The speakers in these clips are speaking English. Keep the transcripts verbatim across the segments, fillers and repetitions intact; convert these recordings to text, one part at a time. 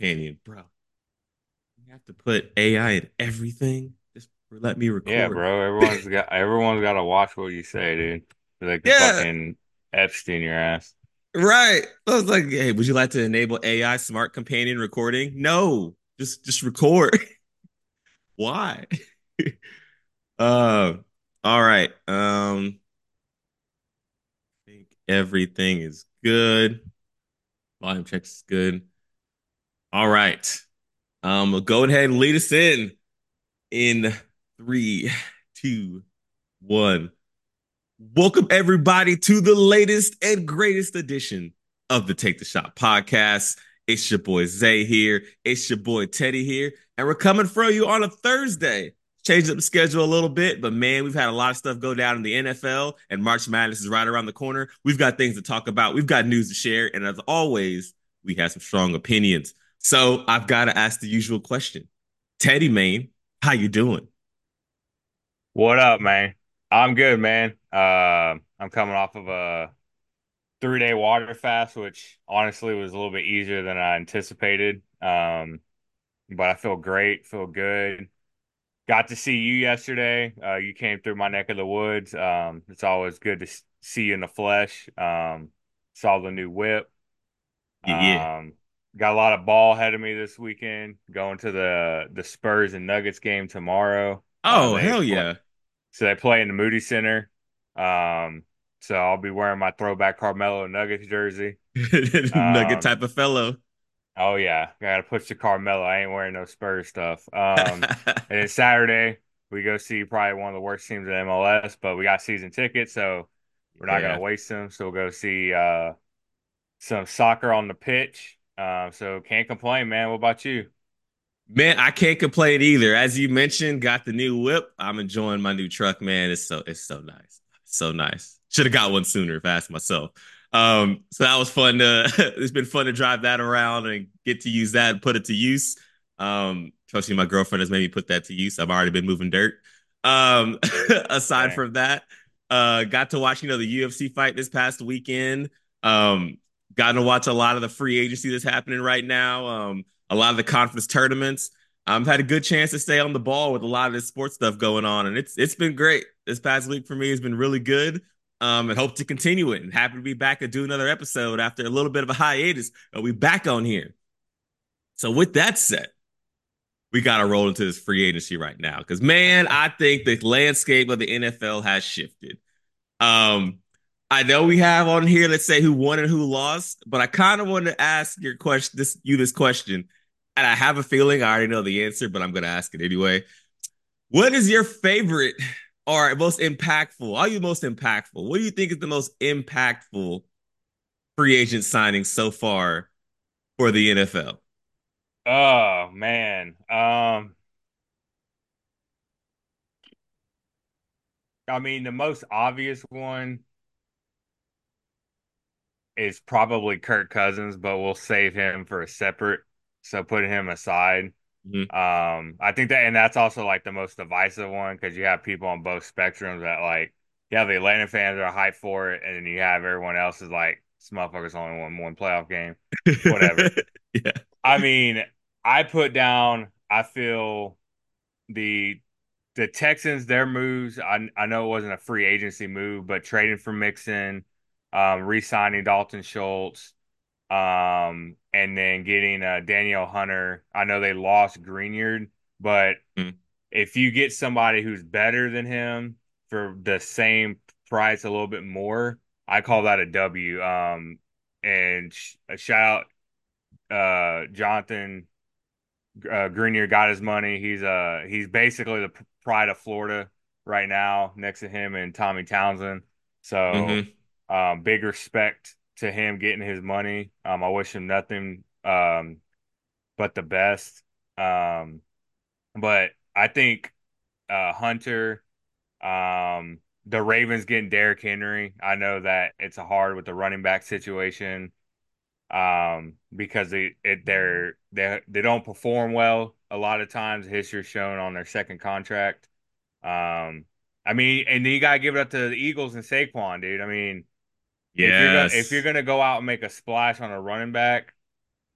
companion, bro. You have to put A I in everything. Just let me Yeah, record. bro. Everyone's got everyone's got to watch what you say, dude. So they can Yeah, fucking Epstein your ass. right. I was like, hey, would you like to enable A I smart companion recording? No, just just record. Why? uh, all right. Um, I think everything is good. Volume checks is good. All right. Um, we'll go ahead and lead us in in three, two, one. Welcome everybody to the latest and greatest edition of the Take the Shot podcast. It's your boy Zay here. It's your boy Teddy here, and we're coming for you on a Thursday. Changed up the schedule a little bit, but man, we've had a lot of stuff go down in the N F L, and March Madness is right around the corner. We've got things to talk about. We've got news to share, and as always, we have some strong opinions. So I've got to ask the usual question, Teddy Main, how you doing? What up, man? I'm good, man. Uh, I'm coming off of a three day water fast, which honestly was a little bit easier than I anticipated. Um, but I feel great, feel good. Got to see you yesterday. Uh, you came through my neck of the woods. Um, it's always good to s- see you in the flesh. Um, saw the new whip. Yeah, yeah. Um, got a lot of ball ahead of me this weekend. Going to the the Spurs and Nuggets game tomorrow. Uh, Oh, they hell play, yeah. so they play in the Moody Center. Um, so I'll be wearing my throwback Carmelo Nuggets jersey. Nugget Um, type of fellow. oh yeah, gotta push the Carmelo. I ain't wearing no Spurs stuff. Um, and then Saturday we go see probably one of the worst teams in M L S, but we got season tickets, so we're not gonna Yeah. waste them. So we'll go see uh some soccer on the pitch. Um, so can't complain, man. What about you? Man, I can't complain either. As you mentioned, got the new whip. I'm enjoying my new truck, man. It's so it's so nice. So nice. Should have got one sooner if I asked myself. Um, so that was fun to it's been fun to drive that around and get to use that and put it to use. Um, trust me, my girlfriend has made me put that to use. I've already been moving dirt. Um, aside Dang. from that, uh, got to watch, you know, the U F C fight this past weekend. Um, got to watch a lot of the free agency that's happening right now. Um, a lot of the conference tournaments. I've had a good chance to stay on the ball with a lot of this sports stuff going on, and it's it's been great. This past week for me has been really good, um, and hope to continue it. And happy to be back and do another episode after a little bit of a hiatus. But we back on here. So with that said, we got to roll into this free agency right now because man, I think the landscape of the N F L has shifted. Um, I know we have on here, let's say who won and who lost, but I kind of want to ask your question, this you this question, and I have a feeling I already know the answer, but I'm going to ask it anyway. What is your favorite or most impactful? Are you most impactful? What do you think is the most impactful free agent signing so far for the N F L? Oh man. Um, I mean the most obvious one is probably Kirk Cousins, but we'll save him for a separate. So putting him aside. Mhm. Um, I think that, and that's also like the most divisive one because you have people on both spectrums that like, you have the Atlanta fans that are hyped for it, and then you have everyone else is like, this motherfucker's only won one playoff game, whatever. Yeah. I mean, I put down, I feel the the Texans, their moves, I I know it wasn't a free agency move, but trading for Mixon, um, re-signing Dalton Schultz, um, and then getting uh, Daniel Hunter. I know they lost Greenyard, but Mhm. if you get somebody who's better than him for the same price, a little bit more, I call that a W. Um, and sh a shout out, uh, Jonathan uh, Grenier got his money. He's uh he's basically the pride of Florida right now, next to him and Tommy Townsend. So, Mhm. um, big respect to him getting his money. Um, I wish him nothing um but the best. Um, but I think uh Hunter, um, the Ravens getting Derrick Henry. I know that it's hard with the running back situation, um, because they it, they're they they don't perform well a lot of times. History shown on their second contract. Um, I mean, and then you gotta give it up to the Eagles and Saquon, dude. I mean, if you're gonna if you're Yes. gonna go out and make a splash on a running back,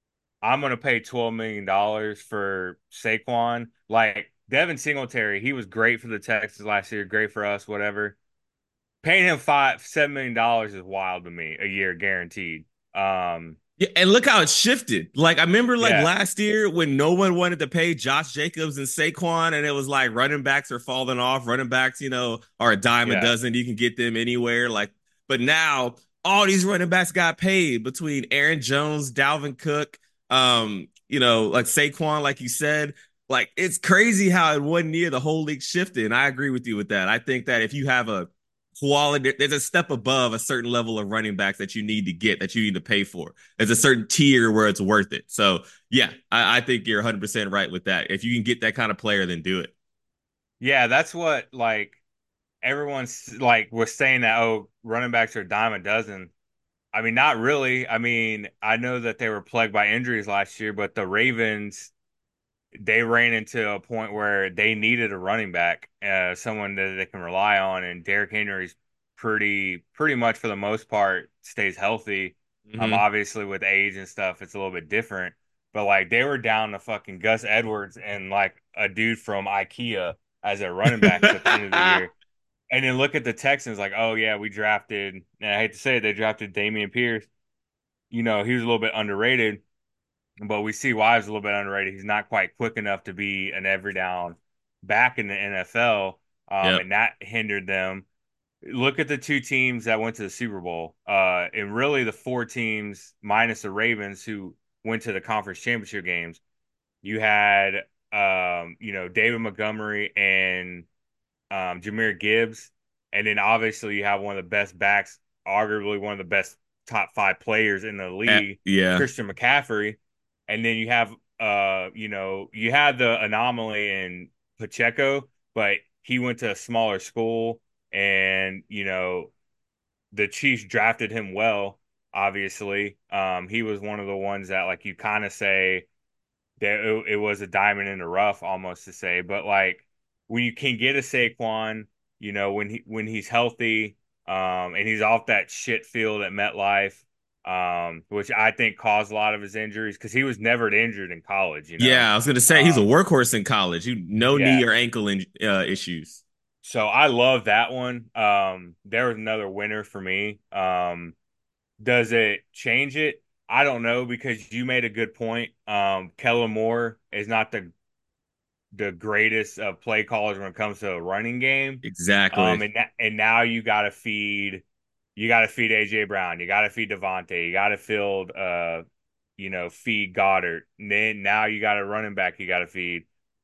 I'm gonna pay twelve million dollars for Saquon. Like Devin Singletary, he was great for the Texans last year, great for us, whatever. Paying him five, seven million dollars is wild to me a year guaranteed. Um, Yeah, and look how it shifted. Like I remember like yeah, last year when no one wanted to pay Josh Jacobs and Saquon, and it was like running backs are falling off. Running backs, you know, are a dime a yeah, dozen. You can get them anywhere. Like, but now all these running backs got paid between Aaron Jones, Dalvin Cook, um, you know, like Saquon, like you said. Like it's crazy how in one year the whole league shifted. And I agree with you with that. I think that if you have a quality, there's a step above a certain level of running backs that you need to get, that you need to pay for. There's a certain tier where it's worth it. So yeah, I, I think you're one hundred percent right with that. If you can get that kind of player, then do it. yeah. That's what like everyone's like was saying that, oh, running backs are a dime a dozen. I mean, not really. I mean, I know that they were plagued by injuries last year, but the Ravens, they ran into a point where they needed a running back, uh, someone that they can rely on, and Derrick Henry's pretty pretty much for the most part stays healthy. Um, Mm-hmm. obviously with age and stuff, it's a little bit different. But like they were down to fucking Gus Edwards and like a dude from IKEA as their running backs at the end of the year. And then look at the Texans, like, oh yeah, we drafted, and I hate to say it, they drafted Damian Pierce. You know, he was a little bit underrated, but we see why he's a little bit underrated. He's not quite quick enough to be an every down back in the N F L, um, Yep. and that hindered them. Look at the two teams that went to the Super Bowl, uh, and really the four teams minus the Ravens who went to the conference championship games. You had, um, you know, David Montgomery and um, Jahmyr Gibbs, and then obviously you have one of the best backs, arguably one of the best top five players in the Uh, league, yeah. Christian McCaffrey, and then you have, uh, you know, you had the anomaly in Pacheco, but he went to a smaller school, and you know the Chiefs drafted him well. Obviously, um, he was one of the ones that like you kind of say that it, it was a diamond in the rough almost to say, but like when you can get a Saquon, you know, when he when he's healthy, um, and he's off that shit field at MetLife, um, which I think caused a lot of his injuries because he was never injured in college, you know. Yeah, I was gonna say he's a Um, workhorse in college. You no yeah. knee or ankle in, uh, issues. So I love that one. Um, there was another winner for me. Um, does it change it? I don't know because you made a good point. Um, Kellen Moore is not the the greatest of play callers when it comes to a running game. Um, Exactly. and and now you got to feed, you got to feed A J Brown, you got to feed Devontae, you got to field, uh, you know, feed Goddard. And then now you got a running back you got to feed.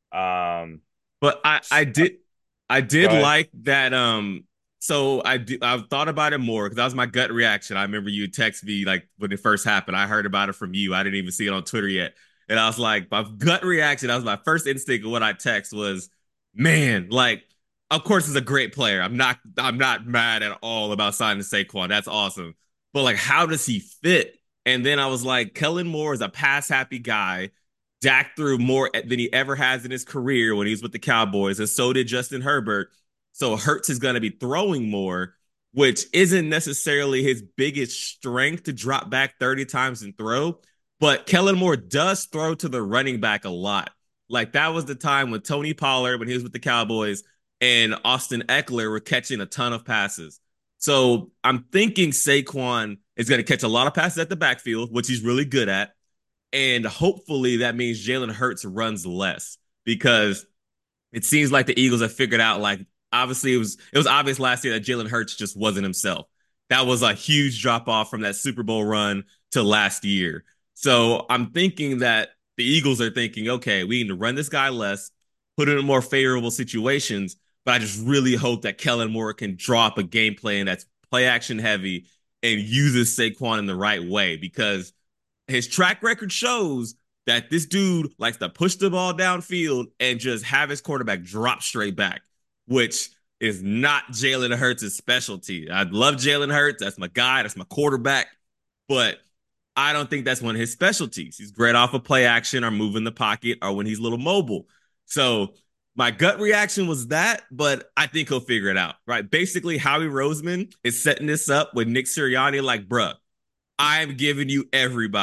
Um, But I I did I go did ahead. like that. Um, so I do, I've thought about it more because that was my gut reaction. I remember you text me like when it first happened. I heard about it from you. I didn't even see it on Twitter yet, and I was like, my gut reaction. That was my first instinct of what I text was, man, like, of course, he's a great player. I'm not I'm not mad at all about signing Saquon. That's awesome. But like, how does he fit? And then I was like, Kellen Moore is a pass happy guy. Dak threw more than he ever has in his career when he was with the Cowboys, and so did Justin Herbert. So Hurts is going to be throwing more, which isn't necessarily his biggest strength to drop back thirty times and throw. But Kellen Moore does throw to the running back a lot. Like that was the time when Tony Pollard, when he was with the Cowboys, and Austin Eckler were catching a ton of passes. So I'm thinking Saquon is going to catch a lot of passes at the backfield, which he's really good at. And hopefully that means Jalen Hurts runs less because it seems like the Eagles have figured out like obviously it was it was obvious last year that Jalen Hurts just wasn't himself. That was a huge drop off from that Super Bowl run to last year. So I'm thinking that the Eagles are thinking, okay, we need to run this guy less, put him in more favorable situations. But I just really hope that Kellen Moore can drop a game plan that's play action heavy and uses Saquon in the right way because his track record shows that this dude likes to push the ball downfield and just have his quarterback drop straight back, which is not Jalen Hurts' specialty. I love Jalen Hurts. That's my guy. That's my quarterback. But I don't think that's one of his specialties. He's great off of play action or moving the pocket or when he's a little mobile. So my gut reaction was that, but I think he'll figure it out, right? Basically, Howie Roseman is setting this up with Nick Sirianni like, bruh, I'm giving you everybody.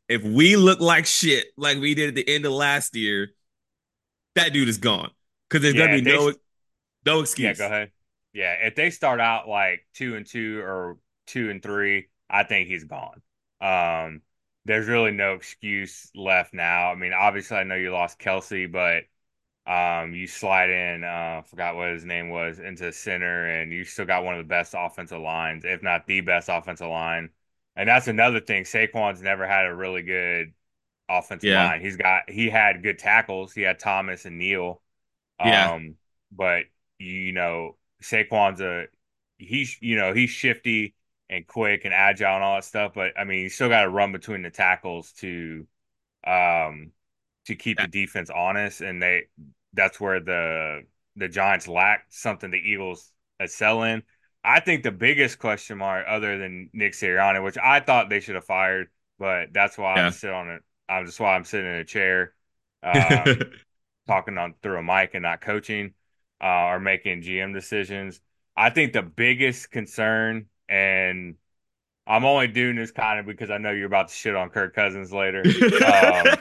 if we look like shit like we did at the end of last year, that dude is gone because there's gonna Yeah, be if they no no yeah, go excuse. ahead. Yeah, if they start out like two and two or two and three, I think he's gone. Um, there's really no excuse left now. I mean, obviously, I know you lost Kelsey, but um, you slide in, uh, forgot what his name was, into center, and you still got one of the best offensive lines, if not the best offensive line. And that's another thing. Saquon's never had a really good offensive Yeah, line. He's got he had good tackles. He had Thomas and Neal. yeah, Um, but you know, Saquon's a he's you know he's shifty and quick and agile and all that stuff. But I mean, you still got to run between the tackles to um to keep yeah, the defense honest, and they that's where the the Giants lack something the Eagles excel in. I think the biggest question mark, other than Nick Sirianni, which I thought they should have fired, but that's why I'm yeah. sitting on it. I'm just why I'm sitting in a chair. Um, Talking on through a mic and not coaching uh, or making G M decisions. I think the biggest concern, and I'm only doing this kind of because I know you're about to shit on Kirk Cousins later, um,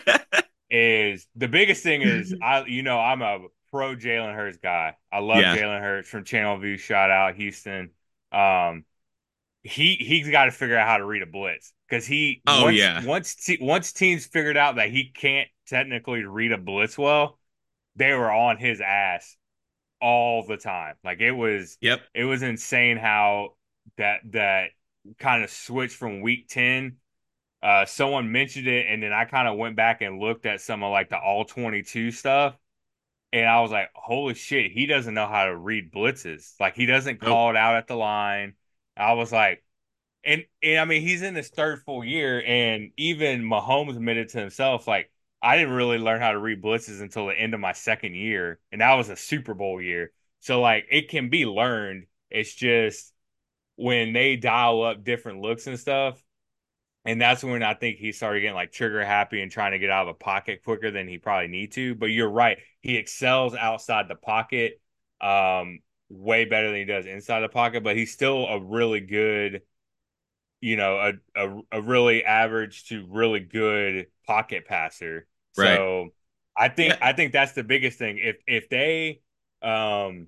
is the biggest thing is I, you know, I'm a pro Jalen Hurts guy. I love Yeah. Jalen Hurts from Channel View. Shout out Houston. Um, he he's got to figure out how to read a blitz because he Oh once yeah. once te- once teams figured out that he can't technically read a blitz well, they were on his ass all the time. Like it was Yep. it was insane how that that kind of switched from week ten. Uh someone mentioned it and then I kind of went back and looked at some of like the all twenty-two stuff and I was like, "Holy shit, he doesn't know how to read blitzes. Like he doesn't Nope. call it out at the line." I was like, and, and I mean, he's in his third full year, and even Mahomes admitted to himself, like, I didn't really learn how to read blitzes until the end of my second year, and that was a Super Bowl year. So, like, it can be learned. It's just when they dial up different looks and stuff, and that's when I think he started getting like trigger happy and trying to get out of the pocket quicker than he probably need to. But you're right, he excels outside the pocket, um, way better than he does inside the pocket. But he's still a really good you know, a, a a really average to really good pocket passer. Right. So I think Yeah. I think that's the biggest thing. If if they um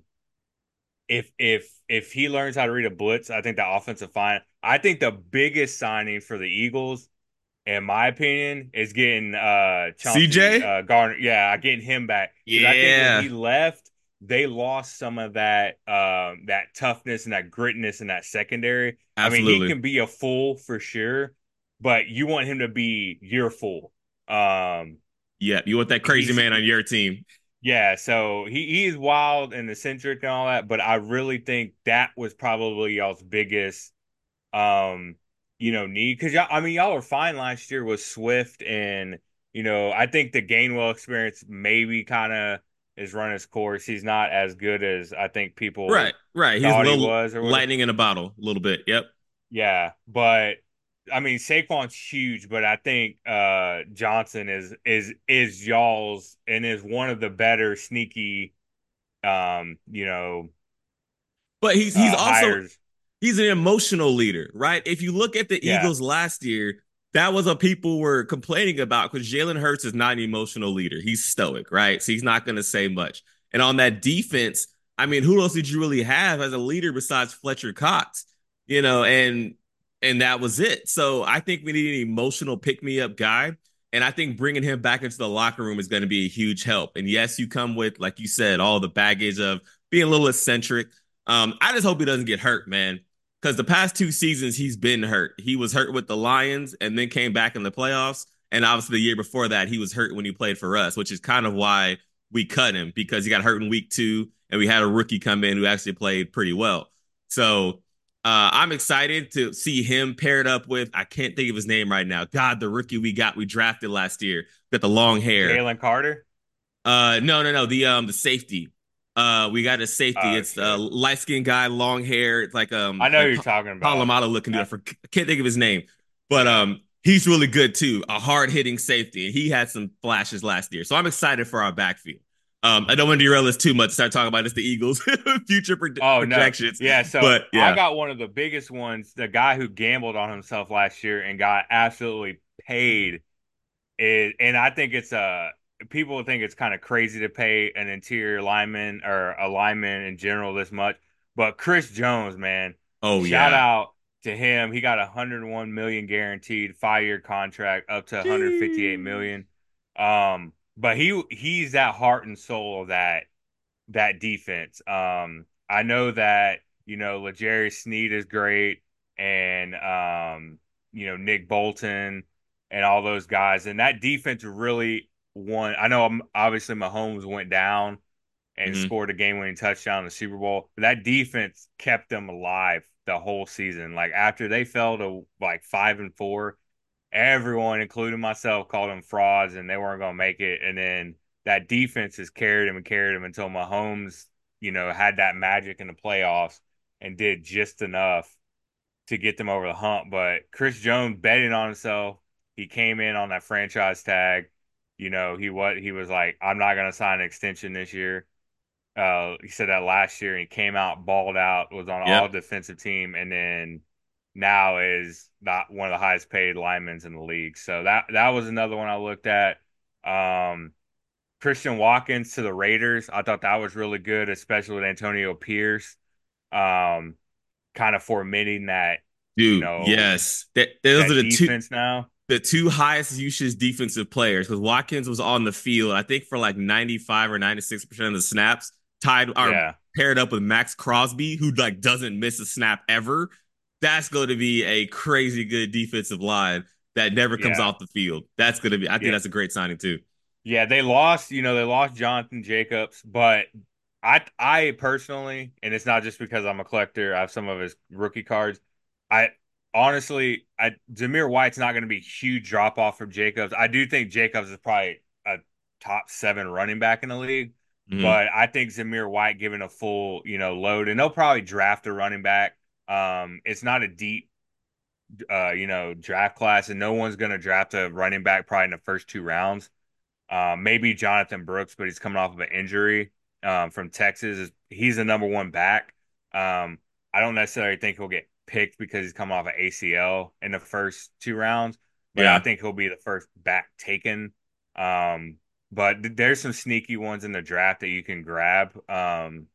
if if if he learns how to read a blitz, I think the offensive fine. I think the biggest signing for the Eagles, in my opinion, is getting uh Chauncey C J? uh Garner. Yeah, getting him back because I think when Yeah. he left, they lost some of that um that toughness and that grittiness in that secondary. I mean, he Absolutely. can be a fool for sure, but you want him to be your fool. Um, Yeah. You want that crazy he's man on your team. yeah, so he he's wild and eccentric and all that, but I really think that was probably y'all's biggest um, you know, need because y'all I mean y'all were fine last year with Swift and you know, I think the Gainwell experience maybe kind of is run its course. He's not as good as I think Right. people Right. He's a thought he little was or whatever. lightning in a bottle, a little bit. Yep. Yeah, but I mean Saquon's huge, but I think uh Johnson is is is y'all's and is one of the better sneaky um, you know, But he's he's uh also hires. he's an emotional leader, right? If you look at the Yeah. Eagles last year, that was what people were complaining about because Jalen Hurts is not an emotional leader. He's stoic, right? So he's not going to say much. And on that defense, I mean, who else did you really have as a leader besides Fletcher Cox? You know, and and that was it. So I think we need an emotional pick me up guy. And I think bringing him back into the locker room is going to be a huge help. And yes, you come with, like you said, all the baggage of being a little eccentric. Um, I just hope he doesn't get hurt, man, because the past two seasons he's been hurt. He was hurt with the Lions and then came back in the playoffs. And obviously the year before that, he was hurt when he played for us, which is kind of why we cut him because he got hurt in week two and we had a rookie come in who actually played pretty well. So uh, I'm excited to see him paired up with, I can't think of his name right now. God, the rookie we got, we drafted last year, got the long hair. Jalen Carter. Uh, no, no, no. The um the safety. Uh, we got a safety. Oh It's a shit. light skinned guy, long hair. It's like um I know who like you're talking about. Palomado looking dude. I, I, for, I can't think of his name, but yeah. um he's really good too. A hard hitting safety, and he had some flashes last year. So I'm excited for our backfield. Um, I don't want to derail this too much. Start talking about this the Eagles' future pro- Oh no. projections, Yeah, so but I yeah, got one of the biggest ones, the guy who gambled on himself last year and got absolutely paid is, and I think it's uh people think it's kind of crazy to pay an interior lineman or a lineman in general this much, but Chris Jones, man, Oh shout yeah. out to him. He got a hundred and one million guaranteed, five year contract up to one hundred fifty eight Jeez. million. Um, but he he's that heart and soul of that that defense. Um, I know that, you know, L'Jarius Sneed is great, and um, you know, Nick Bolton and all those guys. And that defense really won. I know, um, obviously Mahomes went down and Hmm. scored a game-winning touchdown in the Super Bowl, but that defense kept them alive the whole season. Like after they fell to like five and four, everyone, including myself, called them frauds and they weren't going to make it. And then that defense has carried him and carried him until Mahomes, you know, had that magic in the playoffs and did just enough to get them over the hump. But Chris Jones betting on himself, he came in on that franchise tag. You know, he what he was like, I'm not going to sign an extension this year. Uh, he said that last year, and he came out, balled out, was on all Yep. defensive team, and then now is not one of the highest paid linemen in the league. So that that was another one I looked at. Um, Christian Watkins to the Raiders, I thought that was really good, especially with Antonio Pierce, um, kind of fomenting that, you Dude, know, yes. That those are that the two defense now. the two highest usage defensive players because Watkins was on the field, I think, for like ninety-five or ninety-six percent of the snaps, tied are Yeah, paired up with Max Crosby, who like doesn't miss a snap ever. That's going to be a crazy good defensive line that never comes yeah, off the field. That's going to be, I think yeah. that's a great signing too. Yeah, they lost, you know, they lost Jonathan Jacobs, but I I personally, and it's not just because I'm a collector, I have some of his rookie cards. I honestly, I Zamir White's not going to be a huge drop off from Jacobs. I do think Jacobs is probably a top seven running back in the league, Mm-hmm. but I think Zamir White given a full, you know, load, and they'll probably draft a running back. Um, it's not a deep uh, you know, draft class, and no one's going to draft a running back probably in the first two rounds. Um, maybe Jonathan Brooks, but he's coming off of an injury um, from Texas. He's the number one back. Um, I don't necessarily think he'll get picked because he's coming off an A C L in the first two rounds, but I Yeah. think he'll be the first back taken. Um, but th- there's some sneaky ones in the draft that you can grab. Um,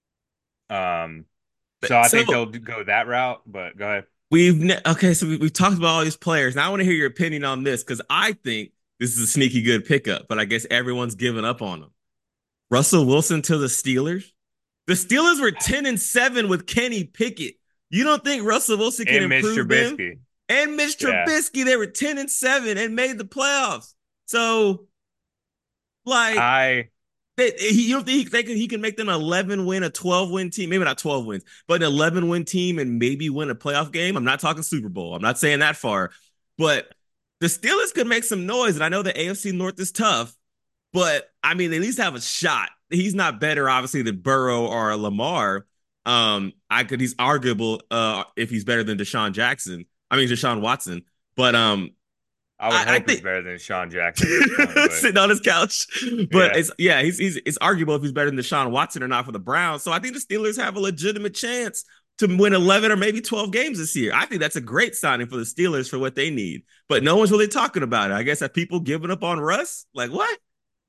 um, so I think So they'll go that route, but go ahead. we've ne- okay, so we, we've talked about all these players. Now I want to hear your opinion on this because I think this is a sneaky good pickup, but I guess everyone's given up on him. Russell Wilson to the Steelers. The Steelers were ten and seven with Kenny Pickett. You don't think Russell Wilson can And Mitch improve them? Trubisky. And Mitch Yeah. Trubisky, they were ten and seven and made the playoffs. So, like, I they, he, you don't think he, they could, he can make them an eleven win, a twelve win team? Maybe not twelve wins, but an eleven win team and maybe win a playoff game. I'm not talking Super Bowl. I'm not saying that far, but the Steelers could make some noise. And I know the A F C North is tough, but I mean, they at least have a shot. He's not better, obviously, than Burrow or Lamar. Um, I could he's arguable uh if he's better than Deshaun Jackson. I mean Deshaun Watson. But um I would I, I hope he's think better than Sean Jackson at this point, but sitting on his couch. But yeah. it's yeah, he's he's it's arguable if he's better than Deshaun Watson or not for the Browns. So I think the Steelers have a legitimate chance to win eleven or maybe twelve games this year. I think that's a great signing for the Steelers for what they need. But no one's really talking about it. I guess have people given up on Russ? Like what?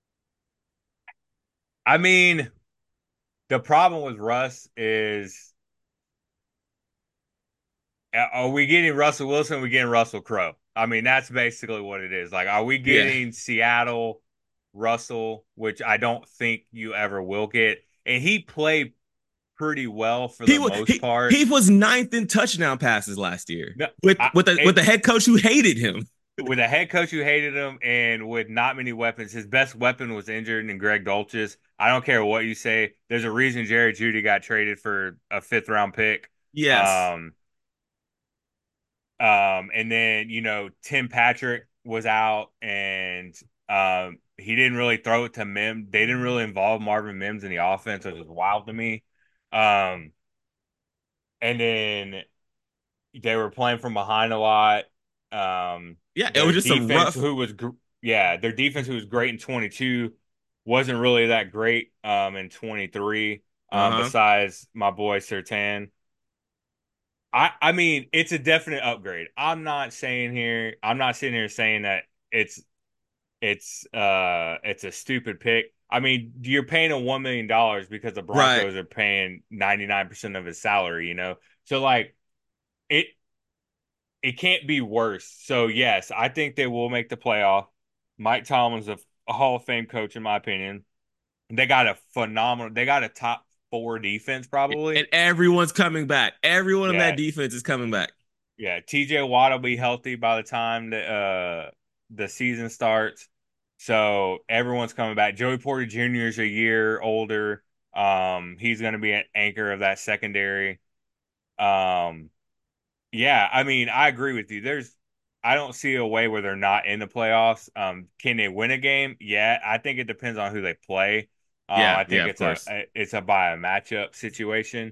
I mean, the problem with Russ is, uh, are we getting Russell Wilson? Or are we getting Russell Crowe? I mean, that's basically what it is. Like, are we Yeah. getting Seattle Russell, which I don't think you ever will get? And he played pretty well for He the was most he part. he was ninth in touchdown passes last year No, with I, with the with it, the head coach who hated him. with a head coach who hated him and with not many weapons, his best weapon was injured in Greg Dulcich. I don't care what you say. There's a reason Jerry Jeudy got traded for a fifth round pick. Yes. Um, um, and then, you know, Tim Patrick was out and um, he didn't really throw it to Mims. They didn't really involve Marvin Mims in the offense, which was wild to me. Um, and then they were playing from behind a lot. Um, Yeah, it their was just a defense, rough. who was gr- yeah, their defense, who was great in twenty-two, wasn't really that great um in twenty-three. Um, Uh-huh. besides my boy Sertan. I I mean, it's a definite upgrade. I'm not saying here, I'm not sitting here saying that it's it's uh it's a stupid pick. I mean, you're paying him one million dollars because the Right. Broncos are paying ninety-nine percent of his salary, you know? So like it it can't be worse. So yes, I think they will make the playoff. Mike Tomlin's a, a Hall of Fame coach in my opinion. They got a phenomenal they got a top four defense probably. And everyone's coming back. Everyone in that Yeah, defense is coming back. Yeah, T J Watt will be healthy by the time the uh the season starts. So everyone's coming back. Joey Porter Junior is a year older. Um, he's going to be an anchor of that secondary. Um, yeah, I mean, I agree with you. There's, I don't see a way where they're not in the playoffs. Um, can they win a game? Yeah, I think it depends on who they play. Uh, Yeah, I yeah, think of it's a course. it's a by a matchup situation.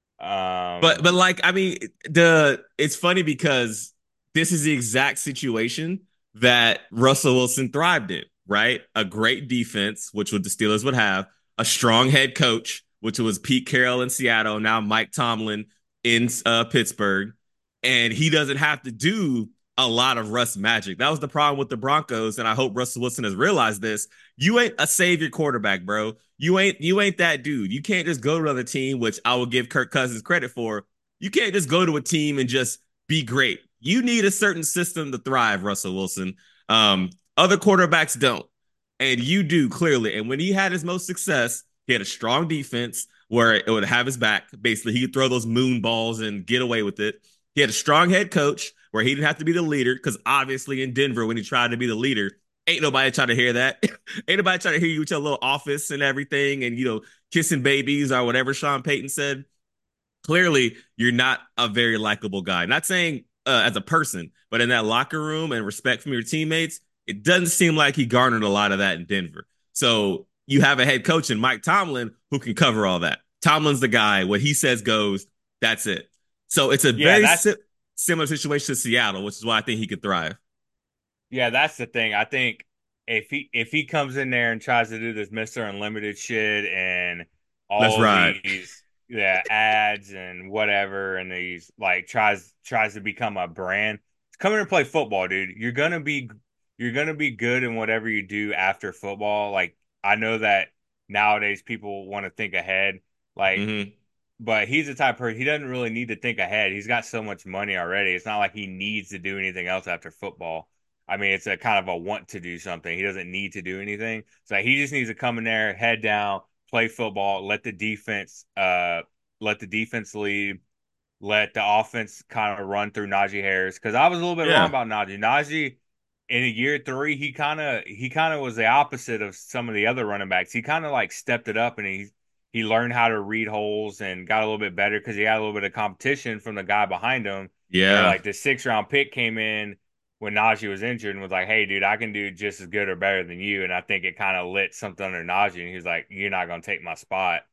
But Um, but like I mean the it's funny because this is the exact situation that Russell Wilson thrived in, right? A great defense, which would the Steelers would have, a strong head coach, which was Pete Carroll in Seattle, now Mike Tomlin in uh, Pittsburgh, and he doesn't have to do a lot of Russ magic. That was the problem with the Broncos, and I hope Russell Wilson has realized this. You ain't a savior quarterback, bro. You ain't you ain't that dude. You can't just go to another team, which I will give Kirk Cousins credit for. You can't just go to a team and just be great. You need a certain system to thrive, Russell Wilson. Um, other quarterbacks don't, and you do clearly. And when he had his most success, he had a strong defense where it would have his back. Basically, he could throw those moon balls and get away with it. He had a strong head coach where he didn't have to be the leader because obviously in Denver, when he tried to be the leader, ain't nobody trying to hear that. Ain't nobody trying to hear you with your little office and everything and, you know, kissing babies or whatever Sean Payton said. Clearly, you're not a very likable guy. Not saying uh, as a person, but in that locker room and respect from your teammates, it doesn't seem like he garnered a lot of that in Denver. So you have a head coach in Mike Tomlin who can cover all that. Tomlin's the guy. What he says goes. That's it. So it's a yeah, very that's si- similar situation to Seattle, which is why I think he could thrive. Yeah, that's the thing. I think if he if he comes in there and tries to do this Mister Unlimited shit and Let's all of ride. these yeah ads and whatever and these like tries tries to become a brand, come in and play football, dude. You're gonna be you're gonna be good in whatever you do after football. Like I know that nowadays people want to think ahead. Like Mm-hmm. but he's the type of person he doesn't really need to think ahead. He's got so much money already. It's not like he needs to do anything else after football. I mean, it's a kind of a want to do something. He doesn't need to do anything. So he just needs to come in there, head down, play football, let the defense uh let the defense lead, let the offense kind of run through Najee Harris. Because I was a little bit wrong Yeah. about Najee. Najee in a year three, he kind of he kind of was the opposite of some of the other running backs. He kind of like stepped it up and he he learned how to read holes and got a little bit better because he had a little bit of competition from the guy behind him. And Yeah. like the six round pick came in when Najee was injured and was like, "Hey, dude, I can do just as good or better than you." And I think it kind of lit something under Najee, and he was like, "You're not gonna take my spot."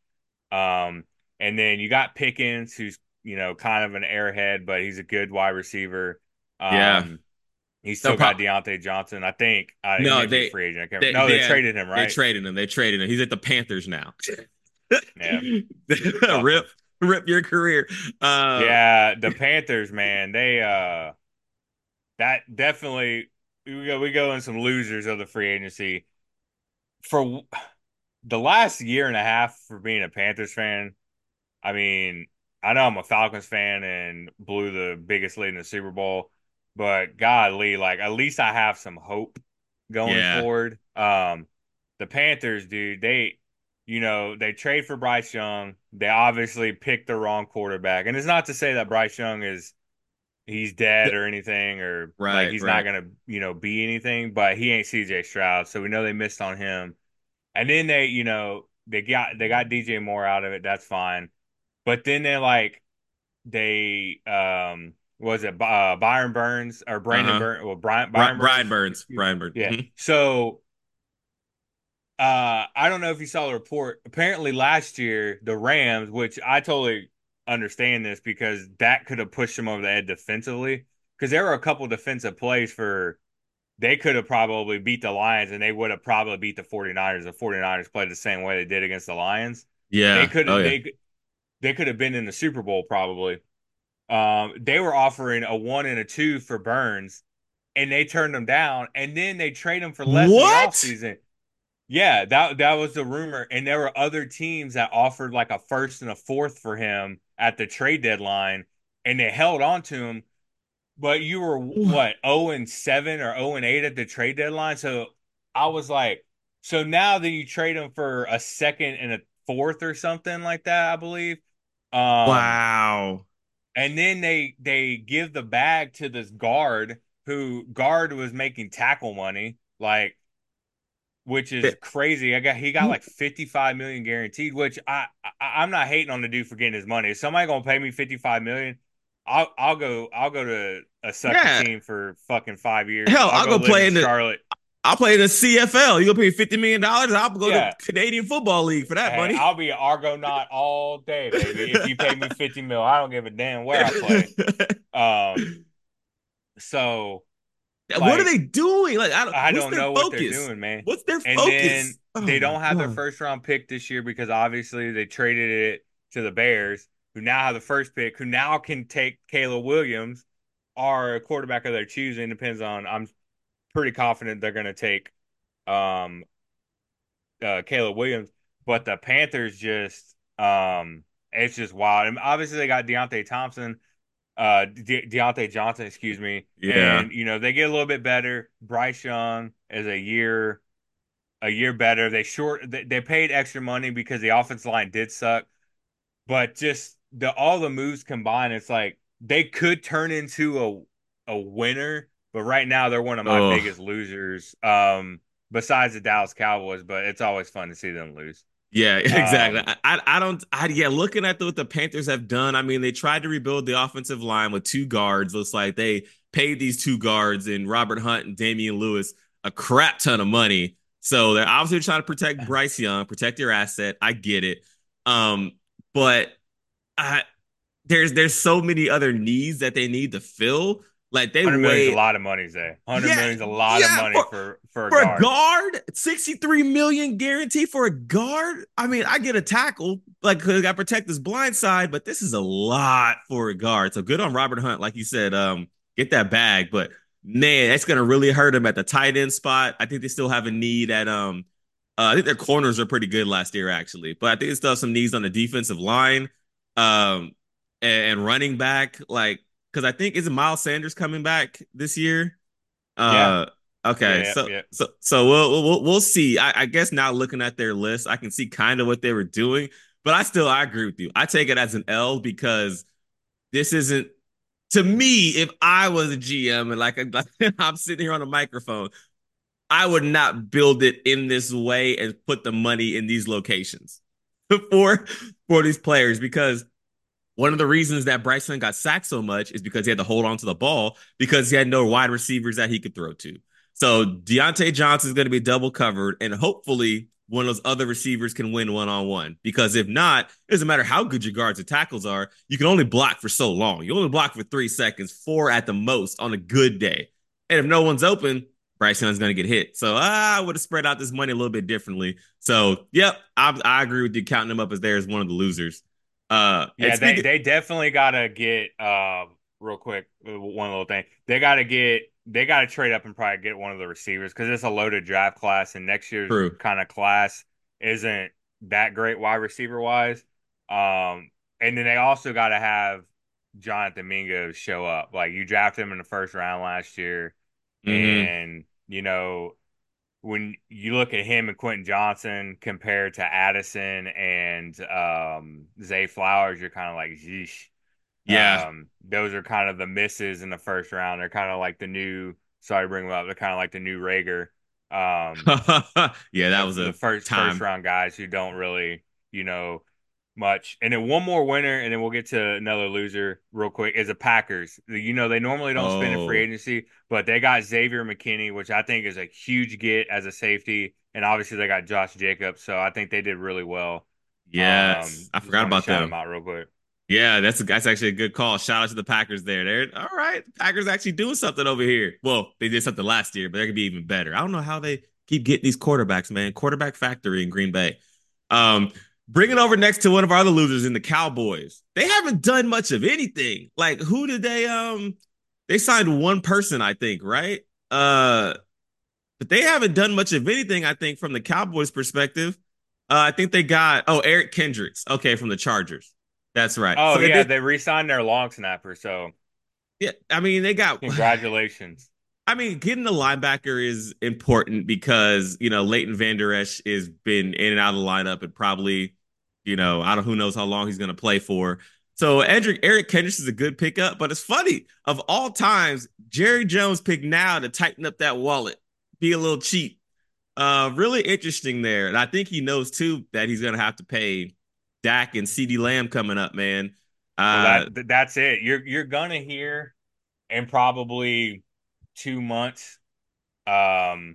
Um, and then you got Pickens, who's you know kind of an airhead, but he's a good wide receiver. Yeah. Um, he's They'll still got pro- Deontay Johnson. I think uh, he no, may be a they, free agent. I can't remember. they, No, they they, traded him, they right? traded him. They traded him. He's at the Panthers now. Yeah, rip, fucking rip your career. Uh, yeah. The Panthers, man, they uh, that definitely we go we go in some losers of the free agency for the last year and a half for being a Panthers fan. I mean, I know I'm a Falcons fan and blew the biggest lead in the Super Bowl, but golly, like at least I have some hope going yeah, forward. Um, the Panthers, dude, they, you know, they trade for Bryce Young. They obviously picked the wrong quarterback, and it's not to say that Bryce Young is he's dead or anything or like right, he's not right. gonna, you know, be anything, but he ain't C J Stroud, so we know they missed on him. And then they, you know, they got they got D J Moore out of it. That's fine. But then they like they um was it uh, Byron Burns or Uh Brandon huh. Burns? Well, Brian Bri- Byron Brian Burns, Burns. excuse me. Brian Burns. Yeah. Mhm. So uh I don't know if you saw the report. Apparently last year the Rams, which I totally understand this because that could have pushed them over the edge defensively because there were a couple defensive plays for they could have probably beat the Lions and they would have probably beat the 49ers. The 49ers played the same way they did against the Lions. They Yeah. Oh could yeah. they they could have been in the Super Bowl probably. Um, they were offering a one and a two for Burns, and they turned him down, and then they trade him for less in the What? offseason. Yeah, that that was the rumor, and there were other teams that offered like a first and a fourth for him at the trade deadline, and they held on to him. But you were what zero and seven or zero and eight at the trade deadline, so I was like, so now that you trade him for a second and a fourth or something like that, I believe. Um, Wow. and then they they give the bag to this guard who guard was making tackle money, like which is That- crazy. I got he got like fifty-five million guaranteed, which I, I I'm not hating on the dude for getting his money. If somebody gonna pay me fifty-five million, I'll I'll go I'll go to a sucky Yeah. team for fucking five years. Hell, I'll I'll go go live play in in the Charlotte. I'll play in the C F L. You gonna pay me fifty million dollars? I'll go to Yeah. Canadian Football League for that Hey, money. I'll be an Argonaut all day, baby. If you pay me fifty mil, I don't give a damn where I play. Um, so What are like they doing? Like, I don't, I what's don't their know what they're focus? doing, man. What's their And then focus? Oh they my don't have their god. first round pick this year because obviously they traded it to the Bears, who now have the first pick, who now can take Caleb Williams, or a quarterback of their choosing. Depends on. I'm pretty confident they're going to take um uh, Caleb Williams, but the Panthers just um it's just wild. And obviously they got Deontay Thompson, uh De- Deontay Johnson, excuse me, Yeah. and you know they get a little bit better. Bryce Young is a year a year better. They short they, they paid extra money because the offensive line did suck, but just the all the moves combined, it's like they could turn into a a winner, but right now they're one of my Oh, biggest losers. Um, besides the Dallas Cowboys, but it's always fun to see them lose. yeah, exactly. Um, I, I, I don't, I, yeah, looking at the, what the Panthers have done, I mean, they tried to rebuild the offensive line with two guards. Looks like they paid these two guards and Robert Hunt and Damian Lewis a crap ton of money. So they're obviously trying to protect Bryce Young, protect your asset. I get it. Um, but I, there's there's so many other needs that they need to fill. Like they Hundred million is a weigh, lot of money, Zay. Hundred yeah, million is a lot of yeah, money for for for a for a guard. guard, sixty-three million guarantee for a guard. I mean, I get a tackle, like cause I got to protect this blind side, but this is a lot for a guard. So good on Robert Hunt, like you said, um, get that bag. But man, that's gonna really hurt him at the tight end spot. I think they still have a need at um uh, I think their corners are pretty good last year, actually. But I think they still have some needs on the defensive line, um, and, and running back. Like, because I think is Miles Sanders coming back this year? Yeah, Uh, okay, yeah, so yeah. so so we'll we'll we'll see. I, I guess now looking at their list, I can see kind of what they were doing, but I still I agree with you. I take it as an L because this isn't to me. If I was a G M and like, like I'm sitting here on a microphone, I would not build it in this way and put the money in these locations for for these players because one of the reasons that Bryson got sacked so much is because he had to hold on to the ball because he had no wide receivers that he could throw to. So Deontay Johnson is going to be double covered, and hopefully one of those other receivers can win one on one. Because if not, it doesn't matter how good your guards and tackles are, you can only block for so long. You only block for three seconds, four at the most on a good day. And if no one's open, Bryce Young's going to get hit. So I would have spread out this money a little bit differently. So, yep, I, I agree with you counting him up as there as one of the losers. Uh, and Yeah, they speaking, they definitely gotta get uh real quick uh, one little thing. They gotta get they gotta trade up and probably get one of the receivers because it's a loaded draft class and next year's true. kind of class isn't that great wide receiver wise. Um, and then they also gotta have Jonathan Mingo show up. Like you drafted him in the first round last year, Mm-hmm. and you know when you look at him and Quentin Johnson compared to Addison and um, Zay Flowers, you're kind of like, yeesh. Yeah. Um, those are kind of the misses in the first round. They're kind of like the new, sorry to bring them up, they're kind of like the new Rager. Um, Yeah, that the was the a first first time. round guys who don't really, you know, much. And then one more winner, and then we'll get to another loser real quick. Is the Packers. You know, they normally don't spend in free Oh, agency, but they got Xavier McKinney, which I think is a huge get as a safety. And obviously they got Josh Jacobs, so I think they did really well. yes. Um, I just forgot wanted to about shout them. them out real quick. Yeah, that's a, that's actually a good call. Shout out to the Packers there. They're all right. The Packers actually doing something over here. Well, they did something last year, but they could be even better. I don't know how they keep getting these quarterbacks, man. Quarterback factory in Green Bay. Um, Bring it over next to one of our other losers in the Cowboys. They haven't done much of anything. Like who did they um they signed one person, I think, right? Uh but they haven't done much of anything, I think, from the Cowboys perspective. Uh, I think they got oh Eric Kendricks, okay, from the Chargers. That's right. Oh So they yeah, did, they re-signed their long snapper, so yeah. I mean, they got. congratulations. I mean, getting the linebacker is important because you know Leighton Vander Esch has been in and out of the lineup and probably, you know, I don't who knows how long he's going to play for. So Andrew, Eric Kendricks is a good pickup, but it's funny of all times, Jerry Jones picked now to tighten up that wallet, be a little cheap. Uh, really interesting there, and I think he knows too that he's going to have to pay Dak and CeeDee Lamb coming up, man. Well, Uh, that that's it. You're you're gonna hear in probably two months, um,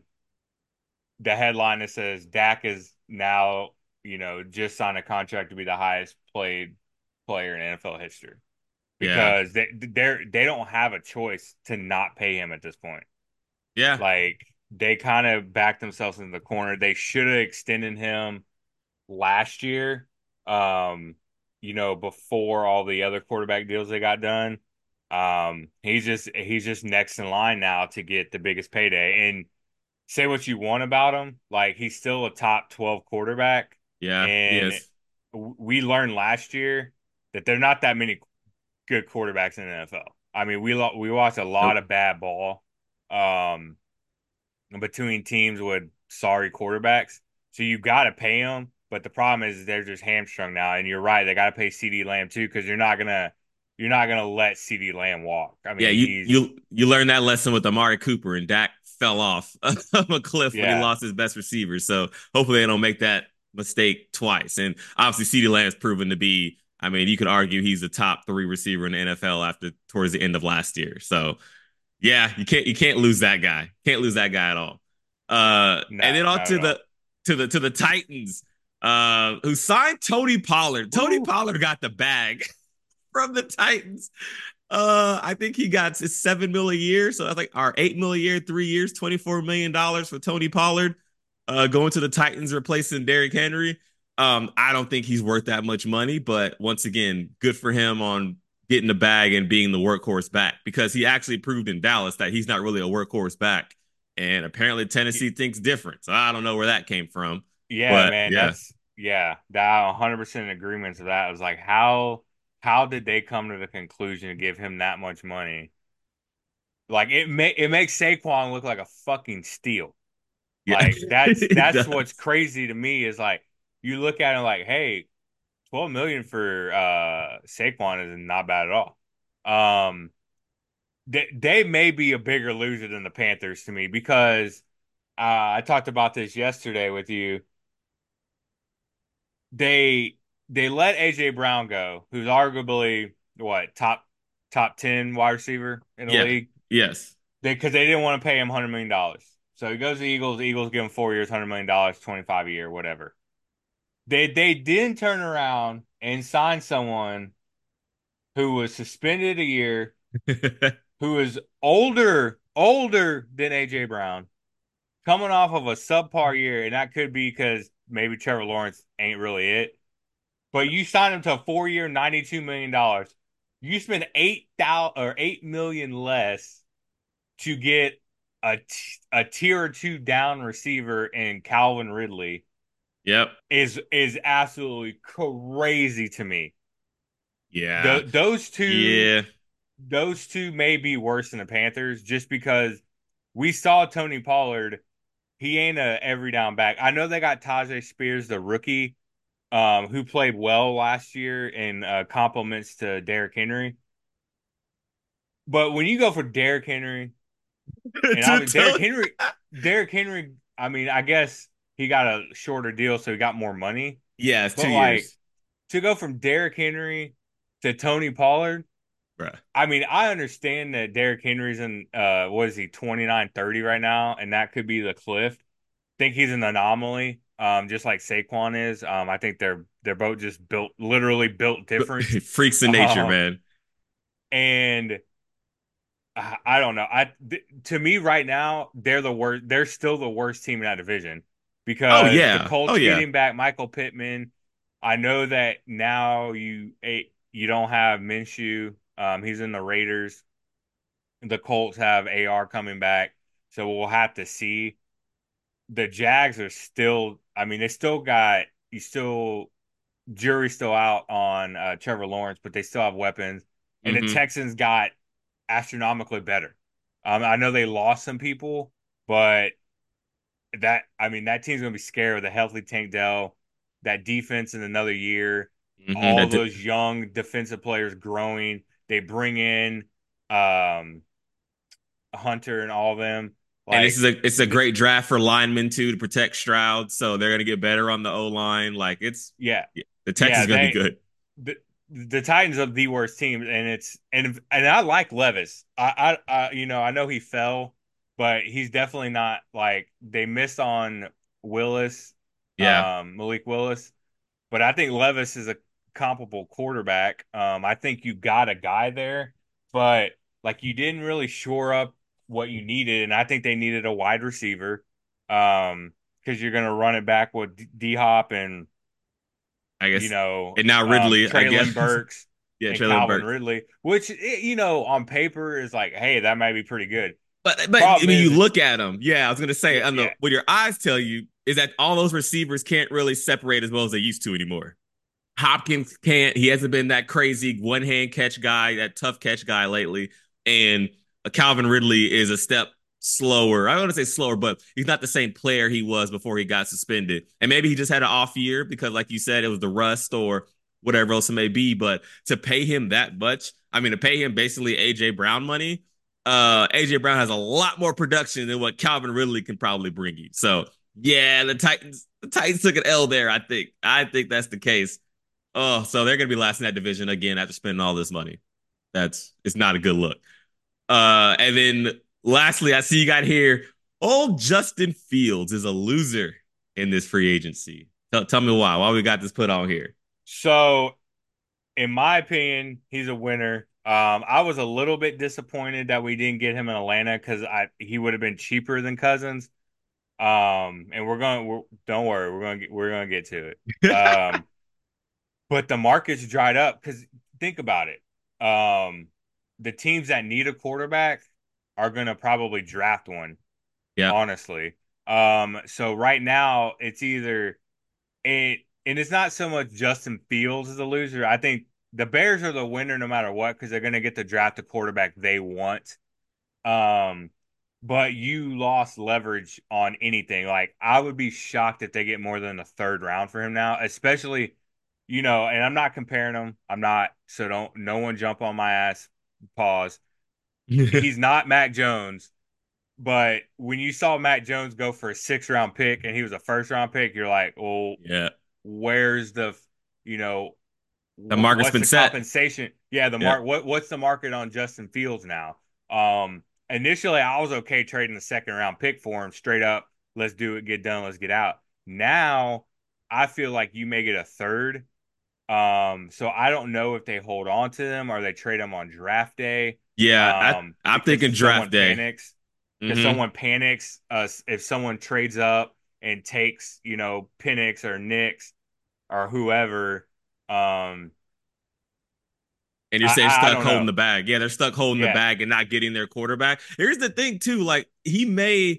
the headline that says Dak is now, you know, just signed a contract to be the highest played player in N F L history yeah, because they they're they don't have a choice to not pay him at this point. yeah, Like they kind of backed themselves in the corner. They should have extended him last year, um, you know, before all the other quarterback deals they got done. Um, he's just he's just next in line now to get the biggest payday. And say what you want about him, like he's still a top twelve quarterback. yeah, And yes. we learned last year that there are not that many good quarterbacks in the N F L. I mean, we we watched a lot Nope. of bad ball. Um, between teams with sorry quarterbacks. So you got to pay them, but the problem is they're just hamstrung now. And you're right, they got to pay CeeDee Lamb too because you're not gonna you're not gonna let CeeDee Lamb walk. I Yeah, mean, you he's you you learned that lesson with Amari Cooper and Dak fell off of a cliff when he yeah lost his best receiver. So hopefully they don't make that mistake twice. And obviously CeeDee Lamb has proven to be, I mean, you could argue he's the top three receiver in the N F L after towards the end of last year. So yeah, you can't you can't lose that guy. Can't lose that guy at all. Uh and no, then on not to at the all. to the to the Titans, uh, who signed Tony Pollard. Tony Ooh. Pollard got the bag from the Titans. Uh, I think he got his seven mil a year, so that's like our eight mil a year, three years, twenty four million dollars for Tony Pollard. Uh, going to the Titans, replacing Derrick Henry. Um, I don't think he's worth that much money, but once again, good for him on getting the bag and being the workhorse back because he actually proved in Dallas that he's not really a workhorse back, and apparently Tennessee thinks different. So I don't know where that came from, Yeah, but man, yeah, that's yeah, that one hundred percent in agreement to that. I was like, how how did they come to the conclusion to give him that much money? Like it may it makes Saquon look like a fucking steal. yeah, Like that's it that's what's does. crazy to me is like you look at it like, hey, twelve million for uh Saquon is not bad at all. Um they they may be a bigger loser than the Panthers to me because uh I talked about this yesterday with you. They they let A J Brown go, who's arguably what, top top ten wide receiver in the Yeah, league. yes. They because they didn't want to pay him one hundred million dollars. So he goes to the Eagles, the Eagles give him four years, one hundred million dollars, twenty-five a year, whatever. They they didn't turn around and sign someone who was suspended a year, who is older, older than A J Brown, coming off of a subpar year, and that could be because maybe Trevor Lawrence ain't really it. But you signed him to a four-year, ninety-two million dollars. You spend eight thousand or eight million less to get a t- a tier or two down receiver in Calvin Ridley Yep. is is absolutely crazy to me. Yeah. The, those two Yeah. those two may be worse than the Panthers just because we saw Tony Pollard. He ain't a every down back. I know they got Tajay Spears, the rookie, um, who played well last year in uh, compliments to Derrick Henry. But when you go for Derrick Henry, and I to mean Derrick tell Henry, Derrick Henry, I mean, I guess he got a shorter deal, so he got more money. Yeah, it's two But like years. to go from Derrick Henry to Tony Pollard, Bruh. I mean, I understand that Derrick Henry's in uh what is he, twenty-nine, thirty right now, and that could be the cliff. Think he's an anomaly, um, just like Saquon is. Um, I think they're they're both just built literally built different. Freaks in nature, Um, man. and I, I don't know. I th- to me right now, they're the worst. They're still the worst team in that division Oh because the yeah. Oh Colts yeah. getting back Michael Pittman. I know that now you eh, you don't have Minshew. Um, he's in the Raiders. The Colts have A R coming back, so we'll have to see. The Jags are still, I mean, they still got you still jury's still out on uh, Trevor Lawrence, but they still have weapons. And the Mm-hmm. Texans got astronomically better. Um, I know they lost some people, but that I mean that team's gonna be scared with a healthy Tank Dell, that defense in another year, Mm-hmm. all That those young defensive players growing. They bring in um, Hunter and all of them. And this Like is a it's a the great draft for linemen too to protect Stroud, so they're gonna get better on the O line. Like it's yeah, yeah, the Texans yeah, is gonna be they good. the the Titans are the worst team, and it's and and I like Levis. I, I I you know I know he fell, but he's definitely not like they missed on Willis, Yeah, um, Malik Willis. But I think Levis is a comparable quarterback. Um, I think you got a guy there, but like you didn't really shore up what you needed, and I think they needed a wide receiver, um, because you're gonna run it back with D Hop and I you guess. know, And now um, Ridley, I guess. Traylon Burks Yeah, and Traylon Calvin Burks. Ridley, which eh, you know on paper is like, hey, that might be pretty good. But but I Problem mean, you is, look at them. Yeah, I was gonna say, yeah, on the yeah, what your eyes tell you is that all those receivers can't really separate as well as they used to anymore. Hopkins can't. He hasn't been that crazy one hand catch guy, that tough catch guy lately. And uh, Calvin Ridley is a step slower. I don't want to say slower, but he's not the same player he was before he got suspended. And maybe he just had an off year because, like you said, it was the rust or whatever else it may be. But to pay him that much, I mean, to pay him basically A J Brown money, uh, A J Brown has a lot more production than what Calvin Ridley can probably bring you. So yeah, the Titans, the Titans took an L there. I think. I think that's the case. Oh, so they're going to be last in that division again after spending all this money. That's it's not a good look. Uh, and then lastly, I see you got here. Old Justin Fields is a loser in this free agency. Tell, tell me why. Why we got this put on here? so in my opinion, he's a winner. Um, I was a little bit disappointed that we didn't get him in Atlanta because I he would have been cheaper than Cousins. Um, and we're going. We're, don't worry, we're going. to We're going to get to it. Um, but the market's dried up because think about it. Um, the teams that need a quarterback are going to probably draft one, Yep. honestly. Um, so right now it's either it and it's not so much Justin Fields is a loser. I think the Bears are the winner no matter what because they're going to get to draft a quarterback they want. Um, but you lost leverage on anything. Like I would be shocked if they get more than a third round for him now, especially, you know, and I'm not comparing him. I'm not, so don't no one jump on my ass. Pause. He's not Mac Jones, but when you saw Mac Jones go for a six round pick and he was a first round pick, you're like, well, Yeah. where's the, you know, The what market's what's been the set. compensation? Yeah, the Yeah. mark. What what's the market on Justin Fields now? Um, initially, I was okay trading the second round pick for him straight up. Let's do it, get done, let's get out. Now, I feel like you may get a third. Um, so I don't know if they hold on to them or they trade them on draft day. Yeah. I, Um, I'm because thinking if draft someone day. panics, because Mm-hmm. someone panics, uh, if someone trades up and takes, you know, Penix or Nix or whoever, um And you're I, saying I I stuck don't holding know. the bag. Yeah, they're stuck holding the Yeah. bag and not getting their quarterback. Here's the thing, too. Like, he may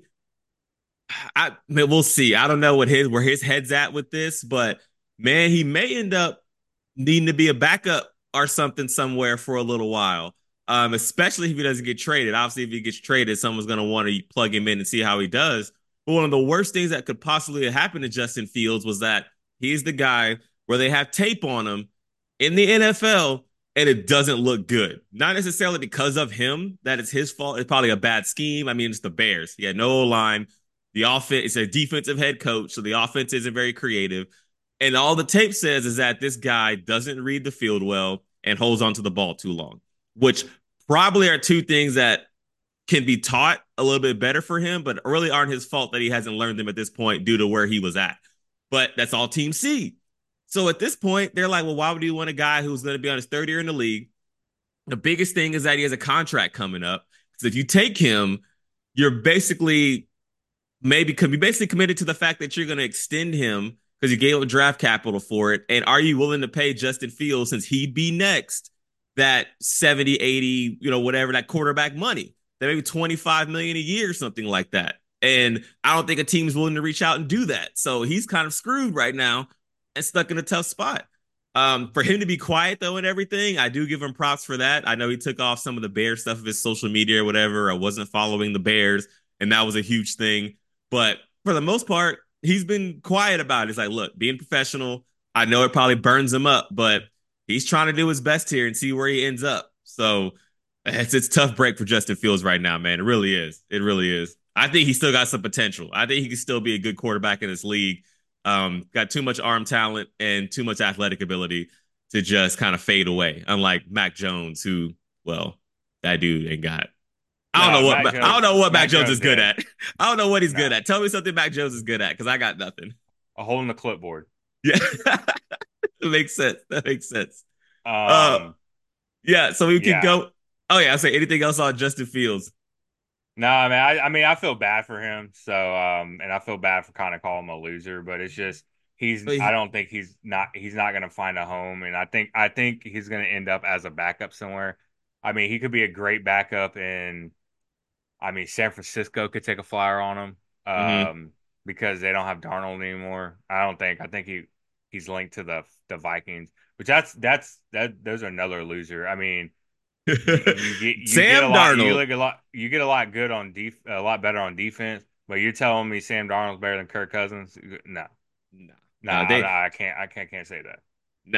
I man, we'll see. I don't know what his where his head's at with this, but man, he may end up needing to be a backup or something somewhere for a little while. Um, especially if he doesn't get traded. Obviously, if he gets traded, someone's going to want to plug him in and see how he does. But one of the worst things that could possibly have happened to Justin Fields was that he's the guy where they have tape on him in the N F L and it doesn't look good. Not necessarily because of him, that it's his fault. It's probably a bad scheme. I mean, it's the Bears. He had no line. The offense, it's a defensive head coach, so the offense isn't very creative. And all the tape says is that this guy doesn't read the field well and holds onto the ball too long, which probably are two things that can be taught a little bit better for him, but really aren't his fault that he hasn't learned them at this point due to where he was at. But that's all teams see. So at this point, they're like, well, why would you want a guy who's going to be on his third year in the league? The biggest thing is that he has a contract coming up. So if you take him, you're basically maybe could be basically committed to the fact that you're going to extend him because you gave up draft capital for it. And are you willing to pay Justin Fields, since he'd be next, that seventy, eighty, you know, whatever, that quarterback money, that maybe twenty-five million a year or something like that? And I don't think a team's willing to reach out and do that. So he's kind of screwed right now and stuck in a tough spot. Um, for him to be quiet though and everything, I do give him props for that. I know he took off some of the Bears stuff of his social media or whatever, or wasn't following the Bears, and that was a huge thing. But for the most part, he's been quiet about it. It's like, look, being professional, I know it probably burns him up, but he's trying to do his best here and see where he ends up. So it's it's tough break for Justin Fields right now, man. It really is. It really is. I think he's still got some potential. I think he can still be a good quarterback in this league. Um, got too much arm talent and too much athletic ability to just kind of fade away. Unlike Mac Jones, who, well, that dude ain't got. I don't No, know what Mac I Jones, don't know what Mac Mac Jones is Jones good did. at. I don't know what he's No, good at. Tell me something Mac Jones is good at, because I got nothing. a hole in the clipboard. Yeah, that makes sense. That makes sense. Uh, Um, yeah. So we could yeah. go. Oh yeah, I say anything else on Justin Fields? No, I mean, I, I mean, I feel bad for him. So, um, and I feel bad for kind of calling him a loser, but it's just he's. I don't think he's not. He's not going to find a home, and I think I think he's going to end up as a backup somewhere. I mean, he could be a great backup in. I mean, San Francisco could take a flyer on him, Mm-hmm. um, because they don't have Darnold anymore. I don't think. I think he he's linked to the the Vikings, which that's that's that. Those are another loser. I mean. You, you get you get a Sam lot you Darnold. look a lot you get a lot good on def a lot better on defense, but you're telling me Sam Darnold's better than Kirk Cousins? No, No, no, no, they. I, I can't I can't can't say that. No.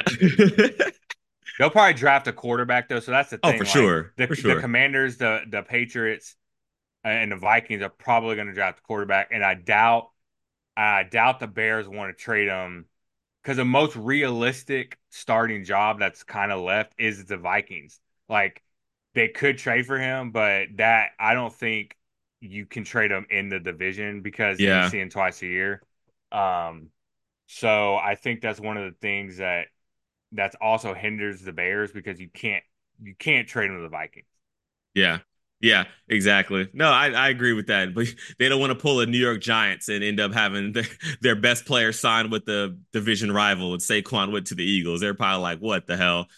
They'll probably draft a quarterback though, so that's the Oh, for thing. Like sure, the for the sure. Commanders, the the Patriots, and the Vikings are probably going to draft a quarterback, and I doubt I doubt the Bears want to trade him because the most realistic starting job that's kind of left is the Vikings. Like they could trade for him, but that I don't think you can trade him in the division because then you Yeah, see him twice a year. Um, so I think that's one of the things that that's also hinders the Bears because you can't you can't trade him to the Vikings. yeah, yeah, exactly. No, I, I agree with that. But they don't want to pull a New York Giants and end up having their, their best player signed with the division rival and Saquon went to the Eagles. They're probably like, what the hell?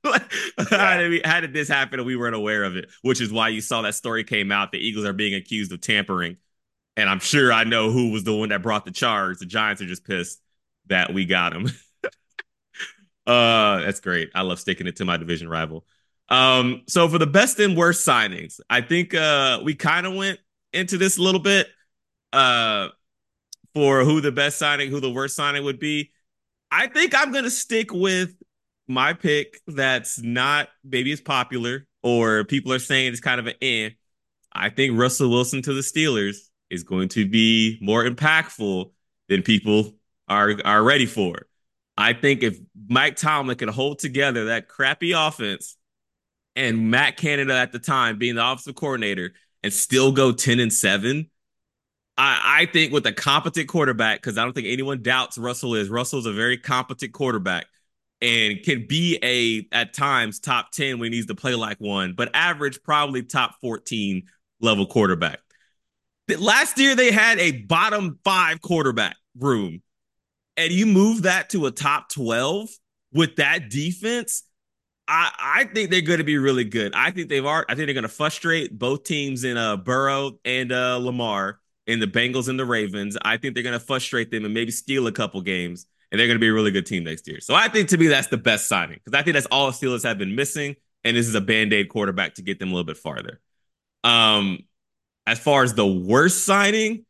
how, Yeah. did we, how did this happen and we weren't aware of it? Which is why you saw that story came out. The Eagles are being accused of tampering. And I'm sure I know who was the one that brought the charge. The Giants are just pissed that we got him. Uh, that's great. I love sticking it to my division rival. Um, so for the best and worst signings, I think uh we kind of went into this a little bit uh for who the best signing, who the worst signing would be. I think I'm gonna stick with my pick that's not maybe as popular or people are saying it's kind of an eh. I think Russell Wilson to the Steelers is going to be more impactful than people are are ready for. I think if Mike Tomlin can hold together that crappy offense and Matt Canada at the time being the offensive coordinator and still go ten and seven, I, I think with a competent quarterback, because I don't think anyone doubts Russell is. Russell's a very competent quarterback and can be a at times top ten when he needs to play like one, but average probably top fourteen level quarterback. Last year they had a bottom five quarterback room, and you move that to a top twelve with that defense. I, I think they're going to be really good. I think they've already, I think they're going to frustrate both teams in uh, Burrow and uh, Lamar in the Bengals and the Ravens. I think they're going to frustrate them and maybe steal a couple games, and they're going to be a really good team next year. So I think to me that's the best signing because I think that's all the Steelers have been missing, and this is a band aid quarterback to get them a little bit farther. Um, as far as the worst signing,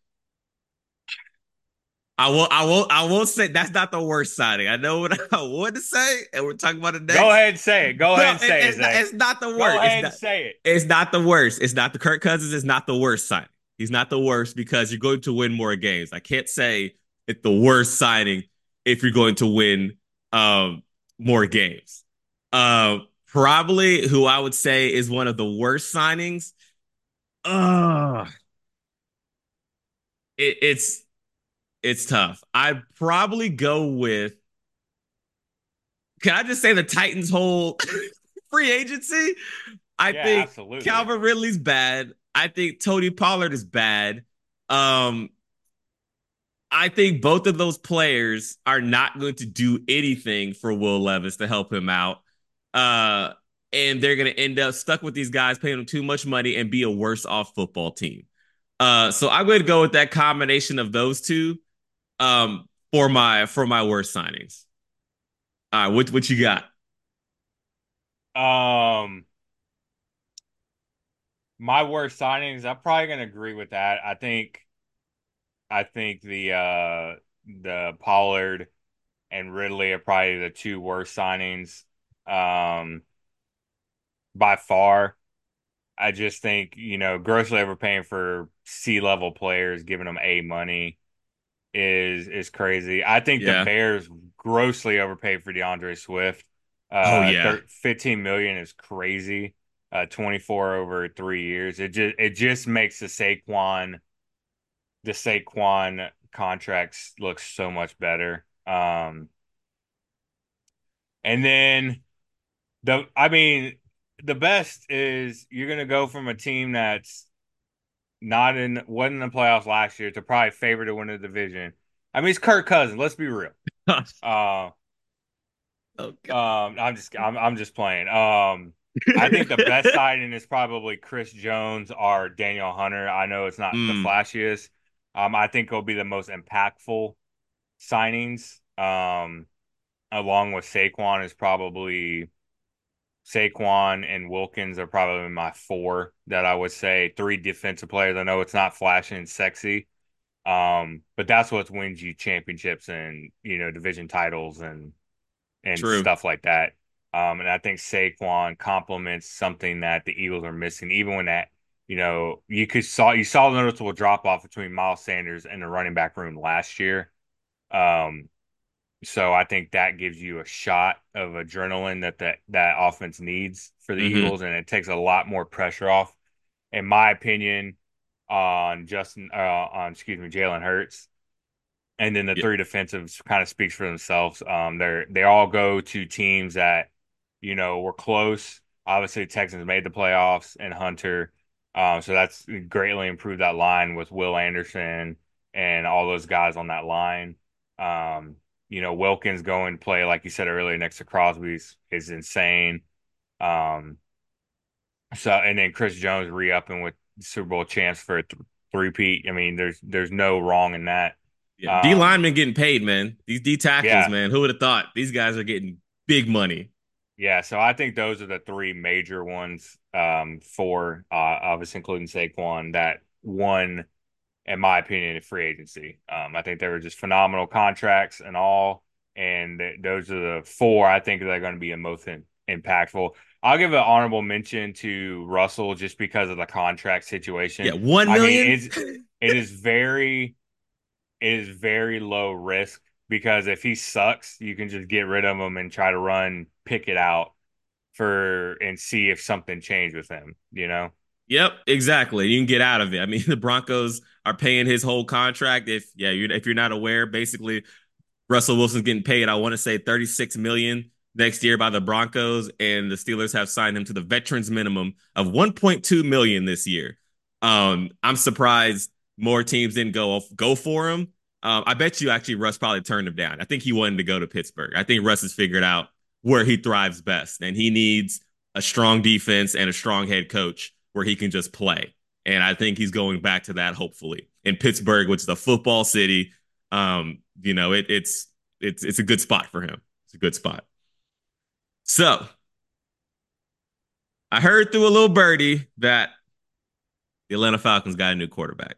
I will, I will, I will say that's not the worst signing. I know what I want to say, and we're talking about it Go next. ahead and say it. Go ahead No, and it, say it, it's not. Zay. It's not the Go worst. It's ahead and not. say it. It's not the worst. It's not the Kirk Cousins. Is not the worst signing. He's not the worst because you're going to win more games. I can't say it's the worst signing if you're going to win um, more games. Uh, probably who I would say is one of the worst signings. Uh, it, it's it's tough. I'd probably go with. Can I just say the Titans' whole free agency? I Yeah, think absolutely. Calvin Ridley's bad. I think Tony Pollard is bad. Um, I think both of those players are not going to do anything for Will Levis to help him out. Uh, and they're going to end up stuck with these guys, paying them too much money and be a worse off football team. Uh, so I'm going to go with that combination of those two um, for my for my worst signings. All right, what what you got? Um, my worst signings, I'm probably gonna agree with that. I think I think the uh the Pollard and Ridley are probably the two worst signings um by far. I just think, you know, grossly overpaying for C-level players, giving them A money is is crazy. I think the Yeah. Bears grossly overpaid for DeAndre Swift. Oh Uh, yeah. thir fifteen million is crazy. Uh, twenty-four over three years. It just it just makes the Saquon the Saquon contracts look so much better. Um, and then the I mean the best is you're gonna go from a team that's not in wasn't in the playoffs last year to probably favor to win the division. I mean, it's Kirk Cousins. Let's be real. Uh, Oh god. um, I'm just I'm I'm just playing. Um, I think the best signing is probably Chris Jones or Daniel Hunter. I know it's not the mm, flashiest. Um, I think it'll be the most impactful signings. Um, along with Saquon is probably Saquon and Wilkins are probably my four that I would say. Three defensive players. I know it's not flashy and sexy, um, but that's what wins you championships and you know division titles and and true. stuff like that. Um, and I think Saquon complements something that the Eagles are missing, even when that you know you could saw you saw the noticeable drop off between Miles Sanders and the running back room last year. Um, so I think that gives you a shot of adrenaline that that, that offense needs for the Mm-hmm. Eagles, and it takes a lot more pressure off, in my opinion, on Justin, uh, on excuse me, Jalen Hurts. And then the Yeah. three defensives kind of speaks for themselves. Um, they're they all go to teams that, you know, were close. Obviously, Texans made the playoffs and Hunter. Um, so that's greatly improved that line with Will Anderson and all those guys on that line. Um, you know, Wilkins going to play, like you said earlier, next to Crosby's is insane. Um, so and then Chris Jones re-upping with Super Bowl champs for a th- three-peat. I mean, there's there's no wrong in that. Yeah. D Um, linemen getting paid, man. These D tackles, yeah, man. Who would have thought these guys are getting big money? yeah. So I think those are the three major ones um, for uh, obviously including Saquon that won, in my opinion, in free agency. Um, I think they were just phenomenal contracts and all, and th- those are the four I think that are going to be the most in- impactful. I'll give an honorable mention to Russell just because of the contract Yeah, situation. one I mean, million. it's it is very it is very low risk because if he sucks, you can just get rid of him and try to run pick it out for and see if something changed with him, you know? Yep, exactly. You can get out of it. I mean, the Broncos are paying his whole contract. If yeah, you're, if you're not aware, basically Russell Wilson's getting paid, I want to say thirty-six million dollars next year by the Broncos, and the Steelers have signed him to the veterans minimum of one point two million dollars this year. Um, I'm surprised more teams didn't go go for him. Um, I bet you actually Russ probably turned him down. I think he wanted to go to Pittsburgh. I think Russ has figured out where he thrives best, and he needs a strong defense and a strong head coach where he can just play. And I think he's going back to that hopefully in Pittsburgh, which is a football city. Um, you know, it, it's it's it's a good spot for him. It's a good spot. So I heard through a little birdie that the Atlanta Falcons got a new quarterback.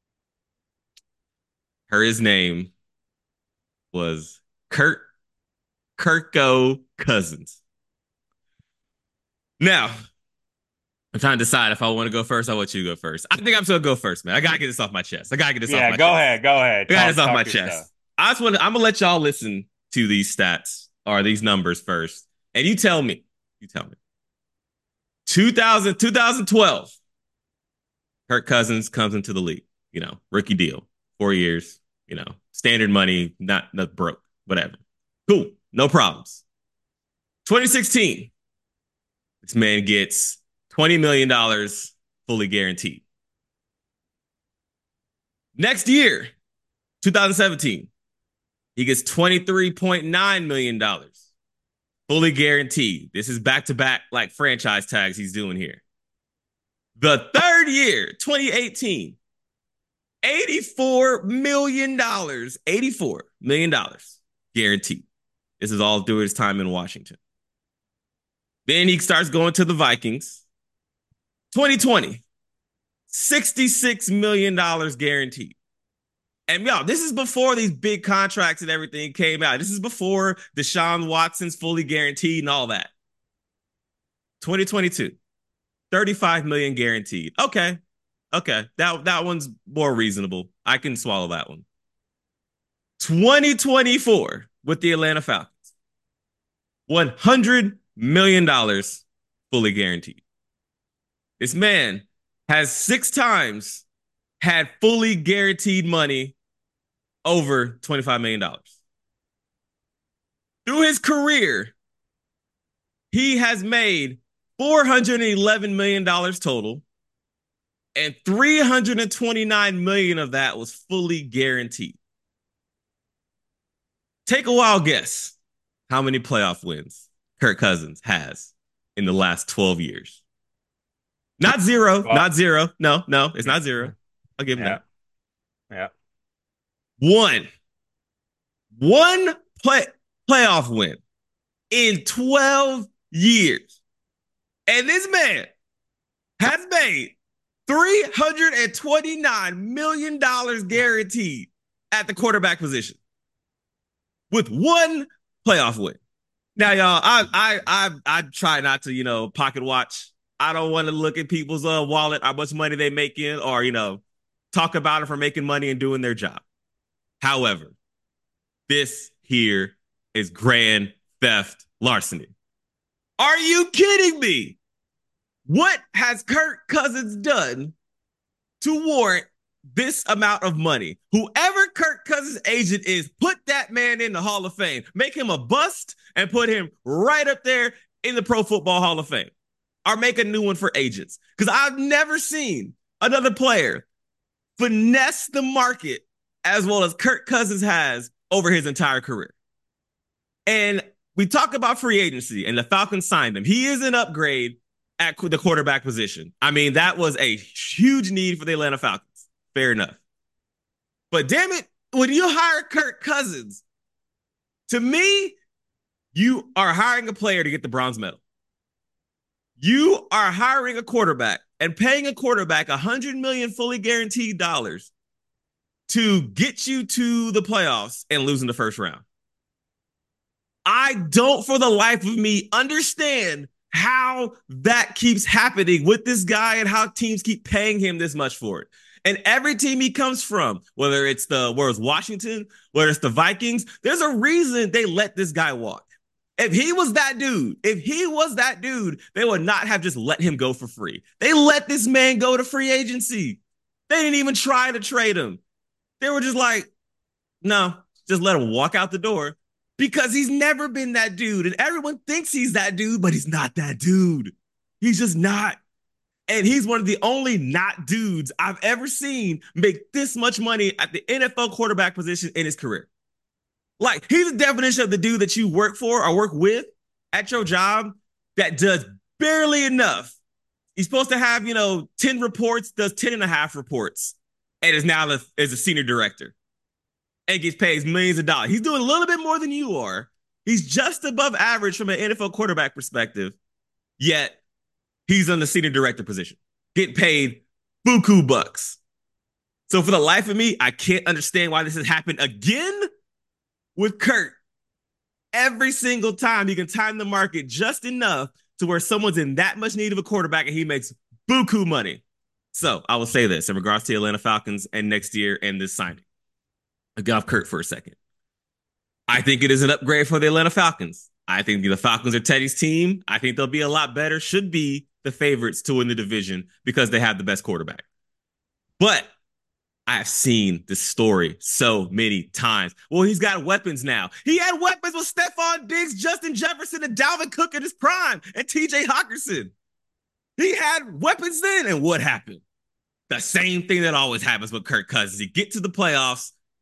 Her his name was Kurt Kirko Cousins. Now I'm trying to decide if I want to go first. I want you to go first. I think I'm still gonna go first, man. I gotta get this off my chest. I gotta get this off Yeah, my go chest. ahead, go ahead. I got Talk this off my talk your stuff. chest. I just want to, I'm gonna let y'all listen to these stats or these numbers first, and you tell me. You tell me. two thousand, two thousand twelve, Kirk Cousins comes into the league. You know, rookie deal, four years. You know, standard money, not not broke, whatever. Cool, no problems. twenty sixteen, this man gets twenty million dollars fully guaranteed. Next year, twenty seventeen, he gets twenty-three point nine million dollars, fully guaranteed. This is back-to-back like franchise tags he's doing here. The third year, twenty eighteen, eighty-four million dollars, eighty-four million dollars guaranteed. This is all through his time in Washington. Then he starts going to the Vikings. twenty twenty, sixty-six million dollars guaranteed. And y'all, this is before these big contracts and everything came out. This is before Deshaun Watson's fully guaranteed and all that. twenty twenty-two, thirty-five million dollars guaranteed. Okay. Okay. That, that one's more reasonable. I can swallow that one. twenty twenty-four with the Atlanta Falcons, one hundred million dollars fully guaranteed. This man has six times had fully guaranteed money over twenty-five million dollars. Through his career, he has made four hundred eleven million dollars total, and three hundred twenty-nine million dollars of that was fully guaranteed. Take a wild guess how many playoff wins Kirk Cousins has in the last twelve years. Not zero, well, not zero. No, no, it's not zero. I'll give him yeah. that. Yeah. One. One play, playoff win in twelve years. And this man has made three hundred twenty-nine million dollars guaranteed at the quarterback position with one playoff win. Now, y'all, I I I I try not to, you know, pocket watch. I don't want to look at people's uh, wallet, how much money they make in, or, you know, talk about them for making money and doing their job. However, this here is grand theft larceny. Are you kidding me? What has Kirk Cousins done to warrant this amount of money? Whoever Kirk Cousins' agent is, put that man in the Hall of Fame. Make him a bust and put him right up there in the Pro Football Hall of Fame. Or make a new one for agents. Because I've never seen another player finesse the market as well as Kirk Cousins has over his entire career. And we talk about free agency, and the Falcons signed him. He is an upgrade at the quarterback position. I mean, that was a huge need for the Atlanta Falcons. Fair enough. But damn it, when you hire Kirk Cousins, to me, you are hiring a player to get the bronze medal. You are hiring a quarterback and paying a quarterback one hundred million dollars fully guaranteed dollars to get you to the playoffs and lose in the first round. I don't, for the life of me, understand how that keeps happening with this guy and how teams keep paying him this much for it. And every team he comes from, whether it's the where it's Washington, whether it's the Vikings, there's a reason they let this guy walk. If he was that dude, if he was that dude, they would not have just let him go for free. They let this man go to free agency. They didn't even try to trade him. They were just like, no, just let him walk out the door because he's never been that dude. And everyone thinks he's that dude, but he's not that dude. He's just not. And he's one of the only not dudes I've ever seen make this much money at the N F L quarterback position in his career. Like, he's the definition of the dude that you work for or work with at your job that does barely enough. He's supposed to have, you know, ten reports, does ten and a half reports, and is now the, is a senior director and gets paid millions of dollars. He's doing a little bit more than you are. He's just above average from an N F L quarterback perspective, yet he's on the senior director position, getting paid buku bucks. So for the life of me, I can't understand why this has happened again with Kirk. Every single time he can time the market just enough to where someone's in that much need of a quarterback and he makes buku money. So I will say this in regards to the Atlanta Falcons and next year and this signing. I'll get off Kirk for a second. I think it is an upgrade for the Atlanta Falcons. I think the Falcons are Teddy's team. I think they'll be a lot better, should be the favorites to win the division because they have the best quarterback. But I've seen this story so many times. Well, he's got weapons now. He had weapons with Stephon Diggs, Justin Jefferson, and Dalvin Cook in his prime, and T J Hockenson. He had weapons then, and what happened? The same thing that always happens with Kirk Cousins. You get to the playoffs,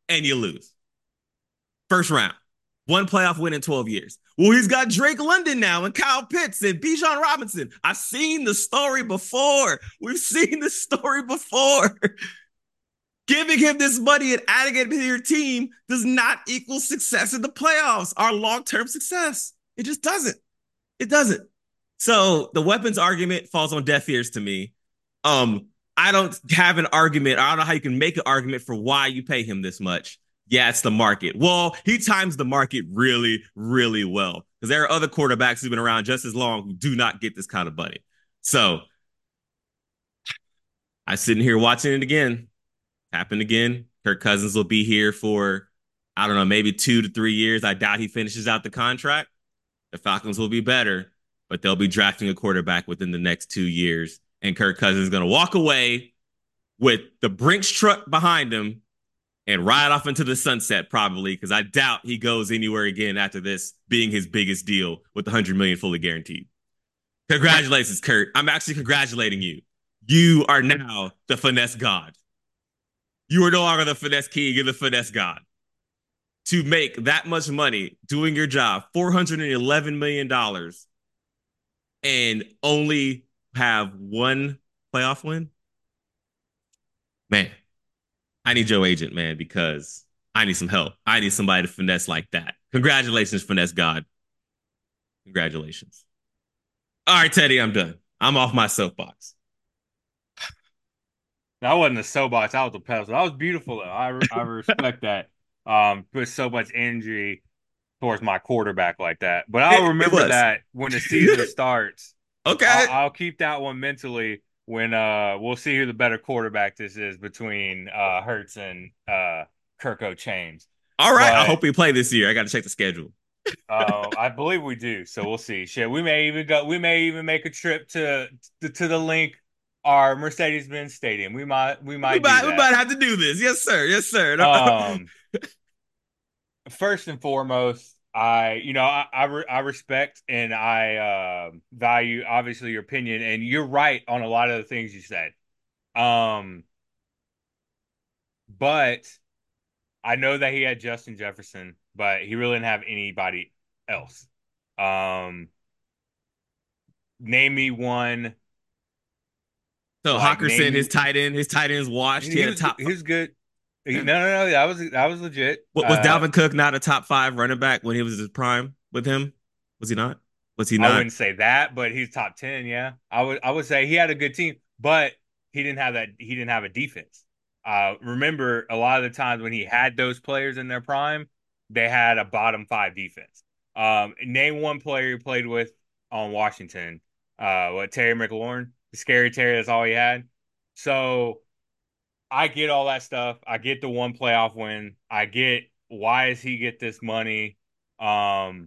and you lose. First round. One playoff win in twelve years. Well, he's got Drake London now and Kyle Pitts and Bijan Robinson. I've seen the story before. We've seen the story before. Giving him this money and adding it to your team does not equal success in the playoffs, our long-term success. It just doesn't. It doesn't. So the weapons argument falls on deaf ears to me. Um, I don't have an argument. I don't know how you can make an argument for why you pay him this much. Yeah, it's the market. Well, he times the market really, really well because there are other quarterbacks who've been around just as long who do not get this kind of money. So I'm sitting here watching it again. Happen again. Kirk Cousins will be here for, I don't know, maybe two to three years. I doubt he finishes out the contract. The Falcons will be better, but they'll be drafting a quarterback within the next two years. And Kirk Cousins is going to walk away with the Brinks truck behind him and ride off into the sunset probably because I doubt he goes anywhere again after this being his biggest deal with the one hundred million dollars fully guaranteed. Congratulations, Kurt. I'm actually congratulating you. You are now the finesse god. You are no longer the finesse king, you're the finesse god. To make that much money doing your job, four hundred eleven million dollars, and only have one playoff win? Man, I need Joe Agent, man, because I need some help. I need somebody to finesse like that. Congratulations, finesse god. Congratulations. All right, Teddy, I'm done. I'm off my soapbox. That wasn't a soapbox. That was a pedestal. That was beautiful, though. I, I respect that. Um, put so much energy towards my quarterback like that. But I'll It, it remember was. that when the season starts. Okay. I'll, I'll keep that one mentally when uh we'll see who the better quarterback this is between uh Hurts and uh Kirko Chains. All right. I But hope we play this year. I got to check the schedule. uh, I believe we do, so we'll see. Shit, we may even go. We may even make a trip to to, to the link, our Mercedes-Benz Stadium. We might we We might do might, we might that. have to do this. Yes, sir. Yes, sir. Um, First and foremost, I you know I I, re- I respect and I uh, value obviously your opinion, and you're right on a lot of the things you said. Um, but I know that he had Justin Jefferson, but he really didn't have anybody else. Um, Name me one. So Like name Hawkinson, me. his tight end, his tight end is washed. He He had a was top. he was good. He, no, no, no. That was that was legit. What was Uh, Dalvin Cook not a top five running back when he was his prime with him? Was he not? Was he I not? wouldn't say that, but he's top ten. Yeah, I would. I would say he had a good team, but he didn't have that. He didn't have a defense. Uh, remember, a lot of the times when he had those players in their prime, they had a bottom five defense. Um, name one player he played with on Washington. Uh, what Terry McLaurin, the scary Terry. That's all he had. So I get all that stuff. I get the one playoff win. I get why does he get this money? Um,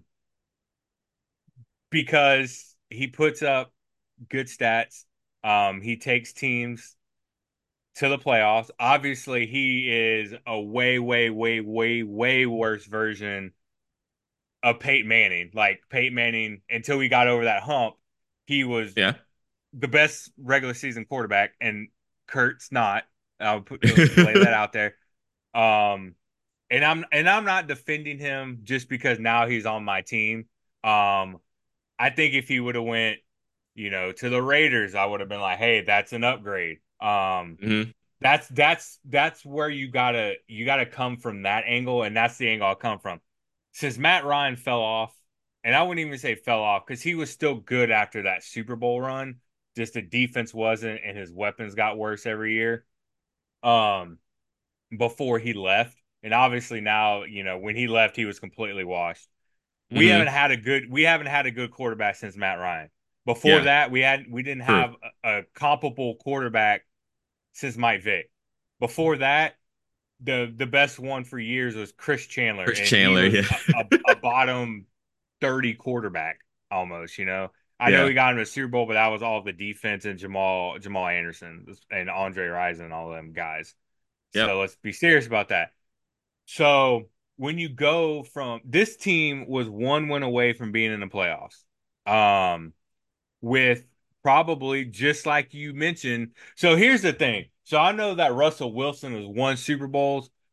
because he puts up good stats. Um, he takes teams to the playoffs. Obviously, he is a way, way, way, way, way worse version of Peyton Manning. Like Peyton Manning, until he got over that hump, he was Yeah. the best regular season quarterback, and Kurt's not. I'll put lay that out there. Um, and I'm and I'm not defending him just because now he's on my team. Um, I think if he would have went, you know, to the Raiders, I would have been like, hey, that's an upgrade. Um, Mm-hmm. that's that's that's where you gotta you gotta come from that angle, and that's the angle I'll come from. Since Matt Ryan fell off, and I wouldn't even say fell off because he was still good after that Super Bowl run. Just the defense wasn't, and his weapons got worse every year. Um, before he left, and obviously now, you know, when he left, he was completely washed. We haven't Mm-hmm. had a good we haven't had a good quarterback since Matt Ryan. Before Yeah. that, we had we didn't True. have a, a comparable quarterback since Mike Vick. Before that, the the best one for years was Chris Chandler, Chris and he Chandler. was Yeah. a, a, a bottom thirty quarterback almost. You know, I know Yeah. he got him to the Super Bowl, but that was all the defense and Jamal Jamal Anderson and Andre Rison and all them guys. Yep. So let's be serious about that. So when you go from this team was one win away from being in the playoffs, um, with probably just like you mentioned. So here's the thing. So I know that Russell Wilson has won Super Bowls,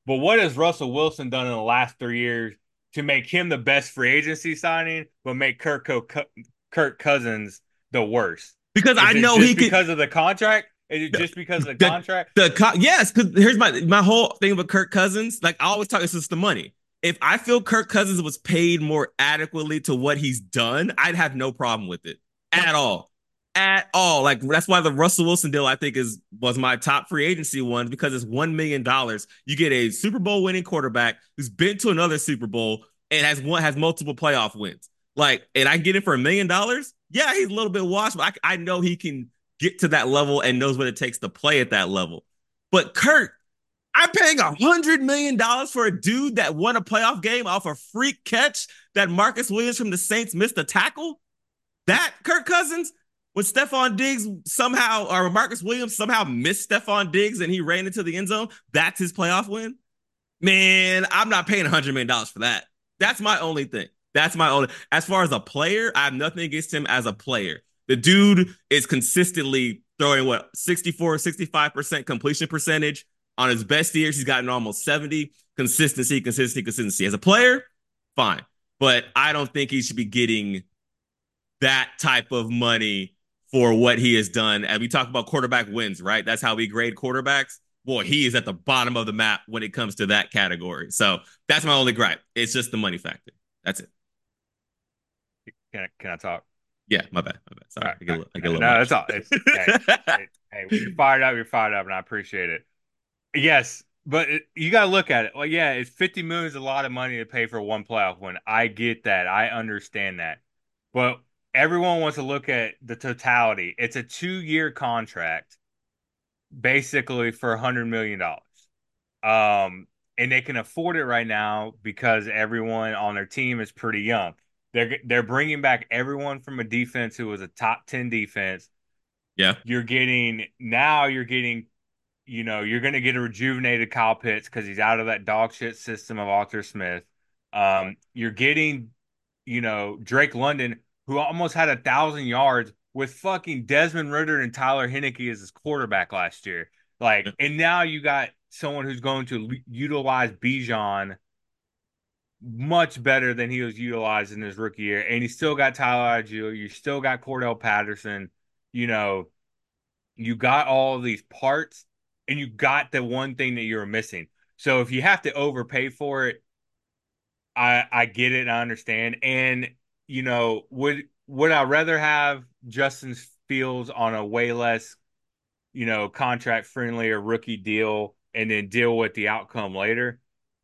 But what has Russell Wilson done in the last three years to make him the best free agency signing, but make Kirk, Kirk Cousins the worst? Because I Is it know he just could. because of the contract? Is it just because of the The, contract? the yes, because here's my my whole thing with Kirk Cousins. Like I always talk, it's just the money. If I feel Kirk Cousins was paid more adequately to what he's done, I'd have no problem with it at all, at all. Like that's why the Russell Wilson deal I think is was my top free agency one because it's one million dollars. You get a Super Bowl winning quarterback who's been to another Super Bowl and has one has multiple playoff wins. Like, and I get it for a million dollars. Yeah, he's a little bit washed, but I, I know he can get to that level and knows what it takes to play at that level. But Kurt, I'm paying a hundred million dollars for a dude that won a playoff game off a freak catch that Marcus Williams from the Saints missed a tackle. That Kirk Cousins, when Stephon Diggs somehow or Marcus Williams somehow missed Stephon Diggs and he ran into the end zone, that's his playoff win. Man, I'm not paying a hundred million dollars for that. That's my only thing. That's my only. As far as a player, I have nothing against him as a player. The dude is consistently throwing what sixty-four, sixty-five percent completion percentage. On his best years, he's gotten almost seventy. Consistency, consistency, consistency. As a player, fine. But I don't think he should be getting that type of money for what he has done. And we talk about quarterback wins, right? That's how we grade quarterbacks. Boy, he is at the bottom of the map when it comes to that category. So that's my only gripe. It's just the money factor. That's it. Can I, can I talk? Yeah, my bad. My bad. Sorry. Right, I get, right. I get a little No, much. that's all. It's, hey, hey, you're fired up. You're fired up, and I appreciate it. Yes, but it, you got to look at it. Well, yeah, it's fifty million is a lot of money to pay for one playoff win. I get that. I understand that. But everyone wants to look at the totality. It's a two-year contract, basically for a hundred million dollars. Um, and they can afford it right now because everyone on their team is pretty young. They're they're bringing back everyone from a defense who was a top ten defense. Yeah. You're getting now you're getting, you know, you're going to get a rejuvenated Kyle Pitts because he's out of that dog shit system of Arthur Smith. Um, you're getting, you know, Drake London, who almost had a thousand yards with fucking Desmond Ridder and Tyler Heinicke as his quarterback last year. Like, and now you got someone who's going to utilize Bijan much better than he was utilized in his rookie year. And you still got Tyler Allgeier. You still got Cordell Patterson. You know, you got all of these parts and you got the one thing that you're missing. So if you have to overpay for it, I I get it and I understand. And, you know, would would I rather have Justin Fields on a way less, you know, contract friendly or rookie deal and then deal with the outcome later?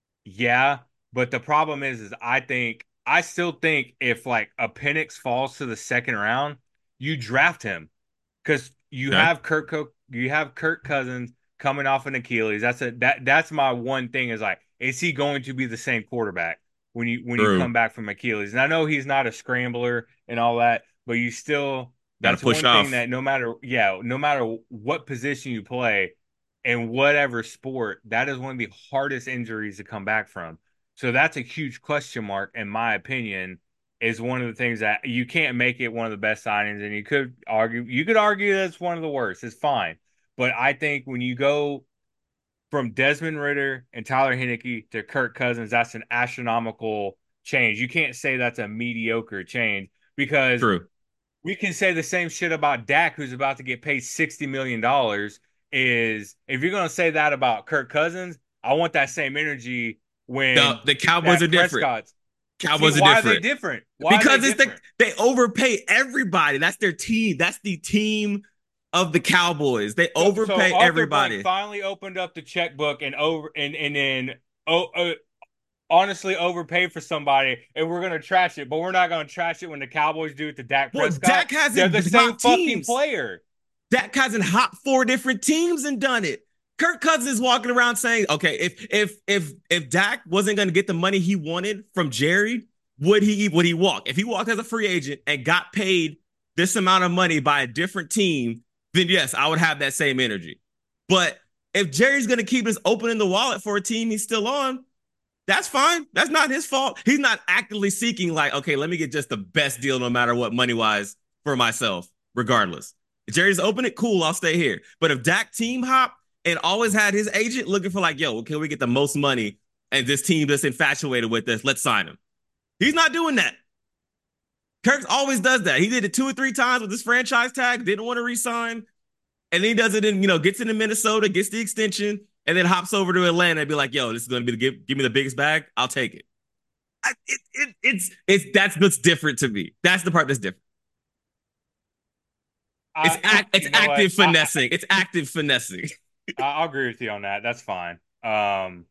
Yeah, but the problem is, is I think I still think if like a Penix falls to the second round, you draft him because you Okay. have Kirk you have Kirk Cousins coming off an Achilles. That's a that that's my one thing is like, is he going to be the same quarterback when you when you True. come back from Achilles? And I know he's not a scrambler and all that, but you still Got to that's push one thing off. that no matter yeah, no matter what position you play in whatever sport, that is one of the hardest injuries to come back from. So that's a huge question mark, in my opinion, is one of the things that you can't make it one of the best signings. And you could argue, you could argue that it's one of the worst. It's fine. But I think when you go from Desmond Ridder and Tyler Heinicke to Kirk Cousins, that's an astronomical change. You can't say that's a mediocre change because True. we can say the same shit about Dak, who's about to get paid sixty million dollars. Is if you're going to say that about Kirk Cousins, I want that same energy The when the Cowboys are Dak different. Prescott's. See, Cowboys are why are they different different? Why are they because it's the different? they overpay everybody. That's their team. That's the team of the Cowboys. They So, so overpay Arthur Blank everybody. finally opened up the checkbook and over and and then oh, uh, honestly overpaid for somebody, and we're gonna trash it, but we're not gonna trash it when the Cowboys do it to Dak Well, Prescott. Dak They're hasn't the same hot fucking teams. player. Dak hasn't hot four different teams and done it. Kirk Cousins is walking around saying, "Okay, if if if if Dak wasn't going to get the money he wanted from Jerry, would he would he walk? If he walked as a free agent and got paid this amount of money by a different team, then yes, I would have that same energy. But if Jerry's going to keep us opening the wallet for a team he's still on, that's fine. That's not his fault. He's not actively seeking like, okay, let me get just the best deal no matter what money wise for myself, regardless. If Jerry's open it, cool, I'll stay here. But if Dak team hop and always had his agent looking for like, yo, well, can we get the most money? And this team that's infatuated with this, let's sign him. He's not doing that. Kirk always does that. He did it two or three times with his franchise tag, didn't want to resign. And then he does it in, you know, gets into Minnesota, gets the extension, and then hops over to Atlanta and be like, yo, this is going to be the give, give me the biggest bag. I'll take it. I, it, it. It's, it's, that's what's different to me. That's the part that's different. It's, I, act, it's you know active what? finessing. I, it's active finessing. I, I'll agree with you on that. That's fine. Um,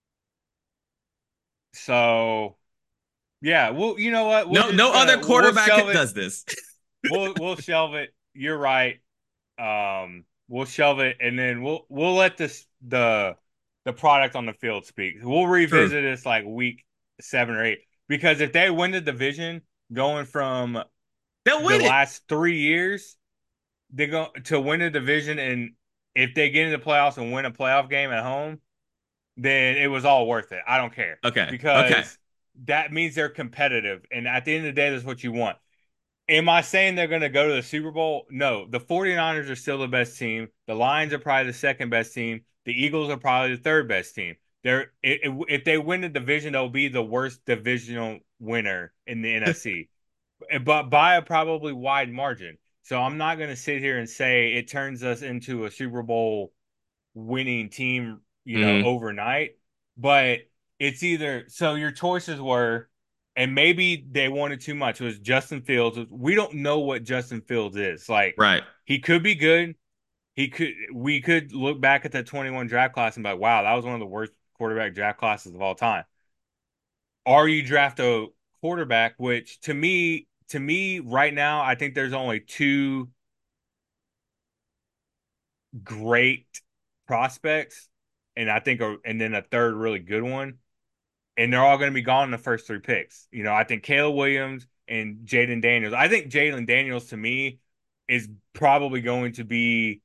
so yeah, well, you know what? We'll No, no just other uh, we'll quarterback shelve it. does this. We'll we'll shelve it. You're right. Um, we'll shelve it, and then we'll we'll let this the the product on the field speak. We'll True. revisit this like week seven or eight because if they win the division, going from They'll the win it. last three years, they go to win the division, and if they get into the playoffs and win a playoff game at home, then it was all worth it. I don't care Okay. Okay. because that means they're competitive, and at the end of the day, that's what you want. Am I saying they're going to go to the Super Bowl? No. The 49ers are still the best team. The Lions are probably the second best team. The Eagles are probably the third best team. They're if they win the division, they'll be the worst divisional winner in the N F C, but by a probably wide margin. So I'm not going to sit here and say it turns us into a Super Bowl winning team, you know, Mm-hmm. overnight. But it's either so your choices were, and maybe they wanted too much. It was Justin Fields. We don't know what Justin Fields is. Like Right. he could be good. He could. We could look back at the twenty-one draft class and be like, wow, that was one of the worst quarterback draft classes of all time. Or you draft a quarterback, which to me, to me, right now, I think there's only two great prospects, and I think, a, and then a third really good one, and they're all going to be gone in the first three picks. You know, I think Caleb Williams and Jaden Daniels. I think Jaden Daniels to me is probably going to be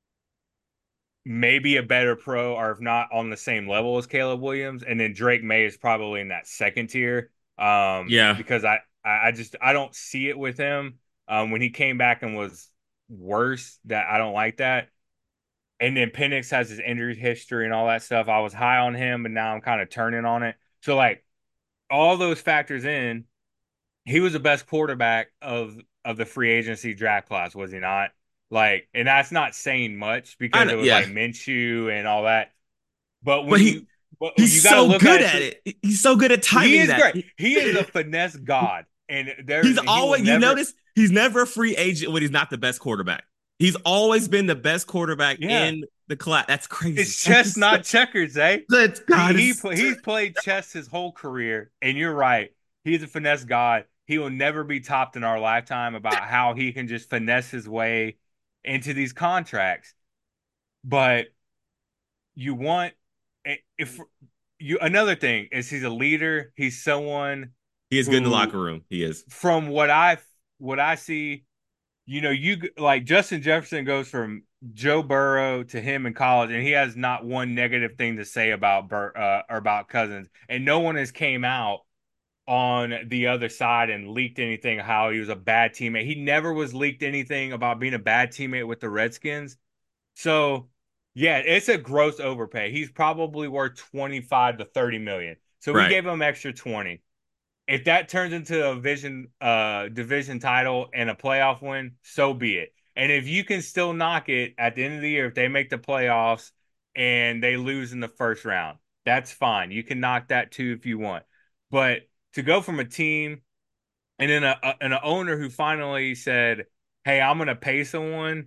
maybe a better pro, or if not on the same level as Caleb Williams, and then Drake May is probably in that second tier. Um, Yeah. because I, I just I don't see it with him. Um, when he came back and was worse, that I don't like that. And then Penix has his injury history and all that stuff. I was high on him, but now I'm kind of turning on it. So like all those factors in, he was the best quarterback of of the free agency draft class, was he not? Like, and that's not saying much I because know. it was like Yeah. Minshew and all that. But But when he you but he's you got to so look at good it at through, it. He's so good at he timing is that. great. He is a finesse god, and there's He's he will always, you never. notice, he's never a free agent when he's not the best quarterback. He's always been the best quarterback Yeah, in the class. That's crazy. it's That chess, is so, not checkers, eh? that's He God. he It's, he's played chess his whole career, and you're right. He's a finesse god. He will never be topped in our lifetime about how he can just finesse his way into these contracts. But you want if you another thing is he's a leader. He's someone he is good in the who, locker room. He is. from what I what I see, you know, you like Justin Jefferson goes from Joe Burrow to him in college, and he has not one negative thing to say about Bur uh, or about Cousins, and no one has came out on the other side and leaked anything how he was a bad teammate. He never was leaked anything about being a bad teammate with the Redskins. So, yeah, it's a gross overpay. He's probably worth twenty-five to thirty million. So we Right. gave him extra twenty. If that turns into a vision uh division title and a playoff win, so be it. And if you can still knock it at the end of the year, if they make the playoffs and they lose in the first round, that's fine. You can knock that too if you want. But to go from a team and then a, a and an owner who finally said, "Hey, I'm gonna pay someone,"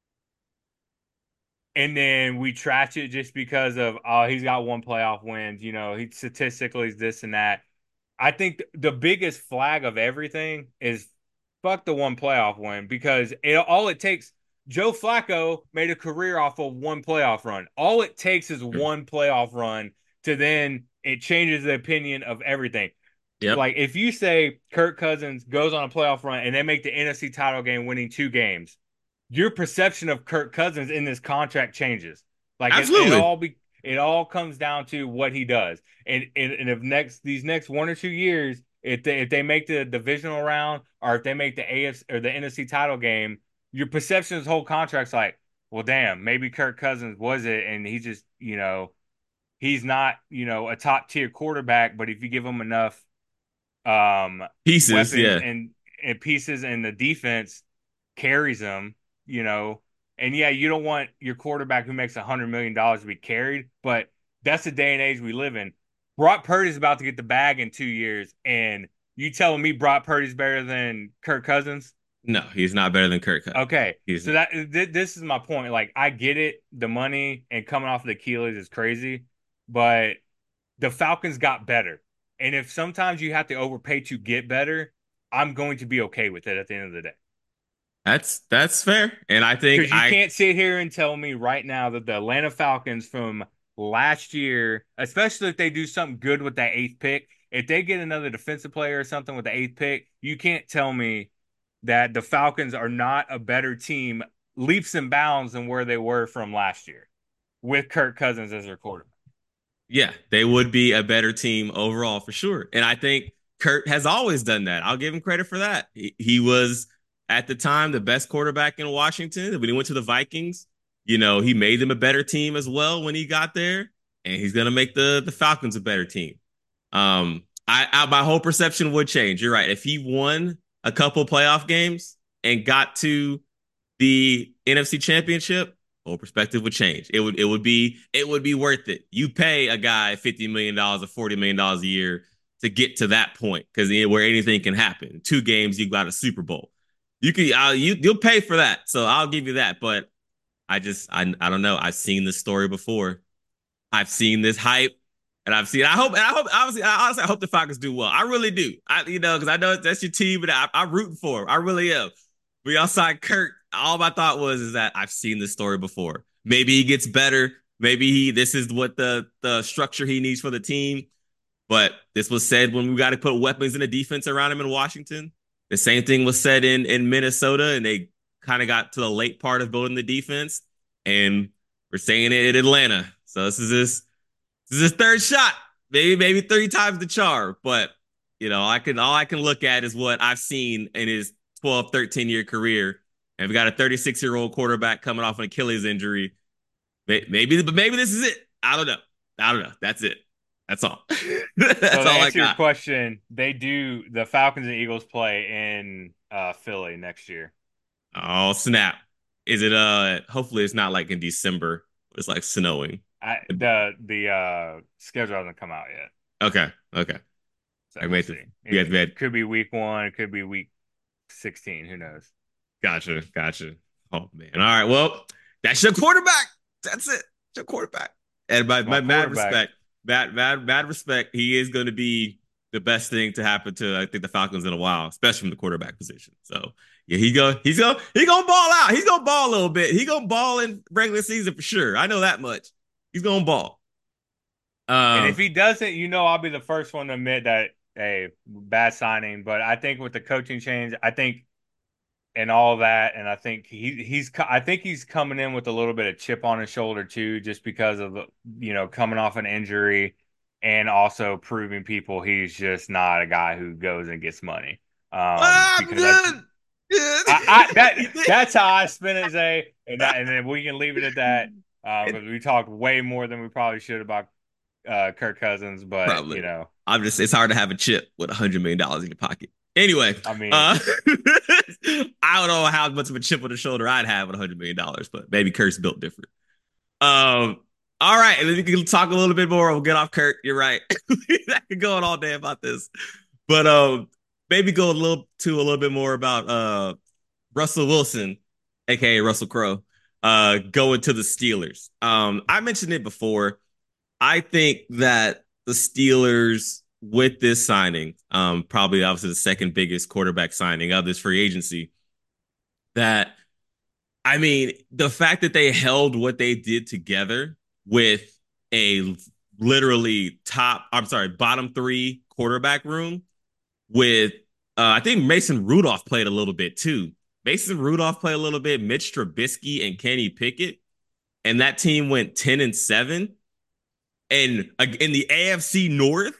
and then we trash it just because of, oh, he's got one playoff wins, you know, he statistically is this and that. I think the biggest flag of everything is fuck the one playoff win, because it, all it takes, Joe Flacco made a career off of one playoff run. All it takes is one playoff run to then it changes the opinion of everything. Yep. Like if you say Kirk Cousins goes on a playoff run and they make the N F C title game winning two games, your perception of Kirk Cousins in this contract changes. Like it, it Absolutely. all be it all comes down to what he does. And, and and if next these next one or two years, if they if they make the divisional round or if they make the A F C or the N F C title game, your perception of his whole contract's like, well, damn, maybe Kirk Cousins was it, and he just, you know, he's not, you know, a top tier quarterback, but if you give him enough um Pieces, weapons yeah. and and pieces and the defense carries them, you know. And yeah, you don't want your quarterback who makes a hundred million dollars to be carried, but that's the day and age we live in. Brock Purdy's about to get the bag in two years, and you telling me Brock Purdy's better than Kirk Cousins? No, he's not better than Kirk Cousins. Okay, He's so not. that th- this is my point. Like, I get it, the money and coming off of the Achilles is crazy, but the Falcons got better. And if sometimes you have to overpay to get better, I'm going to be okay with it at the end of the day. That's that's fair. And I think Because you I can't sit here and tell me right now that the Atlanta Falcons from last year, especially if they do something good with that eighth pick, if they get another defensive player or something with the eighth pick, you can't tell me that the Falcons are not a better team leaps and bounds than where they were from last year with Kirk Cousins as their quarterback. yeah, they would be a better team overall for sure. And I think Kurt has always done that. I'll give him credit for that. He, he was at the time the best quarterback in Washington. When he went to the Vikings, you know, he made them a better team as well when he got there, and he's going to make the the Falcons a better team. Um, I, I my whole perception would change. You're right. If he won a couple playoff games and got to the N F C Championship, whole perspective would change. It would it would be it would be worth it. You pay a guy fifty million dollars or forty million dollars a year to get to that point because where anything can happen. Two games, you got a Super Bowl. You can I'll, you you'll pay for that, so I'll give you that. But I just I I don't know. I've seen this story before. I've seen this hype, and I've seen. I hope. And I hope. Obviously, I honestly I hope the Falcons do well. I really do. I you know because I know that's your team, and I, I'm rooting for them. I really am. We all signed Kirk. All my thought was is that I've seen this story before. Maybe he gets better. Maybe he this is what the the structure he needs for the team. But this was said when we got to put weapons in the defense around him in Washington. The same thing was said in in Minnesota, and they kind of got to the late part of building the defense. And we're saying it in Atlanta. So this is this this is his third shot. Maybe maybe three times the charm. But you know, I can all I can look at is what I've seen in his twelve, thirteen year career. And we got a thirty-six year old quarterback coming off an Achilles injury. Maybe, but maybe this is it. I don't know. I don't know. That's it. That's all. That's So to all I answer your got. question, they do the Falcons and Eagles play in uh, Philly next year. Oh snap! Is it? Uh, hopefully it's not like in December. It's like snowing. I, the the uh, schedule hasn't come out yet, Okay. Okay. so I we'll made the. see. We had, we It had. could be week one, it could be week sixteen. Who knows? Gotcha. Gotcha. Oh man. All right. Well, that's your quarterback. That's it. That's your quarterback. And my, It's my my mad quarterback. respect. Mad, mad, mad respect. He is going to be the best thing to happen to I think the Falcons in a while, especially from the quarterback position. So yeah, he go. He's going. He gonna ball out. He's gonna ball a little bit. He gonna ball in regular season for sure. I know that much. He's gonna ball. And if Um. he doesn't, you know, I'll be the first one to admit that a bad signing. But I think with the coaching change, I think and all that, and I think he he's I think he's coming in with a little bit of chip on his shoulder too, just because of the you know coming off an injury and also proving people he's just not a guy who goes and gets money. Um, Ah, I'm because that's good. Good. I, I You that think? that's how I spin it, Zay, and that, and then we can leave it at that because It- um, we talked way more than we probably should about uh, Kirk Cousins, but Probably. you know, I'm just. It's hard to have a chip with a hundred million dollars in your pocket. Anyway, I mean, uh, I don't know how much of a chip on the shoulder I'd have with a hundred million dollars, but maybe Kurt's built different. Um. All right, and then we can talk a little bit more. We'll get off Kurt. You're right. I could go on all day about this, but um, maybe go a little to a little bit more about uh Russell Wilson, aka Russell Crowe, uh, going to the Steelers. Um, I mentioned it before. I think that the Steelers, with this signing, um, probably obviously the second biggest quarterback signing of this free agency, that I mean, the fact that they held what they did together with a literally top, I'm sorry, bottom three quarterback room with, uh, I think Mason Rudolph played a little bit too. Mason Rudolph played a little bit, Mitch Trubisky and Kenny Pickett, and that team went ten and seven. And uh, in the A F C North,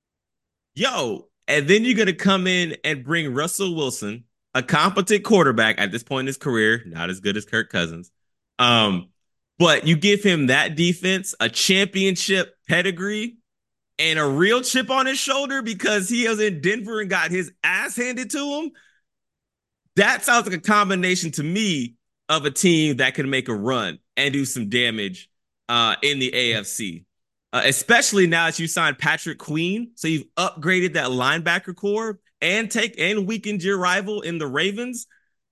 yo, and then you're gonna come in and bring Russell Wilson, a competent quarterback at this point in his career, not as good as Kirk Cousins, Um, but you give him that defense, a championship pedigree, and a real chip on his shoulder because he was in Denver and got his ass handed to him. That sounds like a combination to me of a team that can make a run and do some damage uh, in the A F C. Uh, especially now that you signed Patrick Queen, so you've upgraded that linebacker core and take and weakened your rival in the Ravens.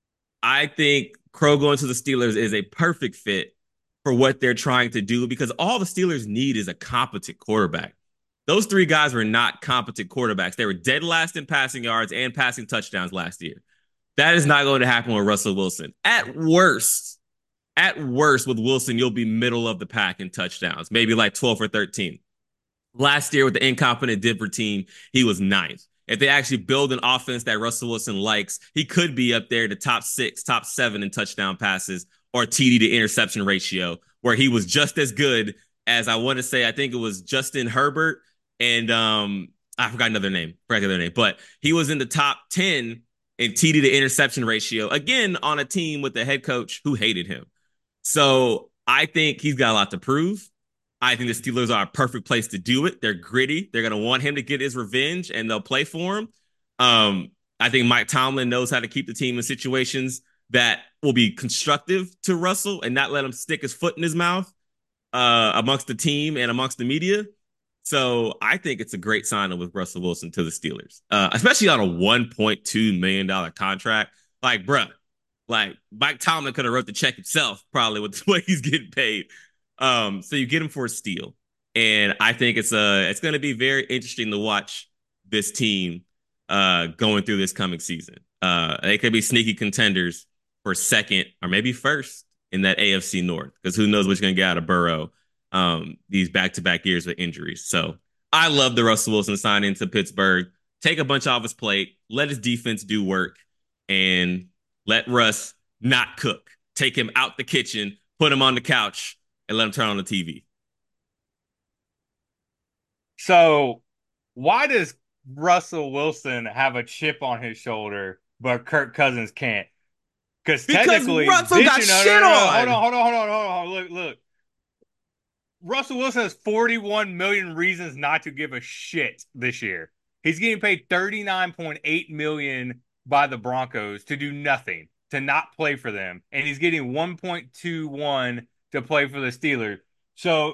I think Crow going to the Steelers is a perfect fit for what they're trying to do because all the Steelers need is a competent quarterback. Those three guys were not competent quarterbacks. They were dead last in passing yards and passing touchdowns last year. That is not going to happen with Russell Wilson. At worst, at worst, with Wilson, you'll be middle of the pack in touchdowns, maybe like twelve or thirteen. Last year with the incompetent Denver team, he was ninth. If they actually build an offense that Russell Wilson likes, he could be up there to top six, top seven in touchdown passes or T D to interception ratio, where he was just as good as I want to say, I think it was Justin Herbert and um, I forgot another name, forgot another name, but he was in the top ten in T D to interception ratio, again, on a team with a head coach who hated him. So I think he's got a lot to prove. I think the Steelers are a perfect place to do it. They're gritty. They're going to want him to get his revenge, and they'll play for him. Um, I think Mike Tomlin knows how to keep the team in situations that will be constructive to Russell and not let him stick his foot in his mouth uh, amongst the team and amongst the media. So I think it's a great signing with Russell Wilson to the Steelers, uh, especially on a one point two million dollars contract. Like, bruh, like Mike Tomlin could have wrote the check himself probably with the way he's getting paid. Um, so you get him for a steal, and I think it's uh it's going to be very interesting to watch this team uh going through this coming season. Uh, they could be sneaky contenders for second or maybe first in that A F C North because who knows what's going to get out of Burrow um these back to back years with injuries. So I love the Russell Wilson sign into Pittsburgh. Take a bunch off his plate, let his defense do work, and let Russ not cook. Take him out the kitchen, put him on the couch and let him turn on the T V. So, why does Russell Wilson have a chip on his shoulder, but Kirk Cousins can't? Because technically, Russell this got year, no, shit no, no, no, on. hold on, hold on, hold on, hold on. Look, look. Russell Wilson has forty-one million reasons not to give a shit this year. He's getting paid thirty-nine point eight million dollars by the Broncos to do nothing, to not play for them. And he's getting one point two one to play for the Steelers. So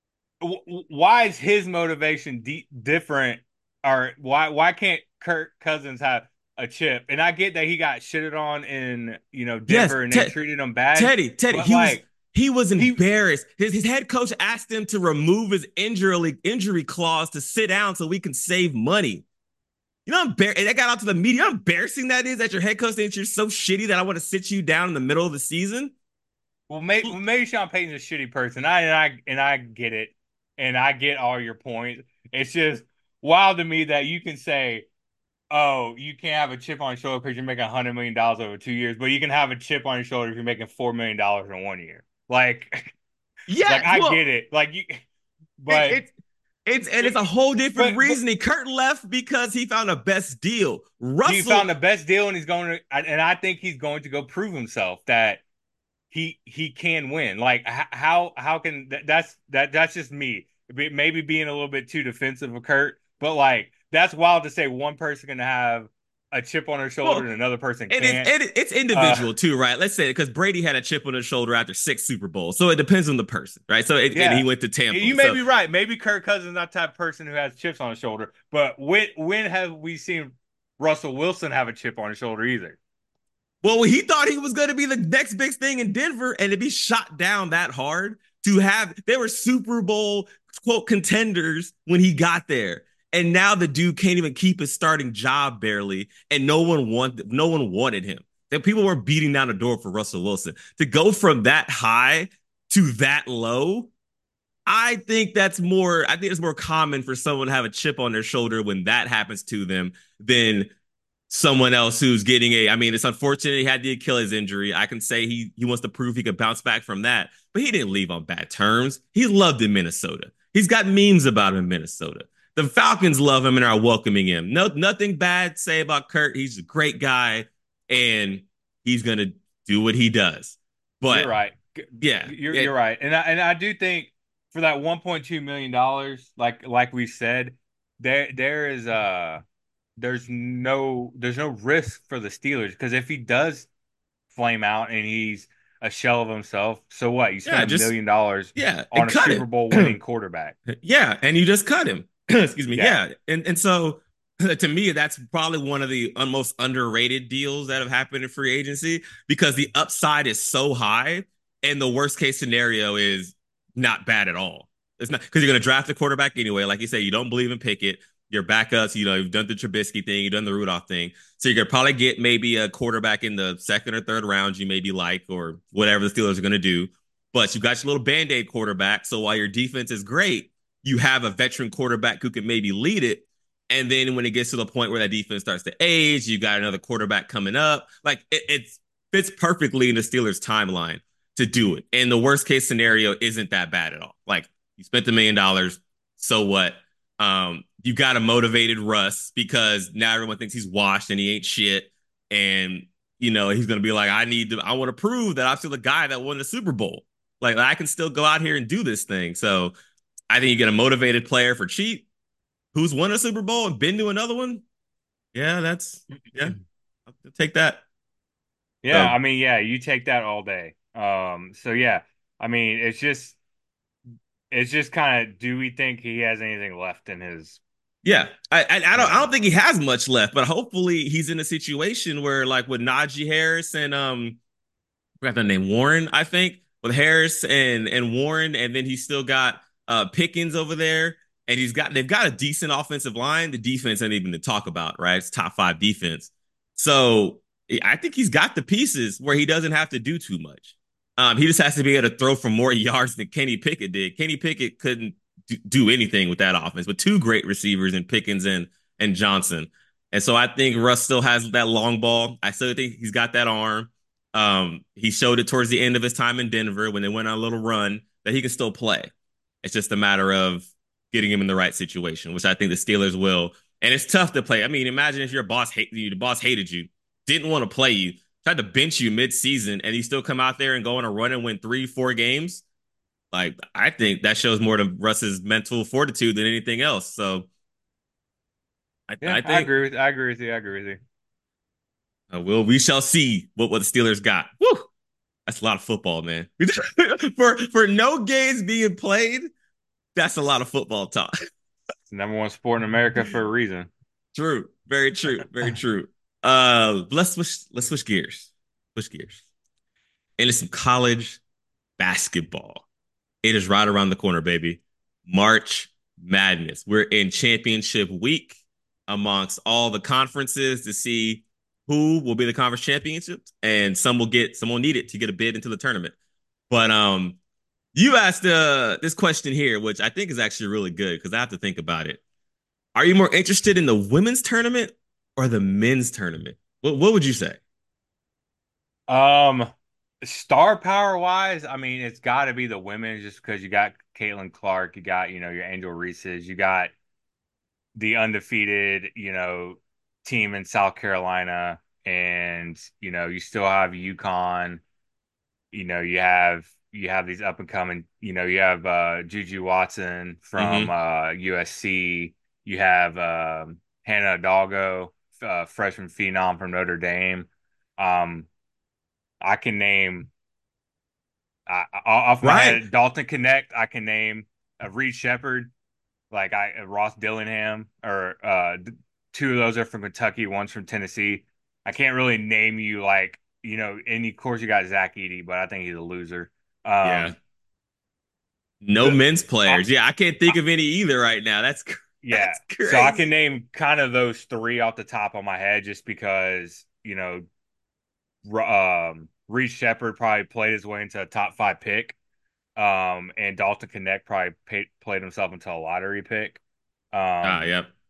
w- why is his motivation de- different? Or why why can't Kirk Cousins have a chip? And I get that he got shitted on in, you know, Yes, Denver and they Te- treated him bad. Teddy, Teddy, But he was like he was he embarrassed. His, his head coach asked him to remove his injury injury clause to sit down so we can save money. You know, embar- and that got out to the media. How embarrassing that is that your head coach thinks you're so shitty that I want to sit you down in the middle of the season. well, maybe, maybe Sean Payton's a shitty person. I and I and I get it, and I get all your points. It's just wild to me that you can say, "Oh, you can't have a chip on your shoulder because you're making a hundred million dollars over two years, but you can have a chip on your shoulder if you're making four million dollars in one year." Like, like Yes, I well, get it. Like you, it, but it's it's and it's it, a whole different but but reasoning. Kurt left because he found a best deal. he Russell, found the best deal, and he's going to, and I think he's going to go prove himself that he he can win. Like how how can that, that's that that's just me. Maybe being a little bit too defensive of Kurt, but like that's wild to say one person can have a chip on their shoulder well, and another person it is can't. it, it's Uh, individual too, right? Let's say because Brady had a chip on his shoulder after six Super Bowls, so it depends on the person, right? So it, and he yeah, went to Tampa, you may so be right. Maybe Kirk Cousins is not the type of person who has chips on his shoulder. But when when have we seen Russell Wilson have a chip on his shoulder either? well, he thought he was going to be the next big thing in Denver, and to be shot down that hard to have they were Super Bowl quote contenders when he got there, and now the dude can't even keep his starting job barely, and no one wanted no one wanted him. That people were beating down the door for Russell Wilson to go from that high to that low. I think that's more. I think it's more common for someone to have a chip on their shoulder when that happens to them than someone else who's getting a. I mean, it's unfortunate he had the Achilles injury. I can say he he wants to prove he could bounce back from that, but he didn't leave on bad terms. He's loved in Minnesota. He's got memes about him in Minnesota. The Falcons love him and are welcoming him. No, nothing bad to say about Kurt. He's a great guy, and he's gonna do what he does. You're But right. Yeah, You're it, you're right, and I, and I do think for that one point two million dollars, like like we said, there there is uh there's no there's no risk for the Steelers because if he does flame out and he's a shell of himself, so what? You spend yeah, a just million dollars yeah, on and a cut Super Bowl winning him. quarterback. Yeah, and you just cut him. Excuse me. Yeah, Yeah, and and so to me, that's probably one of the most underrated deals that have happened in free agency because the upside is so high, and the worst case scenario is not bad at all. It's not because you're going to draft a quarterback anyway. Like you say, you don't believe in Pickett. Your backups, you know, you've done the Trubisky thing, you've done the Rudolph thing. So you're going to probably get maybe a quarterback in the second or third round you maybe like, or whatever the Steelers are going to do. But you got your little band aid quarterback. So while your defense is great, you have a veteran quarterback who can maybe lead it. And then when it gets to the point where that defense starts to age, you got another quarterback coming up. Like it, it fits perfectly in the Steelers' timeline to do it. And the worst case scenario isn't that bad at all. Like you spent the million dollars, so what? Um, you got a motivated Russ because now everyone thinks he's washed and he ain't shit. And you know, he's gonna be like, I need to, I want to prove that I'm still the guy that won the Super Bowl. Like I can still go out here and do this thing. So I think you get a motivated player for cheap who's won a Super Bowl and been to another one. Yeah, that's yeah. I'll take that. yeah. So I mean, yeah, you take that all day. Um, so yeah, I mean, it's just it's just kind of, do we think he has anything left in his yeah, I, I I you don't I know? don't think he has much left, but hopefully he's in a situation where like with Najee Harris and um I forgot the name Warren, I think, with Harris and and Warren, and then he's still got uh Pickens over there, and he's got they've got a decent offensive line. The defense ain't even to talk about, right? It's top five defense. So I think he's got the pieces where he doesn't have to do too much. Um, he just has to be able to throw for more yards than Kenny Pickett did. Kenny Pickett couldn't do anything with that offense, with two great receivers in Pickens and and Johnson. And so I think Russ still has that long ball. I still think he's got that arm. Um, he showed it towards the end of his time in Denver when they went on a little run that he can still play. It's just a matter of getting him in the right situation, which I think the Steelers will. And it's tough to play. I mean, imagine if your boss hated you, the boss hated you, didn't want to play you, tried to bench you mid-season, and you still come out there and go on a run and win three, four games. Like, I think that shows more to Russ's mental fortitude than anything else. So I, Yeah, I I think agree with I agree with you. I agree with you. uh, we'll, we shall see what, what the Steelers got. Woo! That's a lot of football, man. for for no games being played, that's a lot of football talk. It's the number one sport in America for a reason. True. Very true. Very true. Uh let's switch let's switch gears. Switch gears. And it's some college basketball. It is right around the corner, baby. March Madness. We're in championship week amongst all the conferences to see who will be the conference championships, and some will get some will need it to get a bid into the tournament. But um, you asked uh, this question here, which I think is actually really good because I have to think about it. Are you more interested in the women's tournament or the men's tournament? What, what would you say? Um, star power wise, I mean, it's got to be the women just because you got Caitlin Clark, you got, you know, your Angel Reese's, you got the undefeated, you know, team in South Carolina, and, you know, you still have UConn, you know, you have you have these up and coming, you know, you have uh Juju Watson from Mm-hmm. uh U S C, you have um Hannah Hidalgo, uh, freshman phenom from Notre Dame. Um, I can name I, off my Right. head Dalton Connect. I can name uh, Reed Shepherd, like I uh, Ross Dillingham, or uh, two of those are from Kentucky, one's from Tennessee. I can't really name you like you know. And of course, you got Zach Edey, but I think he's a loser. Yeah. Um, No the men's uh, players. Yeah, I can't uh, think of any either right now. That's yeah, that's so I can crazy. name kind of those three off the top of my head, just because you know, um, Reed Shepherd probably played his way into a top five pick. Um, and Dalton Connect probably paid, played himself into a lottery pick. Ah, Um, yep.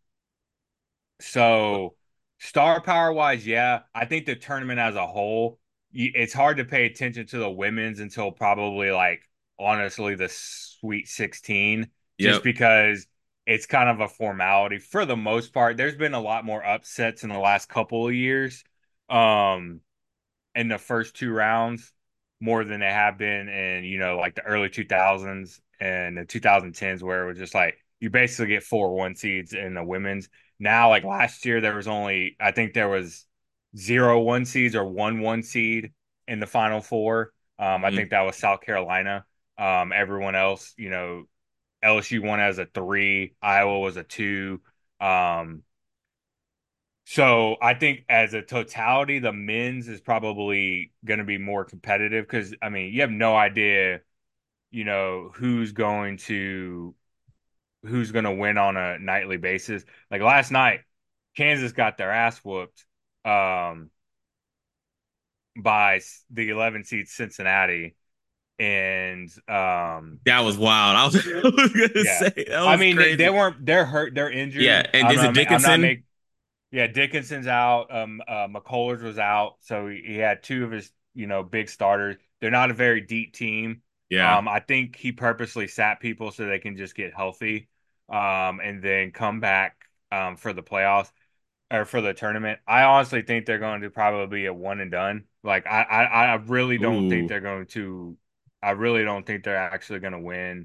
so star power wise, yeah, I think the tournament as a whole, it's hard to pay attention to the women's until probably like honestly the Sweet sixteen, just Yep. because it's kind of a formality for the most part. There's been a lot more upsets in the last couple of years, um, in the first two rounds. more than they have been in, you know, like the early two thousands and the twenty tens, where it was just like you basically get four one seeds in the women's. Now, like last year, there was only, I think there was zero one seeds or one one seed in the final four. Um, I Mhm. think that was South Carolina. Um, everyone else, you know, L S U won as a three, Iowa was a two. Um, so I think as a totality, the men's is probably going to be more competitive because I mean, you have no idea, you know, who's going to who's going to win on a nightly basis. Like last night, Kansas got their ass whooped um, by the eleven seed Cincinnati, and um, That was wild. I was, I was gonna yeah, say that I was mean they, they crazy. weren't they're hurt they're Yeah, injured. and I'm is it not I'm not Dickinson? making. Yeah, Dickinson's out. Um, uh, McCullers was out, so he, he had two of his, you know, big starters. They're not a very deep team. Yeah. Um, I think he purposely sat people so they can just get healthy, um, and then come back um for the playoffs or for the tournament. I honestly think they're going to probably be a one and done. Like I, I, I really don't think Ooh. they're going to. I really don't think they're actually going to win,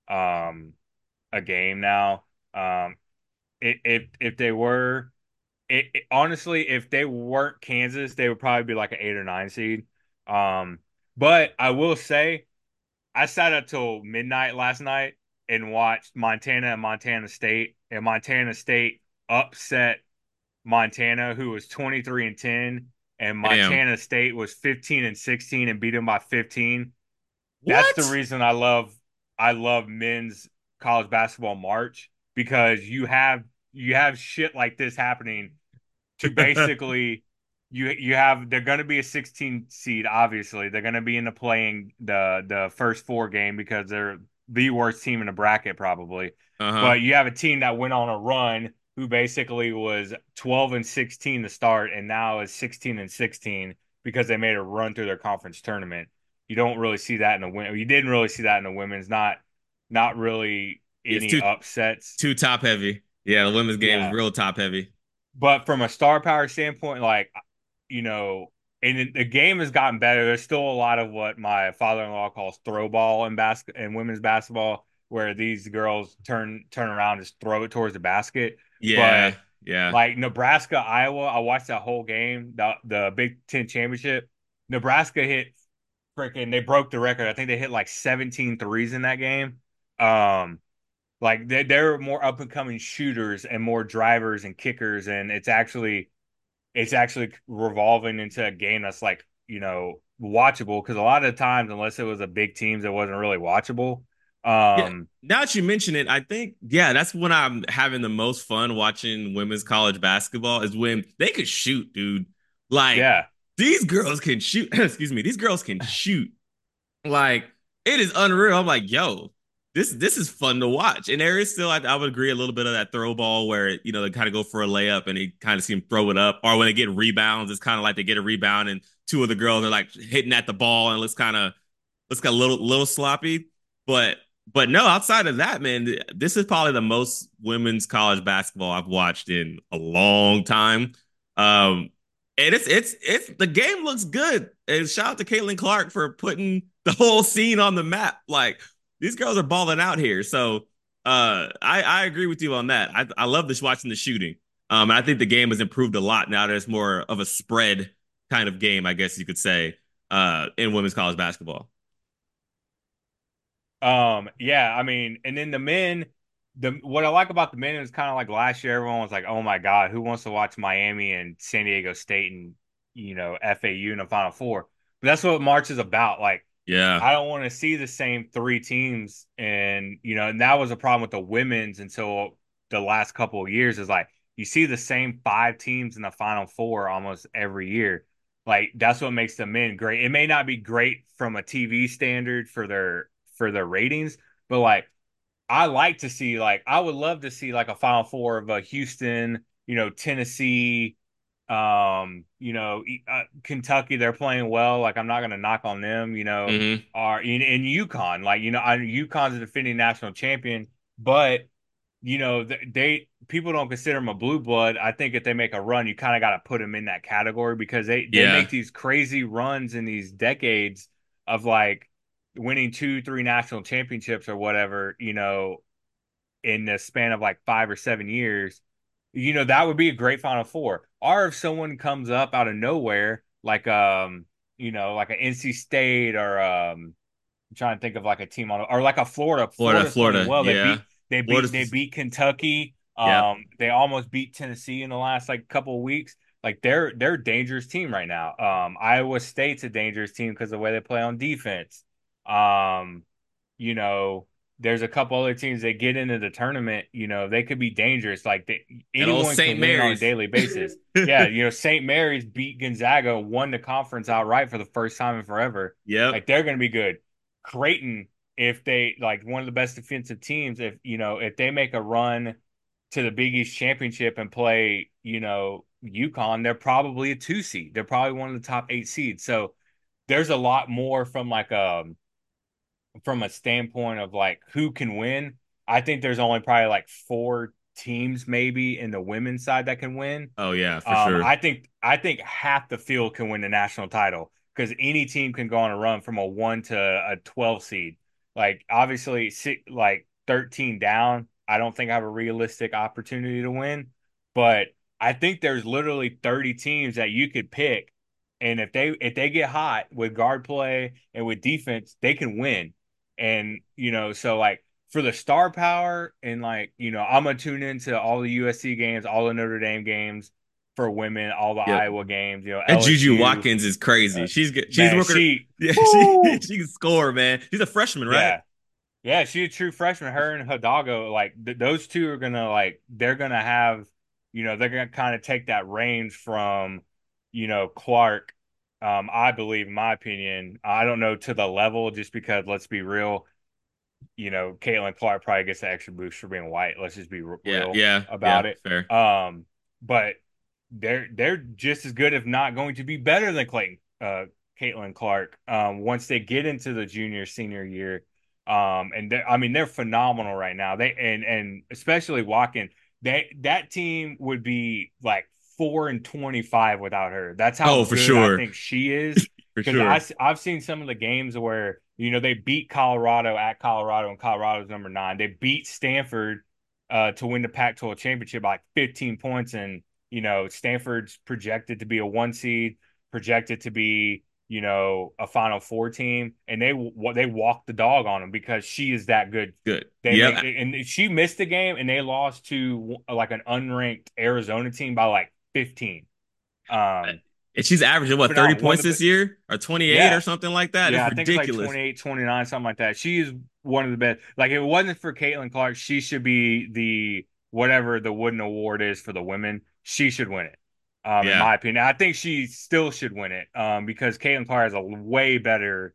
um, a game now. Um, i- if if they were it, it- honestly, if they weren't Kansas, they would probably be like an eight or nine seed. Um, but I will say, I sat up till midnight last night and watched Montana and Montana State, and Montana State upset Montana, who was twenty-three and ten, and Damn. Montana State was fifteen and sixteen and beat them by fifteen. That's the What? reason I love I love men's college basketball March because you have you have shit like this happening to basically you you have they're going to be a sixteen seed. Obviously they're going to be in the playing the the first four game because they're the worst team in the bracket probably, Uh-huh. but you have a team that went on a run who basically was twelve and sixteen to start and now is sixteen and sixteen because they made a run through their conference tournament. You don't really see that in the women. You didn't really see that in the women's. Not not really It's any too upsets. too top heavy. Yeah, the women's game is Yeah, real top heavy. but from a star power standpoint, like, you know, and the game has gotten better. There's still a lot of what my father-in-law calls throw ball in basket and women's basketball, where these girls turn turn around and just throw it towards the basket. Yeah, But yeah. like Nebraska, Iowa, I watched that whole game, the the Big Ten championship. Nebraska hit freaking, they broke the record. I think they hit like seventeen threes in that game. Um, like they they're more up and coming shooters and more drivers and kickers, and it's actually it's actually revolving into a game that's like, you know, watchable because a lot of the times, unless it was a big teams, it wasn't really watchable. Yeah. Um, Now that you mention it, I think, yeah, that's when I'm having the most fun watching women's college basketball is when they could shoot, dude. Like, yeah. these girls can shoot. Excuse me. These girls can shoot. Like it is unreal. I'm like, yo, this this is fun to watch. And there is still, I, I would agree, a little bit of that throw ball where you know they kind of go for a layup and they kind of see them throw it up, or when they get rebounds, it's kind of like they get a rebound and two of the girls are like hitting at the ball and let's kind of let's get a little little sloppy. But but no, outside of that, man, this is probably the most women's college basketball I've watched in a long time. Um, and it's it's it's the game looks good. And shout out to Caitlin Clark for putting the whole scene on the map. Like these girls are balling out here. So uh I, I agree with you on that. I, I love this watching the shooting. Um and I think the game has improved a lot now. There's more of a spread kind of game, I guess you could say, uh in women's college basketball. Um, yeah, I mean, and then the men, the what I like about the men is kind of like last year, everyone was like, "Oh my God, who wants to watch Miami and San Diego State and you know F A U in the Final Four?" But that's what March is about. Like, Yeah. I don't want to see the same three teams, and you know, and that was a problem with the women's until the last couple of years. Is like you see the same five teams in the Final Four almost every year. Like that's what makes the men great. It may not be great from a T V standard for their for their ratings, but like I like to see like I would love to see like a Final Four of a Houston, you know, Tennessee, um, you know, e- uh, Kentucky. They're playing well. Like I'm not gonna knock on them, you know. Mm-hmm. Are in, in UConn, like you know, I, UConn's a defending national champion, but you know th- they people don't consider them a blue blood. I think if they make a run, you kind of got to put them in that category because they they Yeah. make these crazy runs in these decades. of like winning two, three national championships or whatever, you know, in the span of like five or seven years, you know, that would be a great Final Four. Or if someone comes up out of nowhere, like um, you know, like an N C State or um I'm trying to think of like a team on or like a Florida. Florida, Florida's playing Florida, well. They yeah. beat they beat they Florida's, beat Kentucky. yep. Um, they almost beat Tennessee in the last like couple of weeks. Like they're they're a dangerous team right now. Um, Iowa State's a dangerous team because of the way they play on defense. Um, you know, there's a couple other teams that get into the tournament, you know, they could be dangerous. Like they, And old anyone Saint can win on a Mary's. daily basis. Yeah, you know, Saint Mary's beat Gonzaga, won the conference outright for the first time in forever. Yep. Like they're going to be good. Creighton, if they like one of the best defensive teams, if you know, if they make a run to the Big East championship and play, you know, UConn, they're probably a two seed. They're probably one of the top eight seeds. So there's a lot more from like um from a standpoint of like who can win. I think there's only probably like four teams maybe in the women's side that can win. Oh yeah, for Um, sure. I think I think half the field can win the national title because any team can go on a run from a one to a twelve seed. Like obviously, six, like thirteen down, I don't think I have a realistic opportunity to win, but I think there's literally thirty teams that you could pick, and if they if they get hot with guard play and with defense, they can win. And you know, so like for the star power and like you know, I'm gonna tune into all the U S C games, all the Notre Dame games for women, all the Yep. Iowa games, you know, And Juju L S U. Watkins is crazy. Uh, She's good. She's man, working. she, Yeah, she woo, she can score, man. She's a freshman, right? yeah, yeah, she's a true freshman. Her and Hidalgo, like th those two are gonna like they're gonna have, you know, they're gonna kind of take that range from, you know, Clark. Um, I believe, in my opinion, I don't know to the level just because let's be real, you know, Caitlin Clark probably gets the extra boost for being white. Let's just be r Yeah, real yeah, yeah. about it. Fair. Um, but they're they're just as good, if not going to be better than Clayton, uh, Caitlin Clark. Um, once they get into the junior senior year, um, and I mean they're phenomenal right now. They and and especially Watkins, they that team would be like four and twenty five without her. That's how Oh, for good I sure, think she is. for Because I sure. I've seen some of the games where you know they beat Colorado at Colorado and Colorado's number nine. They beat Stanford uh, to win the Pac twelve championship by like fifteen points, and you know, Stanford's projected to be a one seed, projected to be, you know, a Final Four team, and they they walked the dog on them because she is that good. Good. They make Yep. and she missed the game, and they lost to like an unranked Arizona team by like fifteen. Um, And she's averaging what, thirty phenomenal. One points of the this year or twenty-eight or yeah, something like that. It's yeah, I think it's like ridiculous. twenty eight, twenty nine, something like that. She is one of the best. Like, if it wasn't for Caitlin Clark, she should be the whatever the Wooden Award is for the women. She should win it, um, in Yeah. my opinion. I think she still should win it, um, because Caitlin Clark has a way better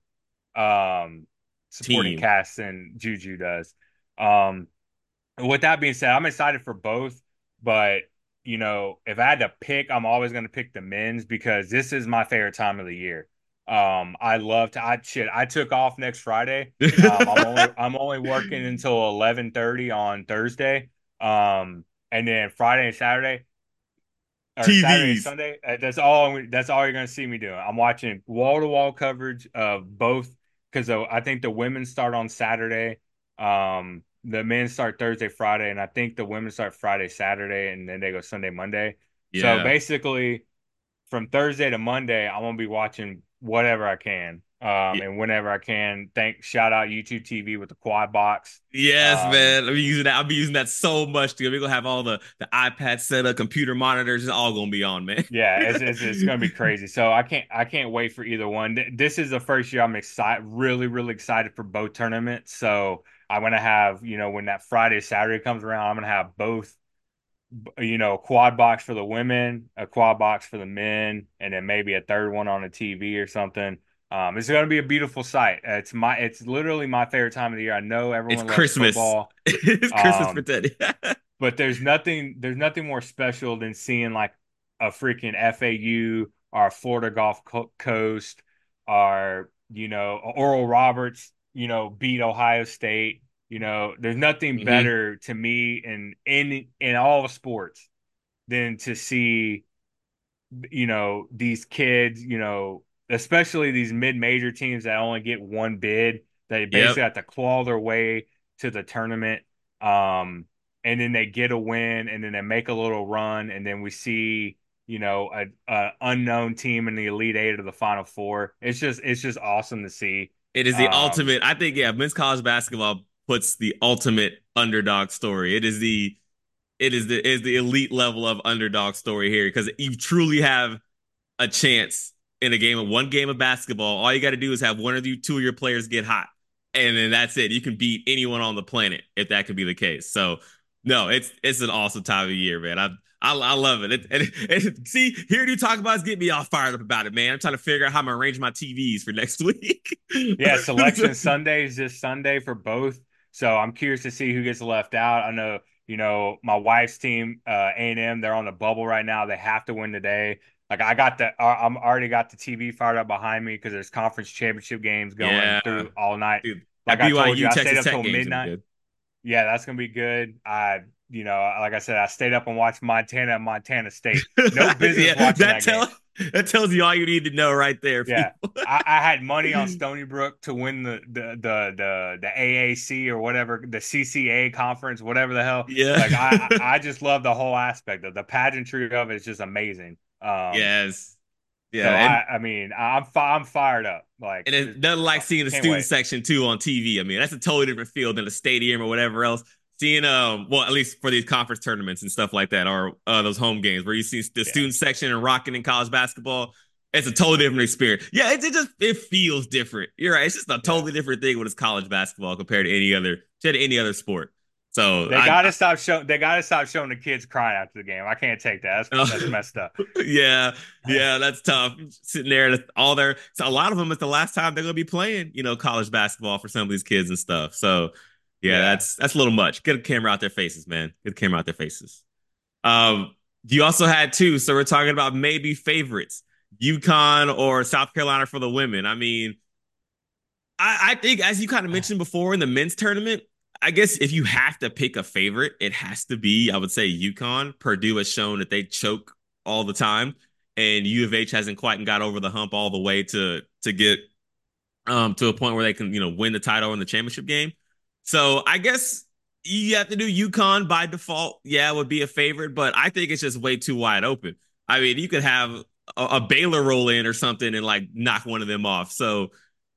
um, supporting Team. cast than Juju does. Um, with that being said, I'm excited for both, but you know, if I had to pick, I'm always going to pick the men's because this is my favorite time of the year. Um, I love to. I shit. I took off next Friday. Um, I'm only I'm only working until eleven thirty on Thursday. Um, and then Friday and Saturday, or Saturday and T Vs. Sunday. uh, That's all. That's all you're going to see me doing. I'm watching wall to wall coverage of both because I think the women start on Saturday. Um, the men start Thursday, Friday, and I think the women start Friday, Saturday, and then they go Sunday, Monday. So Yeah. basically, from Thursday to Monday, I'm gonna be watching whatever I can, um, Yeah. and whenever I can. Thank shout out YouTube T V with the quad box. Yes, Um, man. I'm using that. I'll be using that so much, dude. We're gonna have all the the iPad set up, computer monitors, it's all gonna be on, man. Yeah, it's, it's it's gonna be crazy. So I can't I can't wait for either one. This is the first year I'm excited, really really excited for both tournaments. So I'm gonna have you know when that Friday Saturday comes around, I'm gonna have both, you know, a quad box for the women, a quad box for the men, and then maybe a third one on the T V or something. Um, it's gonna be a beautiful sight. It's my it's literally my favorite time of the year. I know It's everyone loves Christmas. football. It's Christmas for Um, Teddy. but there's nothing there's nothing more special than seeing like a freaking F A U or a Florida Gulf Co- Coast or you know Oral Roberts, you know, beat Ohio State. You know, there's nothing Hmm. better to me in in in all of sports than to see you know these kids, you know, especially these mid-major teams that only get one bid, they Yep. basically have to claw their way to the tournament. Um, and then they get a win, and then they make a little run, and then we see, you know, a, a unknown team in the Elite Eight of the Final Four. It's just it's just awesome to see. It is the Um, ultimate. I think, yeah, men's college basketball puts the ultimate underdog story. It is the it is the is the elite level of underdog story here because you truly have a chance in a game of one game of basketball. All you got to do is have one or two of your players get hot, and then that's it. You can beat anyone on the planet if that could be the case. So, no, it's it's an awesome time of year, man. I I, I love it. it, it, it see, hearing you talk about it's getting me all fired up about it, man. I'm trying to figure out how I'm gonna arrange my T Vs for next week. yeah, Selection Sunday is this Sunday for both. So I'm curious to see who gets left out. I know, you know, my wife's team, uh, A and M, they're on the bubble right now. They have to win today. Like I got the, uh, I'm already got the T V fired up behind me because there's conference championship games going Yeah, through all night. dude, Like that I told you, B Y U I stayed Texas up Tech till game's gonna be midnight. good. Yeah, that's gonna be good. I, you know, like I said, I stayed up and watched Montana and Montana State. No business Yeah, watching that that game. tell that tells you all you need to know right there, Yeah. people. I, I had money on Stony Brook to win the the the the the A A C or whatever, the C C A conference, whatever the hell. Yeah. Like I I just love the whole aspect of the pageantry of it is just amazing. Um, Yes. Yeah, so and I I mean I'm fi- I'm fired up. Like and it's it, nothing like uh, seeing the can't student wait. section too on T V. I mean, that's a totally different field than a stadium or whatever else. Seeing um, well, at least for these conference tournaments and stuff like that, or uh, those home games where you see the Yeah. student section and rocking in college basketball, it's a totally different experience. Yeah, it, it just it feels different. You're right. It's just a Yeah. totally different thing when it's college basketball compared to any other to any other sport. So They I, gotta stop showing. They gotta stop showing the kids crying after the game. I can't take that. That's that's I messed up. yeah, yeah, that's tough. Sitting there, all their so a lot of them, it's the last time they're gonna be playing, you know, college basketball for some of these kids and stuff. So, yeah, Yeah. that's that's a little much. Get a camera out their faces, man. Get a camera out their faces. Um, you also had two, so we're talking about maybe favorites, UConn or South Carolina for the women. I mean, I, I think as you kind of mentioned before in the men's tournament, I guess if you have to pick a favorite, it has to be, I would say, UConn. Purdue has shown that they choke all the time, and U of H hasn't quite got over the hump all the way to to get um, to a point where they can, you know, win the title in the championship game. So I guess you have to do UConn by default. Yeah, it would be a favorite, but I think it's just way too wide open. I mean, you could have a, a Baylor roll in or something and like knock one of them off. So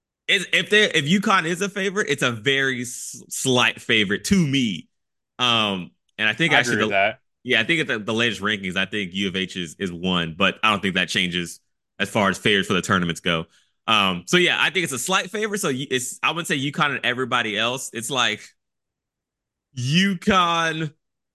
if they if UConn is a favorite, it's a very s- slight favorite to me. Um, and I think I agree actually with the that. yeah, I think at the, the latest rankings, I think U of H is is one, but I don't think that changes as far as favorites for the tournaments go. Um, so yeah, I think it's a slight favorite. So it's I wouldn't say UConn and everybody else. It's like UConn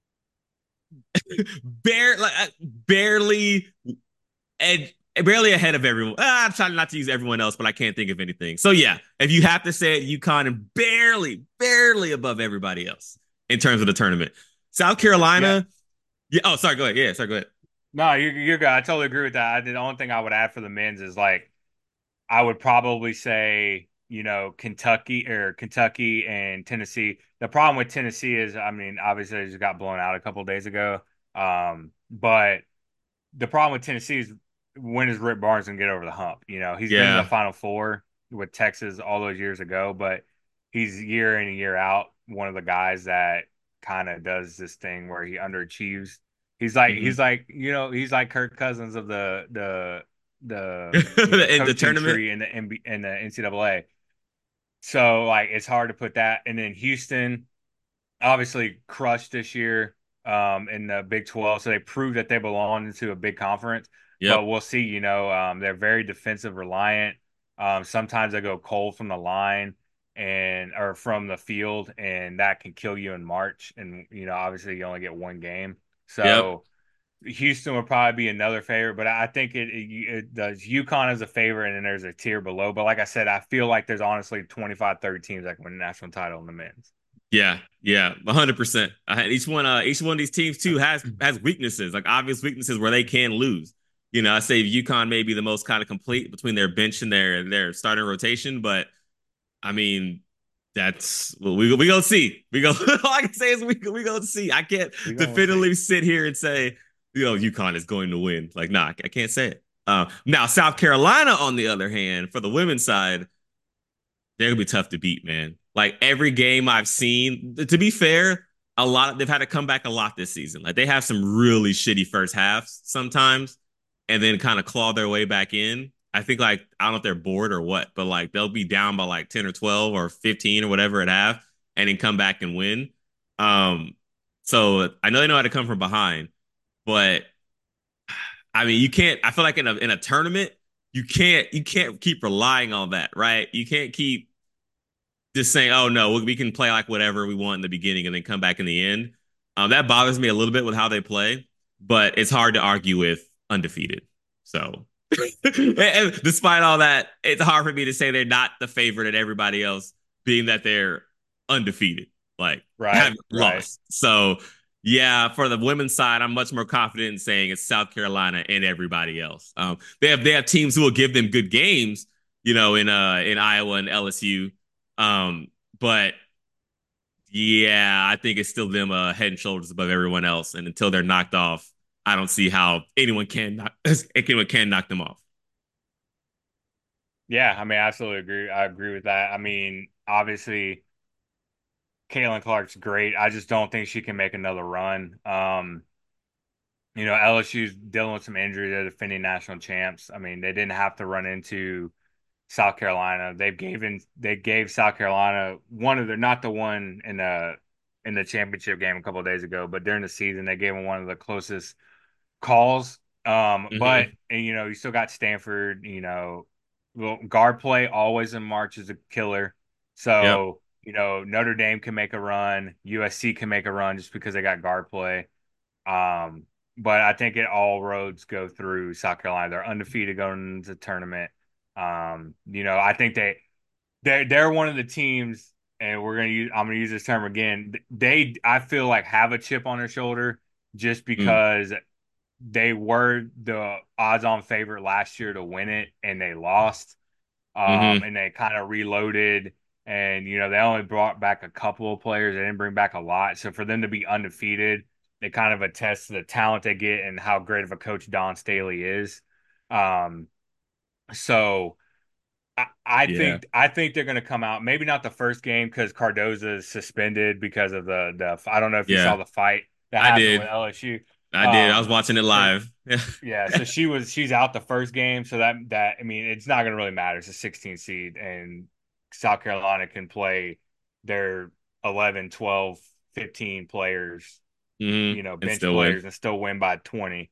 bare like uh, barely and barely ahead of everyone. Ah, I'm trying not to use everyone else, but I can't think of anything. So yeah, if you have to say it, UConn and barely, barely above everybody else in terms of the tournament. South Yeah. Carolina, yeah. Oh, sorry. Go ahead. Yeah, sorry. Go ahead. No, you're you're good. I totally agree with that. The only thing I would add for the men's is like I would probably say, you know, Kentucky or Kentucky and Tennessee. The problem with Tennessee is, I mean, obviously they just got blown out a couple of days ago. Um, but the problem with Tennessee is when is Rick Barnes gonna get over the hump? You know, he's been in the Yeah. Final Four with Texas all those years ago, but he's year in and year out one of the guys that kind of does this thing where he underachieves. He's like Mm-hmm. he's like you know he's like Kirk Cousins of the the the you know In the coaching tournament. tree in the N B A in the N C double A. So like it's hard to put that. And then Houston obviously crushed this year um, in the Big twelve, so they proved that they belong into a big conference. But Yep. we'll see. You know, um, they're very defensive reliant. Um, sometimes they go cold from the line and or from the field, and that can kill you in March. And you know, obviously, you only get one game, Yep. so Houston would probably be another favorite. But I think it, it, it does UConn as a favorite, and then there's a tier below. But like I said, I feel like there's honestly twenty-five, thirty teams that can win the national title in the men's. Yeah. Yeah. one hundred percent. I had each one. Uh, each one of these teams too has has weaknesses, like obvious weaknesses where they can lose. You know, I say UConn may be the most kind of complete between their bench and their their starting rotation, but I mean, that's well, we we gonna see. We go. All I can say is we we gonna see. I can't We gonna see. definitively sit here and say, you know, UConn is going to win. Like, nah, I can't say it. Uh, now, South Carolina, on the other hand, for the women's side, they're gonna be tough to beat, man. Like every game I've seen, to be fair, a lot they've had to come back a lot this season. Like they have some really shitty first halves sometimes, and then kind of claw their way back in. I think like I don't know if they're bored or what, but like they'll be down by like ten or twelve or fifteen or whatever at half, and then come back and win. Um, so I know they know how to come from behind, but I mean, you can't. I feel like in a in a tournament, you can't you can't keep relying on that, right? You can't keep just saying, "Oh no, we can play like whatever we want in the beginning and then come back in the end." Um, that bothers me a little bit with how they play, but it's hard to argue with undefeated. So, and despite all that, it's hard for me to say they're not the favorite at everybody else, being that they're undefeated, like Right, haven't right. lost. So, yeah, for the women's side, I'm much more confident in saying it's South Carolina and everybody else. Um, they have they have teams who will give them good games, you know, in uh in Iowa and L S U. Um, but yeah, I think it's still them uh, head and shoulders above everyone else. And until they're knocked off, I don't see how anyone can knock, anyone can knock them off. Yeah, I mean, I absolutely agree. I agree with that. I mean, obviously, Caitlin Clark's great. I just don't think she can make another run. Um, you know, L S U's dealing with some injuries. They're defending national champs. I mean, they didn't have to run into South Carolina. They've given they gave South Carolina one of the not the one in the in the championship game a couple of days ago, but during the season they gave them one of the closest calls. Um, but Mm-hmm. and you know, you still got Stanford, you know, well, guard play always in March is a killer. Yep. So, you know, Notre Dame can make a run, U S C can make a run just because they got guard play. Um, but I think it all roads go through South Carolina. They're undefeated going into the tournament. Um, you know, I think they they're they're one of the teams, and we're gonna use I'm gonna use this term again. They I feel like have a chip on their shoulder just Mm. because they were the odds-on favorite last year to win it, and they lost. Um, Mm-hmm. and they kind of reloaded, and you know they only brought back a couple of players. They didn't bring back a lot, so for them to be undefeated, it kind of attests to the talent they get and how great of a coach Don Staley is. Um, so. I, I Yeah. think I think they're going to come out. Maybe not the first game because Cardoza is suspended because of the the. I don't know if you saw Yeah. the fight that I happened with did. L S U. I did. I was Um, watching it so live. Yeah. yeah, so she was she's out the first game, so that that I mean it's not going to really matter. It's a sixteen seed, and South Carolina can play their eleven, twelve, fifteen players, Mm-hmm. you know, And bench still win. players, and still win by twenty.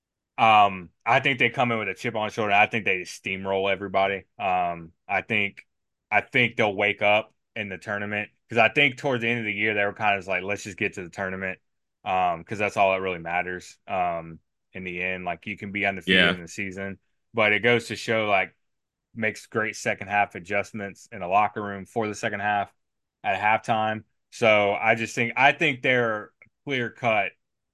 Um, I think they come in with a chip on the shoulder. I think they steamroll everybody. Um, I think I think they'll wake up in the tournament because I think towards the end of the year they were kind of like, let's just get to the tournament. Um, because that's all that really matters. Um, in the end, like you can be undefeated Yeah. in the season, but it goes to show like makes great second half adjustments in the locker room for the second half at halftime. So I just think I think they're clear cut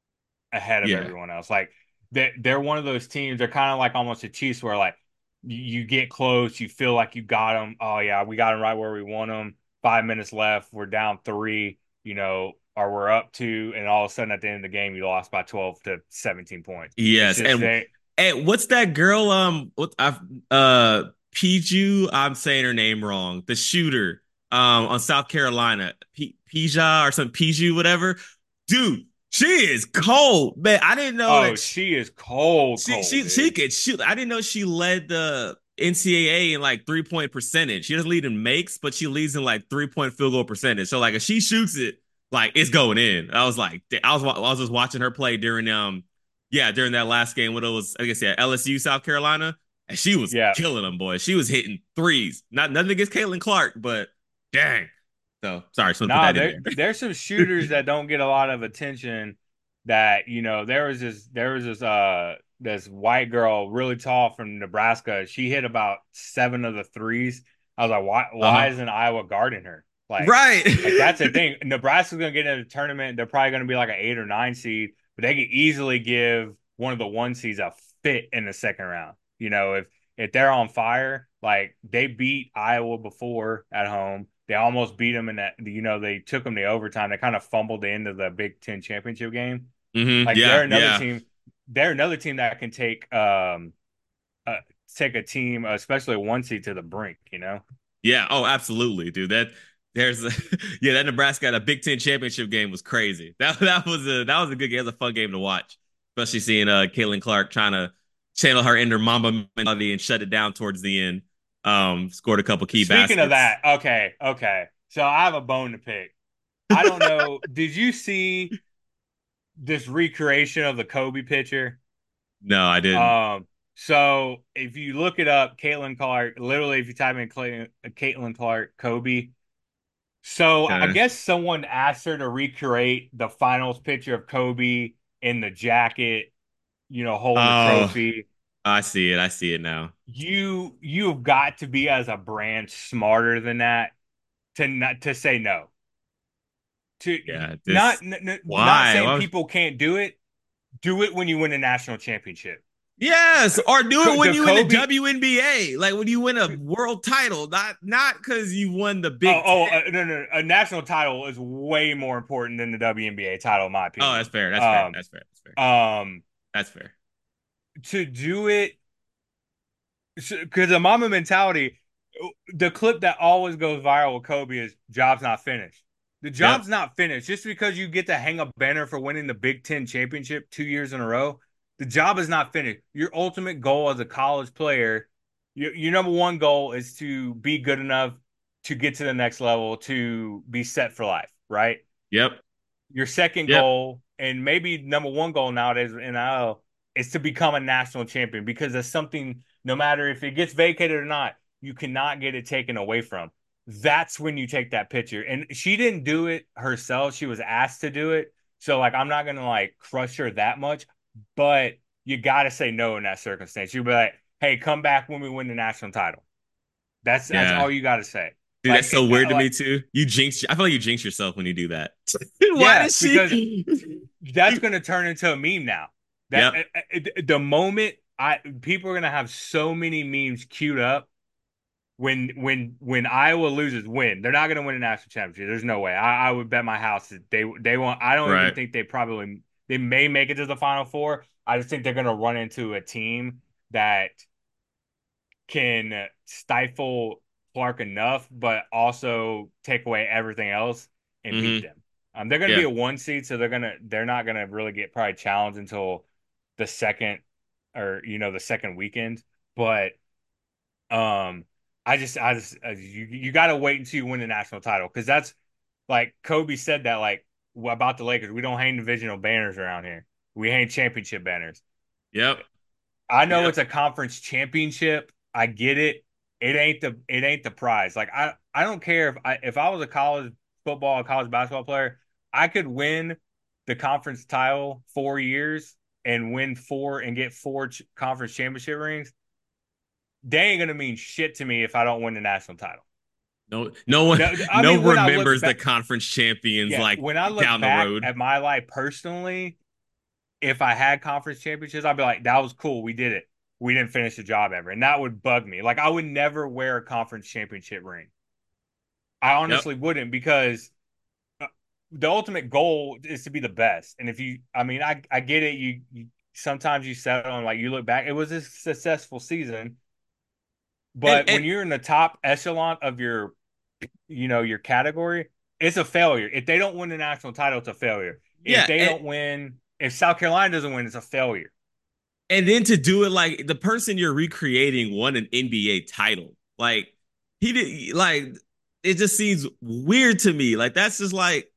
ahead of Yeah. everyone else. Like they they're one of those teams. They're kind of like almost a Chiefs, where like you, you get close, you feel like you got them. Oh yeah, we got them right where we want them. Five minutes left, we're down three. You know, or we're up two, and all of a sudden at the end of the game, you lost by twelve to seventeen points. It's Yes. just And they. and what's that girl? Um, what I've uh Piju, I'm saying her name wrong. The shooter um on South Carolina. P Pija or some Piju, whatever. Dude, she is cold. Man, I didn't know Oh, that she she is cold, she cold, she, she dude. could shoot. I didn't know she led the N C double A in like three point percentage. She doesn't lead in makes, but she leads in like three point field goal percentage. So like if she shoots it, like it's going in. I was like, I was I was just watching her play during um yeah during that last game when it was I guess yeah L S U South Carolina, and she was Yeah. killing them boys. She was hitting threes. Not nothing against Caitlin Clark, but dang. So sorry, just want to put No, that in there there. there's some shooters that don't get a lot of attention. That you know, there was this there was this uh this white girl, really tall from Nebraska. She hit about seven of the threes. I was like, why Uh why huh. isn't Iowa guarding her? Like, Right. like that's the thing. Nebraska's gonna get into the tournament. They're probably gonna be like an eight or nine seed, but they could easily give one of the one seeds a fit in the second round. You know, if if they're on fire, like they beat Iowa before at home. They almost beat them in that, you know, they took them to overtime. They kind of fumbled the end of the Big Ten championship game. hmm Like they're Yeah. another Yeah. team. They're another team that can take um uh, take a team, especially a one seed, to the brink. You know. Yeah. Oh, absolutely, dude. That there's a, yeah, that Nebraska at a Big Ten championship game was crazy. That that was a that was a good game. It was a fun game to watch, especially seeing uh Caitlin Clark trying to channel her inner Mamba mentality and shut it down towards the end. Um, scored a couple key Speaking of baskets. that, okay, okay. So I have a bone to pick. I don't know. Did you see this recreation of the Kobe picture? No, I didn't. Um, so if you look it up, Caitlin Clark, literally, if you type in Caitlin Clark, Kobe. So I Okay. guess someone asked her to recreate the finals picture of Kobe in the jacket, you know, holding the Oh, trophy. I see it. I see it now. You you've got to be as a brand smarter than that to not to say no. To Yeah, not this n- not why? saying Why people can't do it. Do it when you win a national championship. Yes, or do it when The you win the Kobe. W N B A, like when you win a world title, not not because you won the Oh, Big oh, Ten. uh, no, no, a national title is way more important than the W N B A title, in my Oh, that's opinion. fair. That's fair. Um, That's fair. That's fair. um, That's fair. to do it because the mama mentality, the clip that always goes viral with Kobe is job's not finished. The Yep. job's not finished just because you get to hang a banner for winning the Big Ten championship two years in a row. The job is not finished. Your ultimate goal as a college player, your, your number one goal is to be good enough to get to the next level to be set for life, right? Yep. Your second Yep. goal, and maybe number one goal nowadays in N I L, is to become a national champion because that's something, no matter if it gets vacated or not, you cannot get it taken away from. That's when you take that picture. And she didn't do it herself. She was asked to do it. So, like, I'm not going to like crush her that much, but you got to say no in that circumstance. You'll be like, hey, come back when we win the national title. That's that's Yeah. all you got to say. Dude, that's Like, so it, weird to me like, too. You jinx. I feel like you jinx yourself when you do that. Why yeah, does because she? that's going to turn into a meme now. That Yep. uh, uh, the moment I people are going to have so many memes queued up when when when Iowa loses, win. They're not going to win a national championship. There's no way. I, I would bet my house that they they won't. I don't even Right. think they probably they may make it to the Final Four. I just think they're going to run into a team that can stifle Clark enough, but also take away everything else and beat Mm-hmm. them. Um, they're going to be Yeah. a one seed, so they're gonna they're not going to really get probably challenged until the second or you know the second weekend. But um, I just I just uh, you you got to wait until you win the national title because that's like Kobe said that like about the Lakers. We don't hang divisional banners around here. We hang championship banners. Yep. I know Yep. it's a conference championship. I get it. It ain't the it ain't the prize. Like I I don't care if I if I was a college football, college basketball player, I could win the conference title four years and win four and get four ch- conference championship rings. They ain't gonna mean shit to me if I don't win the national title. No. No one. No, I No mean when I look remembers the back, conference champions yeah, like when I look down the back road. at my life personally, if I had conference championships, I'd be like, that was cool. We did it. We didn't finish the job ever. And that would bug me. Like, I would never wear a conference championship ring. I Yep. honestly wouldn't because uh, the ultimate goal is to be the best. And if you, I mean, I, I get it. You, you sometimes you settle on like you look back, it was a successful season. And But when and you're in the top echelon of your, you know, your category, it's a failure. If they don't win the national title, it's a failure. If yeah. they And, don't win, if South Carolina doesn't win, it's a failure. and then to do it like the person you're recreating won an N B A title. Like he did. Like it just seems weird to me. Like that's just like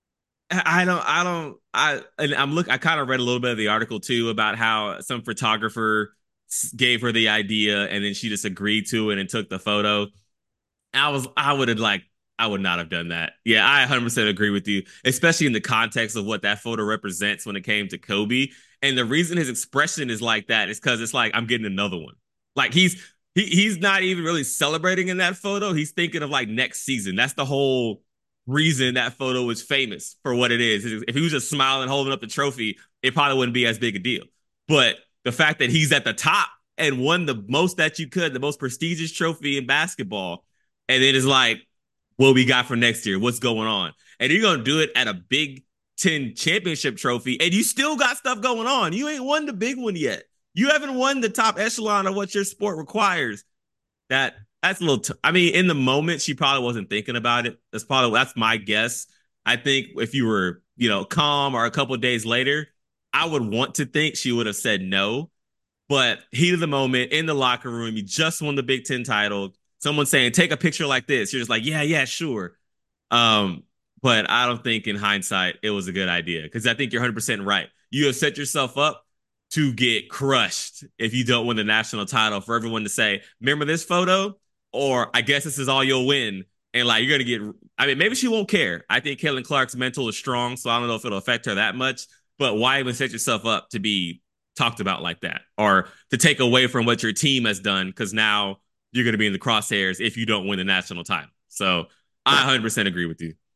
I don't, I don't, I, and I'm look, I kind of read a little bit of the article too about how some photographer gave her the idea and then she just agreed to it and took the photo. I was, I would have like, I would not have done that. Yeah, I one hundred percent agree with you, especially in the context of what that photo represents when it came to Kobe. And the reason his expression is like that is because it's like, I'm getting another one. Like he's, he, he's not even really celebrating in that photo. He's thinking of like next season. That's the whole reason that photo is famous for what it is. If he was just smiling, holding up the trophy, it probably wouldn't be as big a deal. But the fact that he's at the top and won the most that you could, the most prestigious trophy in basketball, and it is like, what we got for next year? What's going on? And you're gonna do it at a Big Ten championship trophy, and you still got stuff going on. You ain't won the big one yet. You haven't won the top echelon of what your sport requires. That that's a little. T- I mean, in the moment, she probably wasn't thinking about it. That's probably that's my guess. I think if you were, you know, calm or a couple of days later, I would want to think she would have said no. But heat of the moment in the locker room, you just won the Big Ten title. Someone saying, "Take a picture like this." You're just like, "Yeah, yeah, sure." Um, but I don't think in hindsight it was a good idea because I think you're one hundred percent right. You have set yourself up to get crushed if you don't win the national title for everyone to say, remember this photo? Or I guess this is all you'll win. And like, you're going to get, I mean, maybe she won't care. I think Caitlin Clark's mental is strong, so I don't know if it'll affect her that much. But why even set yourself up to be talked about like that or to take away from what your team has done? Because now you're going to be in the crosshairs if you don't win the national title. So I one hundred percent agree with you.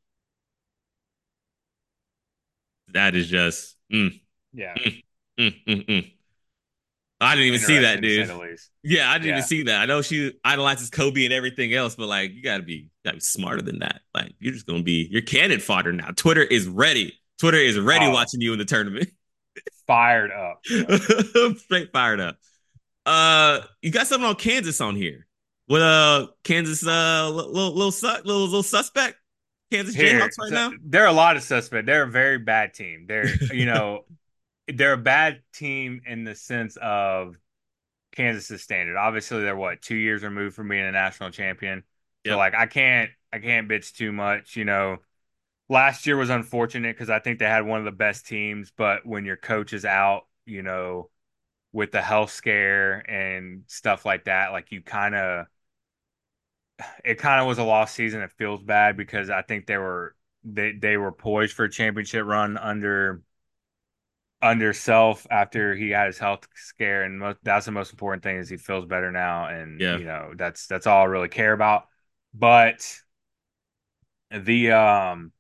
That is just, mm, Yeah, mm, mm, mm, mm. I didn't even see that, interesting to say dude. the least. Yeah, I didn't even Yeah. see that. I know she idolizes Kobe and everything else, but like, you gotta be, gotta be smarter than that. Like, you're just gonna be, you're cannon fodder now. Twitter is ready. Twitter is ready Oh, watching you in the tournament. fired up. Straight fired up. Uh, you got something on Kansas on here. With uh Kansas, uh, little little little little suspect. Kansas Here, Jayhawks right so now. there are a lot of suspects. They're a very bad team. They're, you know, they're a bad team in the sense of Kansas's standard. Obviously, they're what, two years removed from being a national champion. So Yep. like I can't I can't bitch too much. You know, last year was unfortunate because I think they had one of the best teams, but when your coach is out, you know, with the health scare and stuff like that, like you kind of it kind of was a lost season. It feels bad because I think they were they they were poised for a championship run under under Self after he had his health scare, and most, that's the most important thing is he feels better now, and Yeah. you know that's that's all I really care about. But the um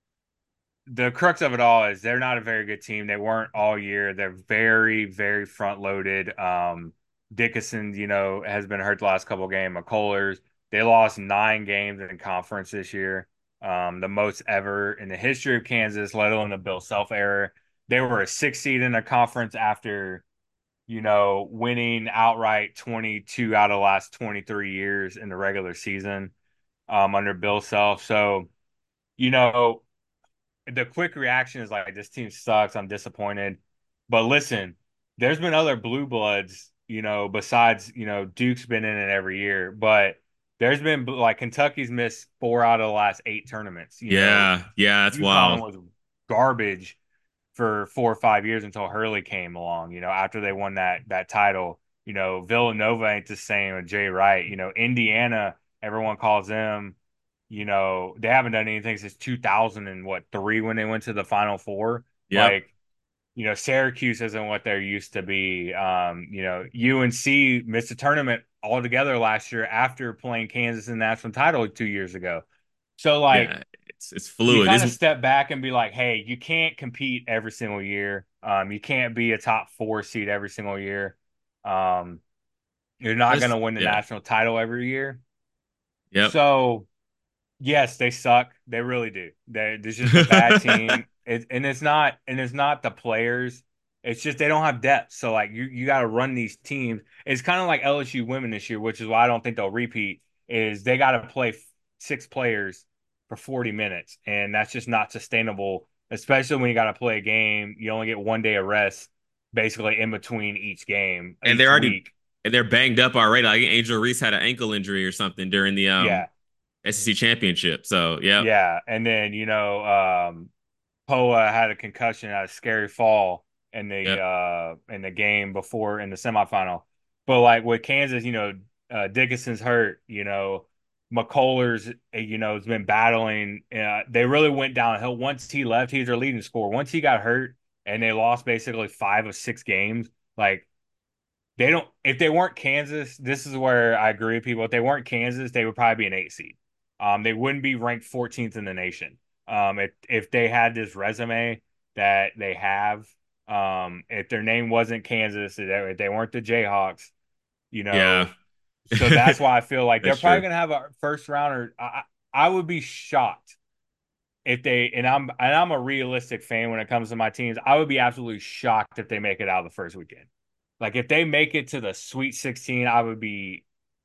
the crux of it all is they're not a very good team. They weren't all year. They're very very front loaded. Um, Dickinson, you know, has been hurt the last couple of games. McCullers, they lost nine games in conference this year, um, the most ever in the history of Kansas, let alone the Bill Self era. They were a six seed in a conference after you know, winning outright twenty-two out of the last twenty-three years in the regular season um, under Bill Self. So, you know, the quick reaction is like, this team sucks. I'm disappointed. But listen, there's been other blue bloods, you know, besides, you know, Duke's been in it every year, but there's been like Kentucky's missed four out of the last eight tournaments. You know, Yeah. Yeah. That's UConn wild. was garbage for four or five years until Hurley came along. You know, after they won that that title, you know, Villanova ain't the same with Jay Wright. You know, Indiana, everyone calls them. You know, they haven't done anything since two thousand and what three when they went to the Final Four. Yep. Like, you know, Syracuse isn't what they're used to be. Um, you know, U N C missed a tournament altogether last year after playing Kansas in the national title two years ago. So, like, Yeah. It's it's you fluid. kind It's of step back and be like, hey, you can't compete every single year. Um, you can't be a top four seed every single year. Um, you're not going just to win the yeah. national title every year. Yep. So, yes, they suck. They really do. They, they're just a bad team. It, and it's not, and it's not the players. It's just they don't have depth. So, like, you you got to run these teams. It's kind of like L S U women this year, which is why I don't think they'll repeat. Is they got to play six players for forty minutes, and that's just not sustainable. Especially when you got to play a game, you only get one day of rest, basically in between each game and they're each already week. and they're banged up already. Like Angel Reese had an ankle injury or something during the um Yeah, S E C championship. So yeah. yeah, and then you know, um, P O A had a concussion, had a scary fall in the Yep. uh in the game before in the semifinal. But like with Kansas, you know, uh, Dickinson's hurt. You know, McCullers, uh, you know, has been battling. Uh, they really went downhill once he left. He's their leading scorer. Once he got hurt, and they lost basically five of six games. Like they don't. If they weren't Kansas, this is where I agree with people. If they weren't Kansas, they would probably be an eight seed. Um, they wouldn't be ranked fourteenth in the nation. Um, if if they had this resume that they have, um, if their name wasn't Kansas, if they, if they weren't the Jayhawks, you Yeah. know, so that's why I feel like they're That's probably true. gonna have a first rounder. I I would be shocked if they and I'm and I'm a realistic fan when it comes to my teams. I would be absolutely shocked if they make it out of the first weekend. Like if they make it to the Sweet sixteen, I would be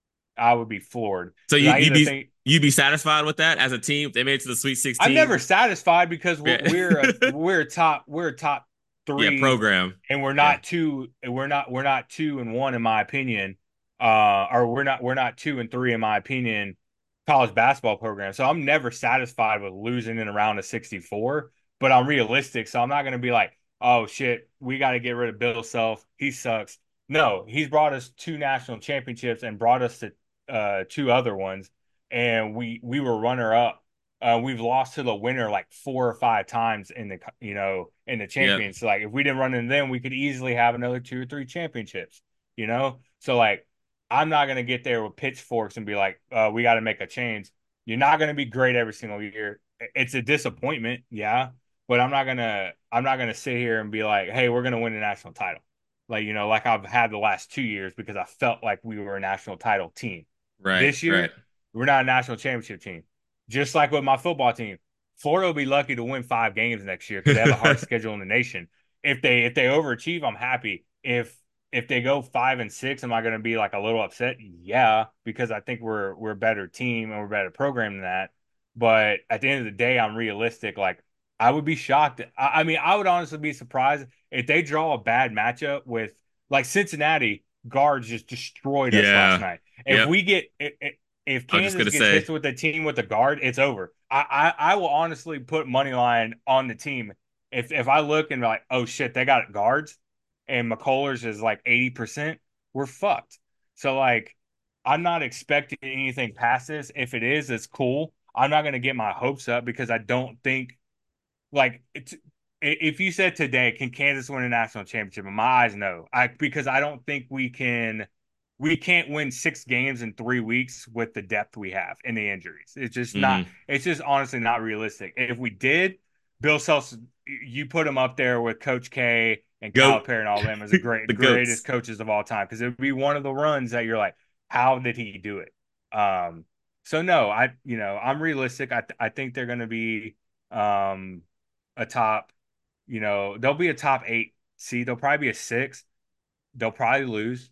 I would be floored So because you I you either be think you be satisfied with that as a team if they made it to the Sweet I'm sixteen? never satisfied because we're Yeah, we're a we're a top we're a top yeah, three, program. and we're Yeah, not two we're not we're not two and one in my opinion, uh, or we're not we're not two and three in my opinion, college basketball program. So I'm never satisfied with losing in a round of sixty-four, but I'm realistic, so I'm not gonna be like, oh shit, we got to get rid of Bill Self, he sucks. No, he's brought us two national championships and brought us to uh two other ones, and we we were runner up. Uh, we've lost to the winner like four or five times in the you know in the yeah, champions. So like if we didn't run into them, we could easily have another two or three championships. You know, so like I'm not gonna get there with pitchforks and be like, uh, we got to make a change. You're not gonna be great every single year. It's a disappointment, yeah, but I'm not gonna I'm not gonna sit here and be like, hey, we're gonna win a national title, like you know, like I've had the last two years because I felt like we were a national title team. right, This right. year, we're not a national championship team. Just like with my football team, Florida will be lucky to win five games next year because they have the hardest schedule in the nation. If they if they overachieve, I'm happy. If if they go five and six, am I going to be like a little upset? Yeah, because I think we're we're a better team and we're a better program than that. But at the end of the day, I'm realistic. Like I would be shocked. I, I mean, I would honestly be surprised if they draw a bad matchup with like Cincinnati guards just destroyed us last Yeah, night. If yep. we get if I was just Kansas gonna gets say, hit with a team with a guard, it's over. I, I I will honestly put money line on the team if if I look and be like, oh shit, they got guards, and McCullers is like eighty percent, we're fucked. So like, I'm not expecting anything past this. If it is, it's cool. I'm not gonna get my hopes up because I don't think like it's. If you said today, can Kansas win a national championship? In my eyes, no. I because I don't think we can we can't win six games in three weeks with the depth we have and the injuries. It's just not. mm-hmm. It's just honestly not realistic. If we did, Bill Self, you put him up there with Coach K and Goat, Calipari and all them as the great the greatest goats. coaches of all time because it would be one of the runs that you're like, how did he do it? Um, so no, I you know I'm realistic. I I think they're going to be um a top. You know they'll be a top eight seed. They'll probably be a six. They'll probably lose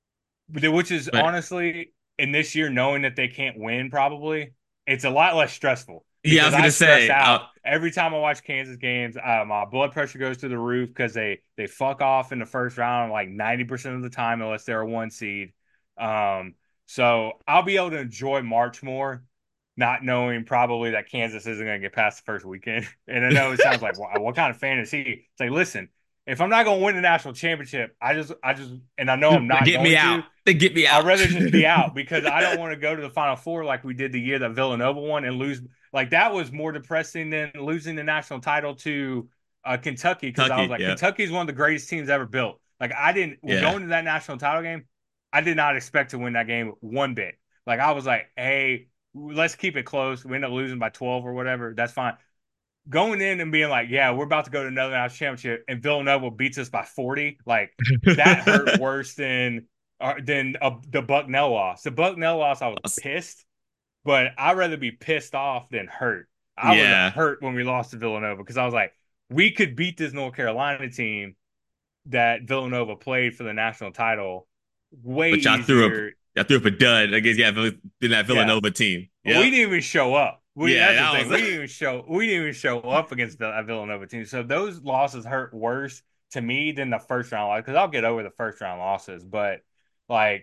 which is But honestly in this year knowing that they can't win probably it's a lot less stressful yeah, I because was I gonna stress say, uh, out every time I watch Kansas games. Uh, my blood pressure goes through the roof because they they fuck off in the first round like ninety percent of the time unless they're a one seed. Um, so I'll be able to enjoy March more, not knowing probably that Kansas isn't going to get past the first weekend. And I know it sounds like what, what kind of fan is he? It's like, listen, if I'm not going to win the national championship, I just, I just, and I know I'm not get me going out. to. They get me I'd out. rather just be out because I don't want to go to the Final Four like we did the year that Villanova won and lose. Like that was more depressing than losing the national title to uh, Kentucky because I was Kentucky, like, yeah, Kentucky is one of the greatest teams ever built. Like I didn't yeah. going to that national title game, I did not expect to win that game one bit. Like I was like, hey, let's keep it close. We end up losing by twelve or whatever. That's fine. Going in and being like, yeah, we're about to go to another national championship, and Villanova beats us by forty. Like that hurt worse than uh, than uh, the Bucknell loss. The Bucknell loss, I was pissed, but I'd rather be pissed off than hurt. I was Yeah, hurt when we lost to Villanova because I was like, we could beat this North Carolina team that Villanova played for the national title way but y'all threw up, easier. y'all threw up a dud against yeah, in that Yeah, Villanova team. we Yep. didn't even show up. We Yeah, that's the that thing. We was didn't even show. We didn't even show up against the Villanova team. So those losses hurt worse to me than the first round loss because I'll get over the first round losses, but like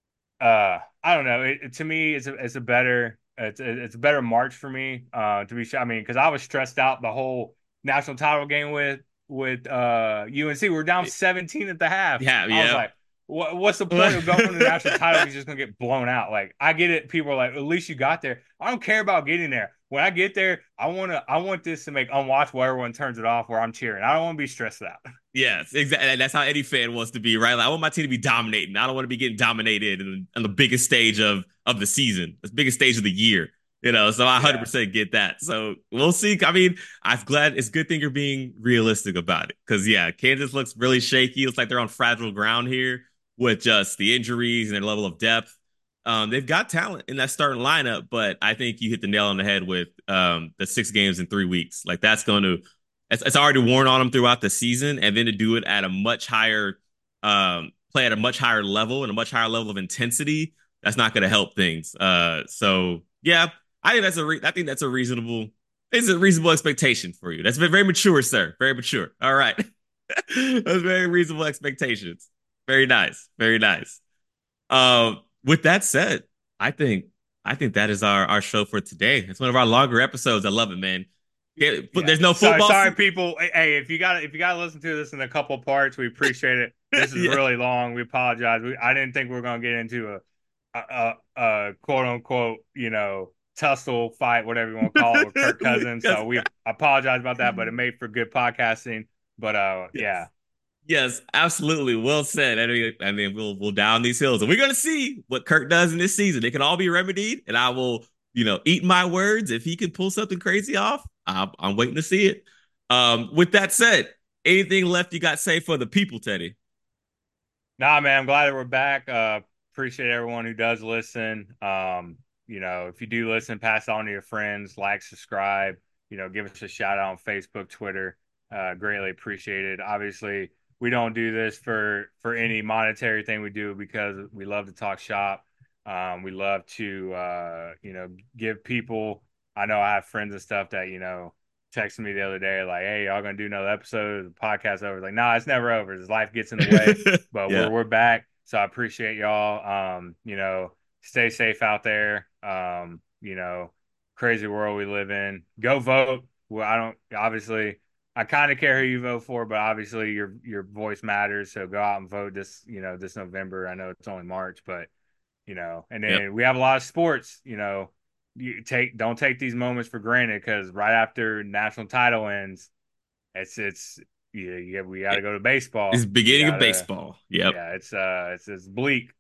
uh, I don't know. It, it- to me, it's a it's a better it's a, it's a better March for me. Uh, to be sure. I mean, because I was stressed out the whole national title game with with uh U N C. We were down seventeen at the half. yeah, I was yeah. like, what what's the point of going to the national title if you're just gonna get blown out? Like, I get it. People are like, at least you got there. I don't care about getting there. When I get there, I wanna I want this to make unwatchable. Everyone turns it off where I'm cheering. I don't want to be stressed out. Yes, exactly. That's how any fan wants to be, right? Like, I want my team to be dominating. I don't want to be getting dominated in, in the biggest stage of of the season, the biggest stage of the year. You know, so I Yeah. one hundred percent get that. So we'll see. I mean, I'm glad it's a good thing you're being realistic about it. Because, yeah, Kansas looks really shaky. Looks like they're on fragile ground here with just the injuries and their level of depth. Um, they've got talent in that starting lineup, but I think you hit the nail on the head with um, the six games in three weeks. Like, that's going to it's, it's already worn on them throughout the season, and then to do it at a much higher um, play at a much higher level and a much higher level of intensity, that's not going to help things. Uh, so yeah, I think that's a re- I think that's a reasonable it's a reasonable expectation for you. That's very, very mature, sir. Very mature. All right. That's very reasonable expectations. Very nice. Very nice. Um, with that said, I think I think that is our our show for today. It's one of our longer episodes. I love it, man. Yeah, but Yeah. there's no Sorry, football. sorry, Se- people. Hey, if you got if you got to listen to this in a couple parts, we appreciate it. This is yeah. really long. We apologize. We, I didn't think we were going to get into a, a, a, a quote unquote, you know, tussle fight, whatever you want to call it, with Kirk Cousins. So we apologize about that, but it made for good podcasting. But uh, yeah, yes. Yes, absolutely. Well said. I mean, I mean, we'll we'll down these hills, and we're gonna see what Kirk does in this season. It can all be remedied, and I will, you know, eat my words. If he can pull something crazy off, I'm, I'm waiting to see it. Um, with that said, anything left you got to say for the people, Teddy? nah, man, I'm glad that we're back. Uh, appreciate everyone who does listen. Um, you know, if you do listen, pass it on to your friends, like, subscribe, you know, give us a shout out on Facebook, Twitter. Uh, greatly appreciated. Obviously, we don't do this for for any monetary thing. We do because we love to talk shop. Um, we love to uh, you know, give people. I know I have friends and stuff that, you know, texted me the other day like, "Hey, y'all gonna do another episode of the podcast over?" Like, nah, it's never over. His life gets in the way, but we're Yeah. we're back. So I appreciate y'all. Um, you know, stay safe out there. Um, you know, crazy world we live in. Go vote. Well, I don't obviously I kind of care who you vote for, but obviously your your voice matters. So go out and vote this, you know, this November. I know it's only March, but you know, and Yep. then we have a lot of sports, you know. You take don't take these moments for granted because right after national title ends, it's it's yeah, yeah we got to go to It's baseball. We beginning of gotta baseball. Yep. yeah, it's uh it's it's bleak.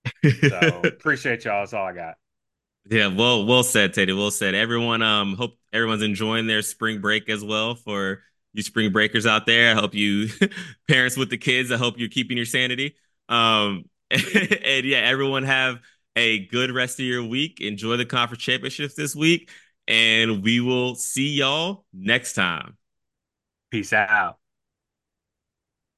So appreciate y'all. That's all I got. Yeah, well, well said, Teddy. Well said. Everyone, um, hope everyone's enjoying their spring break as well. For you spring breakers out there, I hope you parents with the kids. I hope you're keeping your sanity. Um, and yeah, everyone have a good rest of your week. Enjoy the conference championships this week, and we will see y'all next time. Peace out.